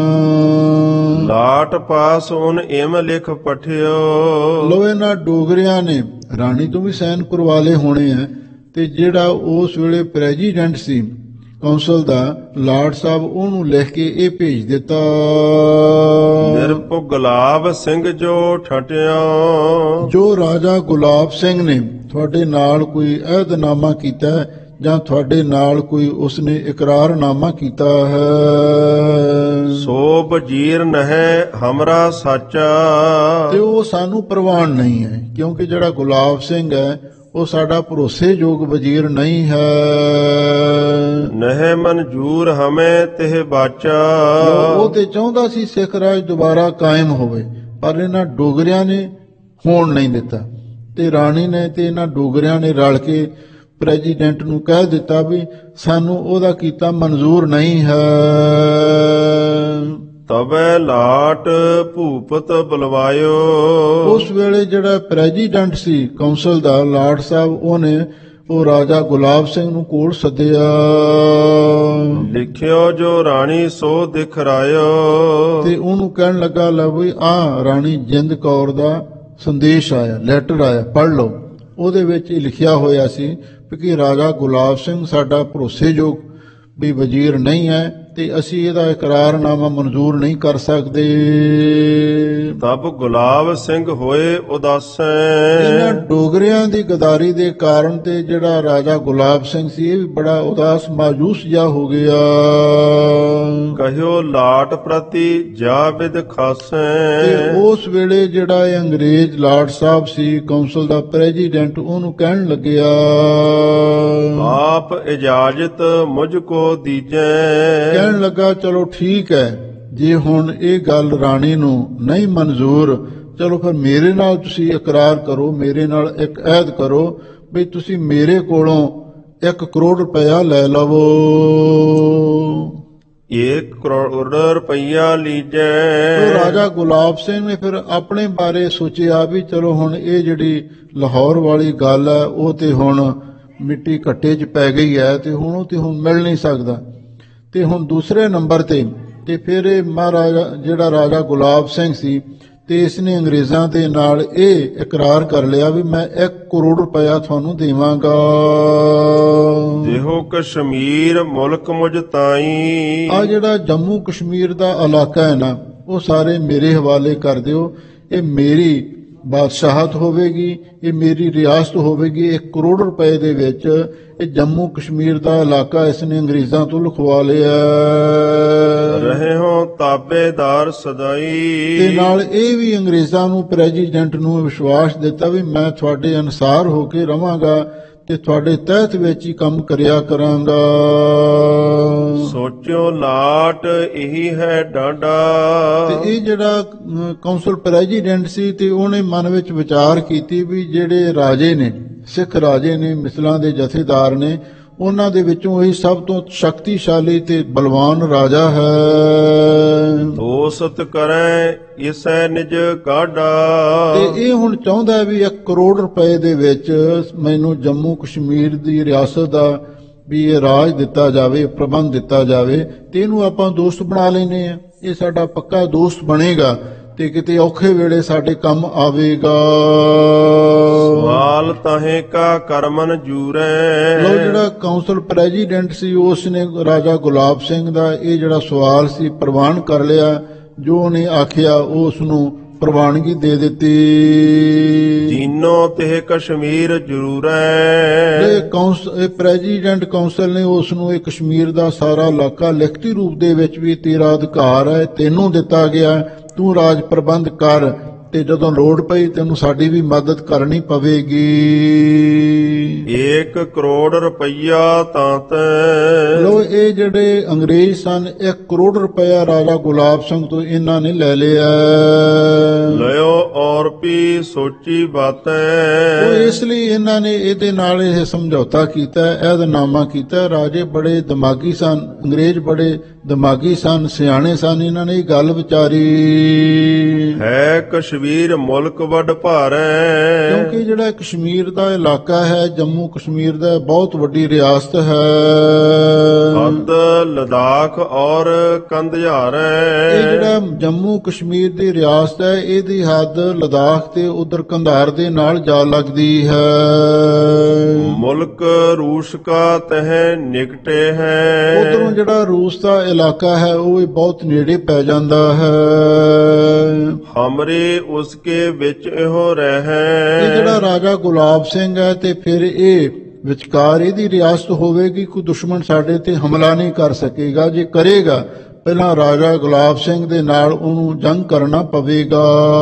ਲਾਟ ਪਾਸ ਉਨ ਇਮ ਲਿਖ ਪਠਿਓ। ਲੋ ਇਹਨਾਂ ਡੋਗਰਿਆਂ ਨੇ ਰਾਣੀ ਤੋਂ ਵੀ ਸਾਈਨ ਕਰਵਾ ਲਏ ਹੋਣੇ ਆ। ਤੇ ਜਿਹੜਾ ਉਸ ਵੇਲੇ ਪ੍ਰੈਜ਼ੀਡੈਂਟ ਸੀ ਕੌਂਸਲ ਦਾ, ਲਾਰਡ ਸਾਹਿਬ, ਉਹਨੂੰ ਲਿਖ ਕੇ ਇਹ ਭੇਜ ਦਿੱਤਾ। ਨਿਰਭਉ ਗੁਲਾਬ ਸਿੰਘ ਜੋ ਠਟਿਆ, ਜੋ ਰਾਜਾ ਗੁਲਾਬ ਸਿੰਘ ਨੇ ਤੁਹਾਡੇ ਨਾਲ ਕੋਈ ਅਹਿਦਨਾਮਾ ਕੀਤਾ ਹੈ ਜਾਂ ਤੁਹਾਡੇ ਨਾਲ ਕੋਈ ਉਸਨੇ ਇਕਰਾਰਨਾਮਾ ਕੀਤਾ ਹੈ, ਸੋ ਵਜੀਰ ਨਹਿ ਹਮਰਾ ਸਾਚਾ, ਤੇ ਉਹ ਸਾਨੂੰ ਪ੍ਰਵਾਨ ਨਹੀਂ ਹੈ, ਕਿਉਂਕਿ ਜਿਹੜਾ ਗੁਲਾਬ ਸਿੰਘ ਹੈ ਉਹ ਸਾਡਾ ਭਰੋਸੇਯੋਗ ਵਜ਼ੀਰ ਨਹੀਂ ਹੈ। ਨਹਿ ਮਨਜੂਰ ਹਮੇ ਤਿਹ ਬਾਚਾ, ਉਹ ਤੇ ਚਾਹੁੰਦਾ ਸੀ ਸਿੱਖ ਰਾਜ ਦੁਬਾਰਾ ਕਾਇਮ ਹੋਵੇ, ਪਰ ਇਹਨਾਂ ਡੋਗਰਿਆਂ ਨੇ ਹੋਣ ਨਹੀਂ ਦਿੱਤਾ। ਤੇ ਰਾਣੀ ਨੇ ਤੇ ਇਹਨਾਂ ਡੋਗਰਿਆਂ ਨੇ ਰਲ ਕੇ ਪ੍ਰੈਜ਼ੀਡੈਂਟ ਨੂੰ ਕਹਿ ਦਿੱਤਾ ਵੀ ਸਾਨੂੰ ਉਹਦਾ ਕੀਤਾ ਮਨਜ਼ੂਰ ਨਹੀਂ ਹੈ। ਤਬੈ ਲਾਟ ਭੂਪਤ ਬੁਲਵਾਇਓ, ਉਸ ਵੇਲੇ ਜਿਹੜਾ ਪ੍ਰੈਜ਼ੀਡੈਂਟ ਸੀ ਕੌਂਸਲ ਦਾ, ਲਾਰਡ ਸਾਹਿਬ, ਉਹਨੇ ਉਹ ਰਾਜਾ ਗੁਲਾਬ ਸਿੰਘ ਨੂੰ ਕੋਲ ਸੱਦਿਆ। ਲਿਖਿਓ ਜੋ ਰਾਣੀ ਸੋ ਦਿਖਰਾਇਓ, ਤੇ ਉਹਨੂੰ ਕਹਿਣ ਲੱਗਾ ਲੈ ਵੀ ਆ ਰਾਣੀ ਜਿੰਦ ਕੌਰ ਦਾ ਸੰਦੇਸ਼ ਆਇਆ, ਲੈਟਰ ਆਇਆ, ਪੜ੍ਹ ਲਓ। ਉਹਦੇ ਵਿੱਚ ਇਹ ਲਿਖਿਆ ਹੋਇਆ ਸੀ ਕਿ ਰਾਜਾ ਗੁਲਾਬ ਸਿੰਘ ਸਾਡਾ ਭਰੋਸੇਯੋਗ ਵੀ ਵਜ਼ੀਰ ਨਹੀਂ ਹੈ ਤੇ ਅਸੀਂ ਇਹਦਾ ਇਕਰਾਰਨਾਮਾ ਮਨਜ਼ੂਰ ਨਹੀਂ ਕਰ ਸਕਦੇ। ਤਬ ਗੁਲਾਬ ਸਿੰਘ ਹੋਏ ਉਦਾਸੈ, ਇਹਨਾਂ ਡੋਗਰਿਆਂ ਦੀ ਗਦਾਰੀ ਦੇ ਕਾਰਨ ਤੇ ਜਿਹੜਾ ਰਾਜਾ ਗੁਲਾਬ ਸਿੰਘ ਸੀ ਇਹ ਵੀ ਬੜਾ ਉਦਾਸ ਮਾਯੂਸ ਜਿਹਾ ਹੋ ਗਿਆ। ਕਹਿਓ ਲਾਟ ਪ੍ਰਤੀ ਜਾ ਵਿਦ ਖਾਸੈ, ਤੇ ਉਸ ਵੇਲੇ ਜਿਹੜਾ ਇਹ ਅੰਗਰੇਜ਼ ਲਾਰਡ ਸਾਹਿਬ ਸੀ ਕੌਂਸਲ ਦਾ ਪ੍ਰੈਜ਼ੀਡੈਂਟ, ਉਹਨੂੰ ਕਹਿਣ ਲੱਗਿਆ ਆਪ ਇਜਾਜ਼ਤ ਮੁਝ ਕੋ ਦੀਜੈ, ਕਹਿਣ ਲੱਗਾ ਚਲੋ ਠੀਕ ਹੈ, ਜੇ ਹੁਣ ਇਹ ਗੱਲ ਰਾਣੀ ਨੂੰ ਨਹੀਂ ਮਨਜ਼ੂਰ, ਚਲੋ ਫਿਰ ਮੇਰੇ ਨਾਲ ਤੁਸੀਂ ਇਕਰਾਰ ਕਰੋ, ਮੇਰੇ ਨਾਲ ਇੱਕ ਅਹਿਦ ਕਰੋ ਵੀ ਤੁਸੀਂ ਮੇਰੇ ਕੋਲੋਂ ਇੱਕ ਕਰੋੜ ਰੁਪਇਆ ਲੈ ਲਵੋ। ਇੱਕ ਕਰੋੜ ਰੁਪਇਆ ਲੀਜੈ, ਤੇ ਰਾਜਾ ਗੁਲਾਬ ਸਿੰਘ ਨੇ ਫਿਰ ਆਪਣੇ ਬਾਰੇ ਸੋਚਿਆ ਵੀ ਚਲੋ ਹੁਣ ਇਹ ਜਿਹੜੀ ਲਾਹੌਰ ਵਾਲੀ ਗੱਲ ਹੈ ਉਹ ਤੇ ਹੁਣ ਮਿੱਟੀ ਘੱਟੇ 'ਚ ਪੈ ਗਈ ਹੈ ਤੇ ਹੁਣ ਉਹ ਤੇ ਹੁਣ ਮਿਲ ਨਹੀਂ ਸਕਦਾ। ਤੇ ਹੁਣ ਦੂਸਰੇ ਨੰਬਰ ਤੇ ਤੇ ਫਿਰ ਇਹ ਮਹਾਰਾਜਾ ਜਿਹੜਾ ਰਾਜਾ ਗੁਲਾਬ ਸਿੰਘ ਸੀ ਤੇ ਇਸਨੇ ਅੰਗਰੇਜ਼ਾਂ ਦੇ ਨਾਲ ਇਹ ਇਕਰਾਰ ਕਰ ਲਿਆ ਵੀ ਮੈਂ ਇੱਕ ਕਰੋੜ ਰੁਪਇਆ ਤੁਹਾਨੂੰ ਦੇਵਾਂਗਾ। ਜਿਹੋ ਕਸ਼ਮੀਰ ਮੁਲਕ ਮੁਝ ਤਾਈ, ਆ ਜਿਹੜਾ ਜੰਮੂ ਕਸ਼ਮੀਰ ਦਾ ਇਲਾਕਾ ਹੈ ਨਾ ਉਹ ਸਾਰੇ ਮੇਰੇ ਹਵਾਲੇ ਕਰ ਦਿਓ, ਇਹ ਮੇਰੀ ਬਾਦਸ਼ਾਹਤ ਹੋਵੇਗੀ, ਇਹ ਮੇਰੀ ਰਿਆਸਤ ਹੋਵੇਗੀ। ਇੱਕ ਕਰੋੜ ਰੁਪਏ ਦੇ ਵਿੱਚ ਇਹ ਜੰਮੂ ਕਸ਼ਮੀਰ ਦਾ ਇਲਾਕਾ ਇਸਨੇ ਅੰਗਰੇਜ਼ਾਂ ਤੋਂ ਲਿਖਵਾ ਲਿਆ। ਰਹੇ ਹੋ ਤਾਬੇਦਾਰ ਸਦਾਈ, ਤੇ ਨਾਲ ਇਹ ਵੀ ਅੰਗਰੇਜ਼ਾਂ ਨੂੰ ਪ੍ਰੈਜ਼ੀਡੈਂਟ ਨੂੰ ਵਿਸ਼ਵਾਸ ਦਿੱਤਾ ਵੀ ਮੈਂ ਤੁਹਾਡੇ ਅਨੁਸਾਰ ਹੋ ਕੇ ਰਵਾਂਗਾ ਤੇ ਤੁਹਾਡੇ ਤਹਿਤ ਵਿੱਚ ਹੀ ਕੰਮ ਕਰਿਆ ਕਰਾਂਗਾ। ਸੋਚਿਓ ਲਾਟ ਇਹੀ ਹੈ ਡਾਡਾ, ਤੇ ਇਹ ਜਿਹੜਾ ਅਮ, ਕੌਂਸਲ ਪ੍ਰੈਜ਼ੀਡੈਂਟ ਸੀ ਤੇ ਉਹਨੇ ਮਨ ਵਿੱਚ ਵਿਚਾਰ ਕੀਤੀ ਵੀ ਜਿਹੜੇ ਰਾਜੇ ਨੇ, ਸਿੱਖ ਰਾਜੇ ਨੇ, ਮਿਸਲਾਂ ਦੇ ਜਥੇਦਾਰ ਨੇ, ਉਹਨਾਂ ਦੇ ਵਿੱਚੋਂ ਇਹ ਸਭ ਤੋਂ ਸ਼ਕਤੀਸ਼ਾਲੀ ਤੇ ਬਲਵਾਨ ਰਾਜਾ ਹੈ। ਦੋਸਤ ਕਰੈ ਇਸੈ ਨਿਜ ਕਾਢਾ, ਤੇ ਇਹ ਹੁਣ ਚਾਹੁੰਦਾ ਵੀ ਇੱਕ ਕਰੋੜ ਰੁਪਏ ਦੇ ਵਿੱਚ ਮੈਨੂੰ ਜੰਮੂ ਕਸ਼ਮੀਰ ਦੀ ਰਿਆਸਤ ਦਾ ਵੀ ਇਹ ਰਾਜ ਦਿੱਤਾ ਜਾਵੇ, ਪ੍ਰਬੰਧ ਦਿੱਤਾ ਜਾਵੇ, ਤੇ ਇਹਨੂੰ ਆਪਾਂ ਦੋਸਤ ਬਣਾ ਲੈਨੇ ਆ, ਇਹ ਸਾਡਾ ਪੱਕਾ ਦੋਸਤ ਬਣੇਗਾ ਤੇ ਕਿਤੇ ਔਖੇ ਵੇਲੇ ਸਾਡੇ ਕੰਮ ਆਵੇਗਾ। ਸਵਾਲ ਤਾਹੇ ਕਾ ਕਰਮਨ ਜੂਰੈ, ਲੋ ਜਿਹੜਾ ਕੌਂਸਲ ਪ੍ਰੈਜ਼ੀਡੈਂਟ ਸੀ ਉਸ ਨੇ ਰਾਜਾ ਗੁਲਾਬ ਸਿੰਘ ਦਾ ਇਹ ਜਿਹੜਾ ਸਵਾਲ ਸੀ ਪ੍ਰਵਾਨ ਕਰ ਲਿਆ, ਜੋ ਉਹਨੇ ਆਖਿਆ ਉਸ ਨੂੰ ਪ੍ਰਵਾਨਗੀ ਦੇ ਦਿੱਤੀ। ਜੀਨੋ ਤੇ ਕਸ਼ਮੀਰ ਜਰੂਰੈ, ਇਹ ਕੌਂਸਲ ਇਹ ਪ੍ਰੈਜ਼ੀਡੈਂਟ ਕੌਂਸਲ ਨੇ ਉਸ ਨੂੰ ਇਹ ਕਸ਼ਮੀਰ ਦਾ ਸਾਰਾ ਇਲਾਕਾ ਲਿਖਤੀ ਰੂਪ ਦੇ ਵਿੱਚ ਵੀ ਤੇਰਾ ਅਧਿਕਾਰ ਹੈ, ਤੈਨੂੰ ਦਿੱਤਾ ਗਿਆ, ਤੂੰ ਰਾਜ ਪ੍ਰਬੰਧ ਕਰ, ਤੇ ਜਦੋਂ ਲੋੜ ਪਈ ਤੈਨੂੰ ਸਾਡੀ ਵੀ ਮਦਦ ਕਰਨੀ ਪਵੇਗੀ। ਇੱਕ ਕਰੋੜ ਰੁਪਈਆ ਤਾਂ ਤੈ, ਲੋ ਇਹ ਜਿਹੜੇ ਅੰਗਰੇਜ਼ ਸਨ ਇੱਕ ਕਰੋੜ ਰੁਪਇਆ ਰਾਜਾ ਗੁਲਾਬ ਸਿੰਘ ਤੋਂ ਇਹਨਾਂ ਨੇ ਲੈ ਲਿਆ। ਲਿਓ ਔਰ ਵੀ ਸੋਚੀ ਬਾਤੈ, ਉਹ ਇਸ ਲਈ ਇਹਨਾਂ ਨੇ ਇਹਦੇ ਨਾਲ ਇਹ ਸਮਝੌਤਾ ਕੀਤਾ, ਅਹਿਦਨਾਮਾ ਕੀਤਾ। ਰਾਜੇ ਬੜੇ ਦਿਮਾਗੀ ਸਨ, ਅੰਗਰੇਜ਼ ਬੜੇ ਦਿਮਾਗੀ ਸਨ, ਸਿਆਣੇ ਸਨ, ਇਹਨਾਂ ਨੇ ਇਹ ਗੱਲ ਵਿਚਾਰੀ। ਹੈ ਕਸ਼ਮੀਰ ਕਸ਼ਮੀਰ ਮੁਲਕ ਵੱਡ ਭਾਰੈ। ਕਿਉਂਕਿ ਜਿਹੜਾ ਕਸ਼ਮੀਰ ਦਾ ਇਲਾਕਾ ਹੈ, ਜੰਮੂ ਕਸ਼ਮੀਰ ਦਾ, ਬਹੁਤ ਵੱਡੀ ਰਿਆਸਤ ਹੈ। ਹੱਦ ਲਦਾਖ ਔਰ ਕੰਧਿਆਰੈ। ਇਹ ਜਿਹੜਾ ਜੰਮੂ ਕਸ਼ਮੀਰ ਦੀ ਰਿਆਸਤ ਹੈ, ਇਹਦੀ ਹੱਦ ਲਦਾਖ ਤੇ ਉਧਰ ਕੰਧਾਰ ਦੇ ਨਾਲ ਜਾ ਲੱਗਦੀ ਹੈ। ਮੁਲਕ ਰੂਸ ਕਾ ਤਹ ਨਿਕਟੇ ਹੈ। ਉਧਰੋਂ ਜਿਹੜਾ ਰੂਸ ਦਾ ਇਲਾਕਾ ਹੈ ਉਹ ਵੀ ਬਹੁਤ ਨੇੜੇ ਪੈ ਜਾਂਦਾ ਹੈ। ਹਮਰੇ ਉਸਕੇ ਵਿੱਚ ਇਹੋ ਰਹਿ। ਇਹ ਜਿਹੜਾ ਰਾਜਾ ਗੁਲਾਬ ਸਿੰਘ ਹੈ ਤੇ ਫਿਰ ਇਹ ਵਿਚਕਾਰ ਇਹਦੀ ਰਿਆਸਤ ਹੋਵੇਗੀ। ਕੋਈ ਦੁਸ਼ਮਣ ਸਾਡੇ ਤੇ ਹਮਲਾ ਨਹੀਂ ਕਰ ਸਕੇਗਾ। ਜੇ ਕਰੇਗਾ ਪਹਿਲਾਂ ਰਾਜਾ ਗੁਲਾਬ ਸਿੰਘ ਦੇ ਨਾਲ ਉਹਨੂੰ ਜੰਗ ਕਰਨਾ ਪਵੇਗਾ।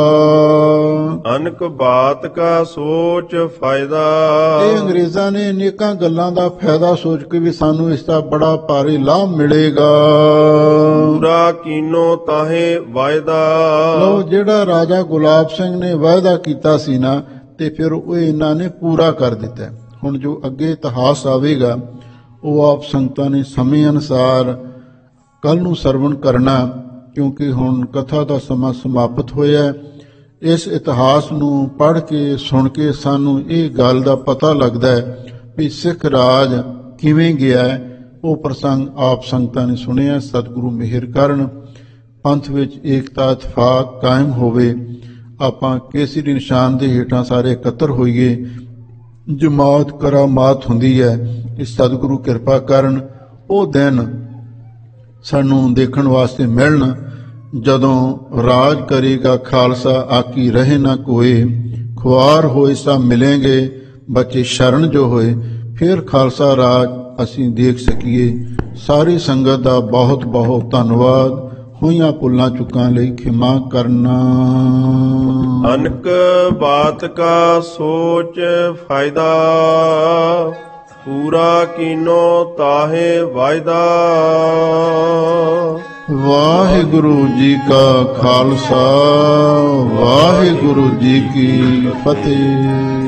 ਅਨਕ ਬਾਤ ਕਾ ਸੋਚ ਫਾਇਦਾ। ਇਹ ਅੰਗਰੇਜ਼ਾਂ ਨੇ ਅਨੇਕਾਂ ਗੱਲਾਂ ਦਾ ਫਾਇਦਾ ਸੋਚ ਕੇ ਵੀ ਸਾਨੂੰ ਇਸ ਦਾ ਬੜਾ ਭਾਰੀ ਲਾਭ ਮਿਲੇਗਾ। ਪੂਰਾ ਕੀਨੋ ਤਾਹੇ ਵਾਇਦਾ। ਲੋ ਜਿਹੜਾ ਰਾਜਾ ਗੁਲਾਬ ਸਿੰਘ ਨੇ ਵਾਅਦਾ ਕੀਤਾ ਸੀ ਨਾ, ਤੇ ਫਿਰ ਉਹ ਇਹਨਾਂ ਨੇ ਪੂਰਾ ਕਰ ਦਿੱਤਾ। ਹੁਣ ਜੋ ਅੱਗੇ ਇਤਿਹਾਸ ਆਵੇਗਾ ਉਹ ਆਪ ਸੰਗਤਾਂ ਨੇ ਸਮੇਂ ਅਨੁਸਾਰ ਕੱਲ ਨੂੰ ਸਰਵਣ ਕਰਨਾ, ਕਿਉਂਕਿ ਹੁਣ ਕਥਾ ਦਾ ਸਮਾਂ ਸਮਾਪਤ ਹੋਇਆ। ਇਸ ਇਤਿਹਾਸ ਨੂੰ ਪੜ੍ਹ ਕੇ ਸੁਣ ਕੇ ਸਾਨੂੰ ਇਹ ਗੱਲ ਦਾ ਪਤਾ ਲੱਗਦਾ ਹੈ ਵੀ ਸਿੱਖ ਰਾਜ ਕਿਵੇਂ ਗਿਆ। ਉਹ ਪ੍ਰਸੰਗ ਆਪ ਸੰਗਤਾਂ ਨੇ ਸੁਣਿਆ। ਸਤਿਗੁਰੂ ਮਿਹਰ ਕਰਨ, ਪੰਥ ਵਿੱਚ ਏਕਤਾ ਇਤਫਾਕ ਕਾਇਮ ਹੋਵੇ। ਆਪਾਂ ਕੇਸਰੀ ਨਿਸ਼ਾਨ ਦੇ ਹੇਠਾਂ ਸਾਰੇ ਇਕੱਤਰ ਹੋਈਏ। ਜਮਾਤ ਕਰਾਮਾਤ ਹੁੰਦੀ ਹੈ। ਇਸ ਸਤਿਗੁਰੂ ਕਿਰਪਾ ਕਰਨ ਉਹ ਦਿਨ ਸਾਨੂੰ ਦੇਖਣ ਵਾਸਤੇ ਮਿਲਣ ਜਦੋਂ ਰਾਜ ਕਰੇਗਾ ਖਾਲਸਾ, ਆਕੀ ਰਹੇ ਨਾ ਕੋਏ। ਖੁਆਰ ਹੋਏ ਸਾ ਮਿਲेंगे, ਬਚੇ ਸ਼ਰਨ ਜੋ ਹੋਏ। ਫਿਰ ਖਾਲਸਾ ਰਾਜ ਅਸੀਂ ਦੇਖ ਸਕੀਏ। ਸਾਰੀ ਸੰਗਤ ਦਾ ਬਹੁਤ ਬਹੁਤ ਧੰਨਵਾਦ। ਹੋਈਆਂ ਭੁੱਲਾਂ ਚੁੱਕਾਂ ਲਈ ਖਿਮਾ ਕਰਨਾ। ਅਨਕ ਬਾਤ ਕਾ ਸੋਚ ਫਾਇਦਾ। ਪੂਰਾ ਕੀਨੋ ਤਾਹੇ ਵਾਇਦਾ। ਵਾਹਿਗੁਰੂ ਜੀ ਕਾ ਖਾਲਸਾ, ਵਾਹਿਗੁਰੂ ਜੀ ਕੀ ਫਤਿਹ।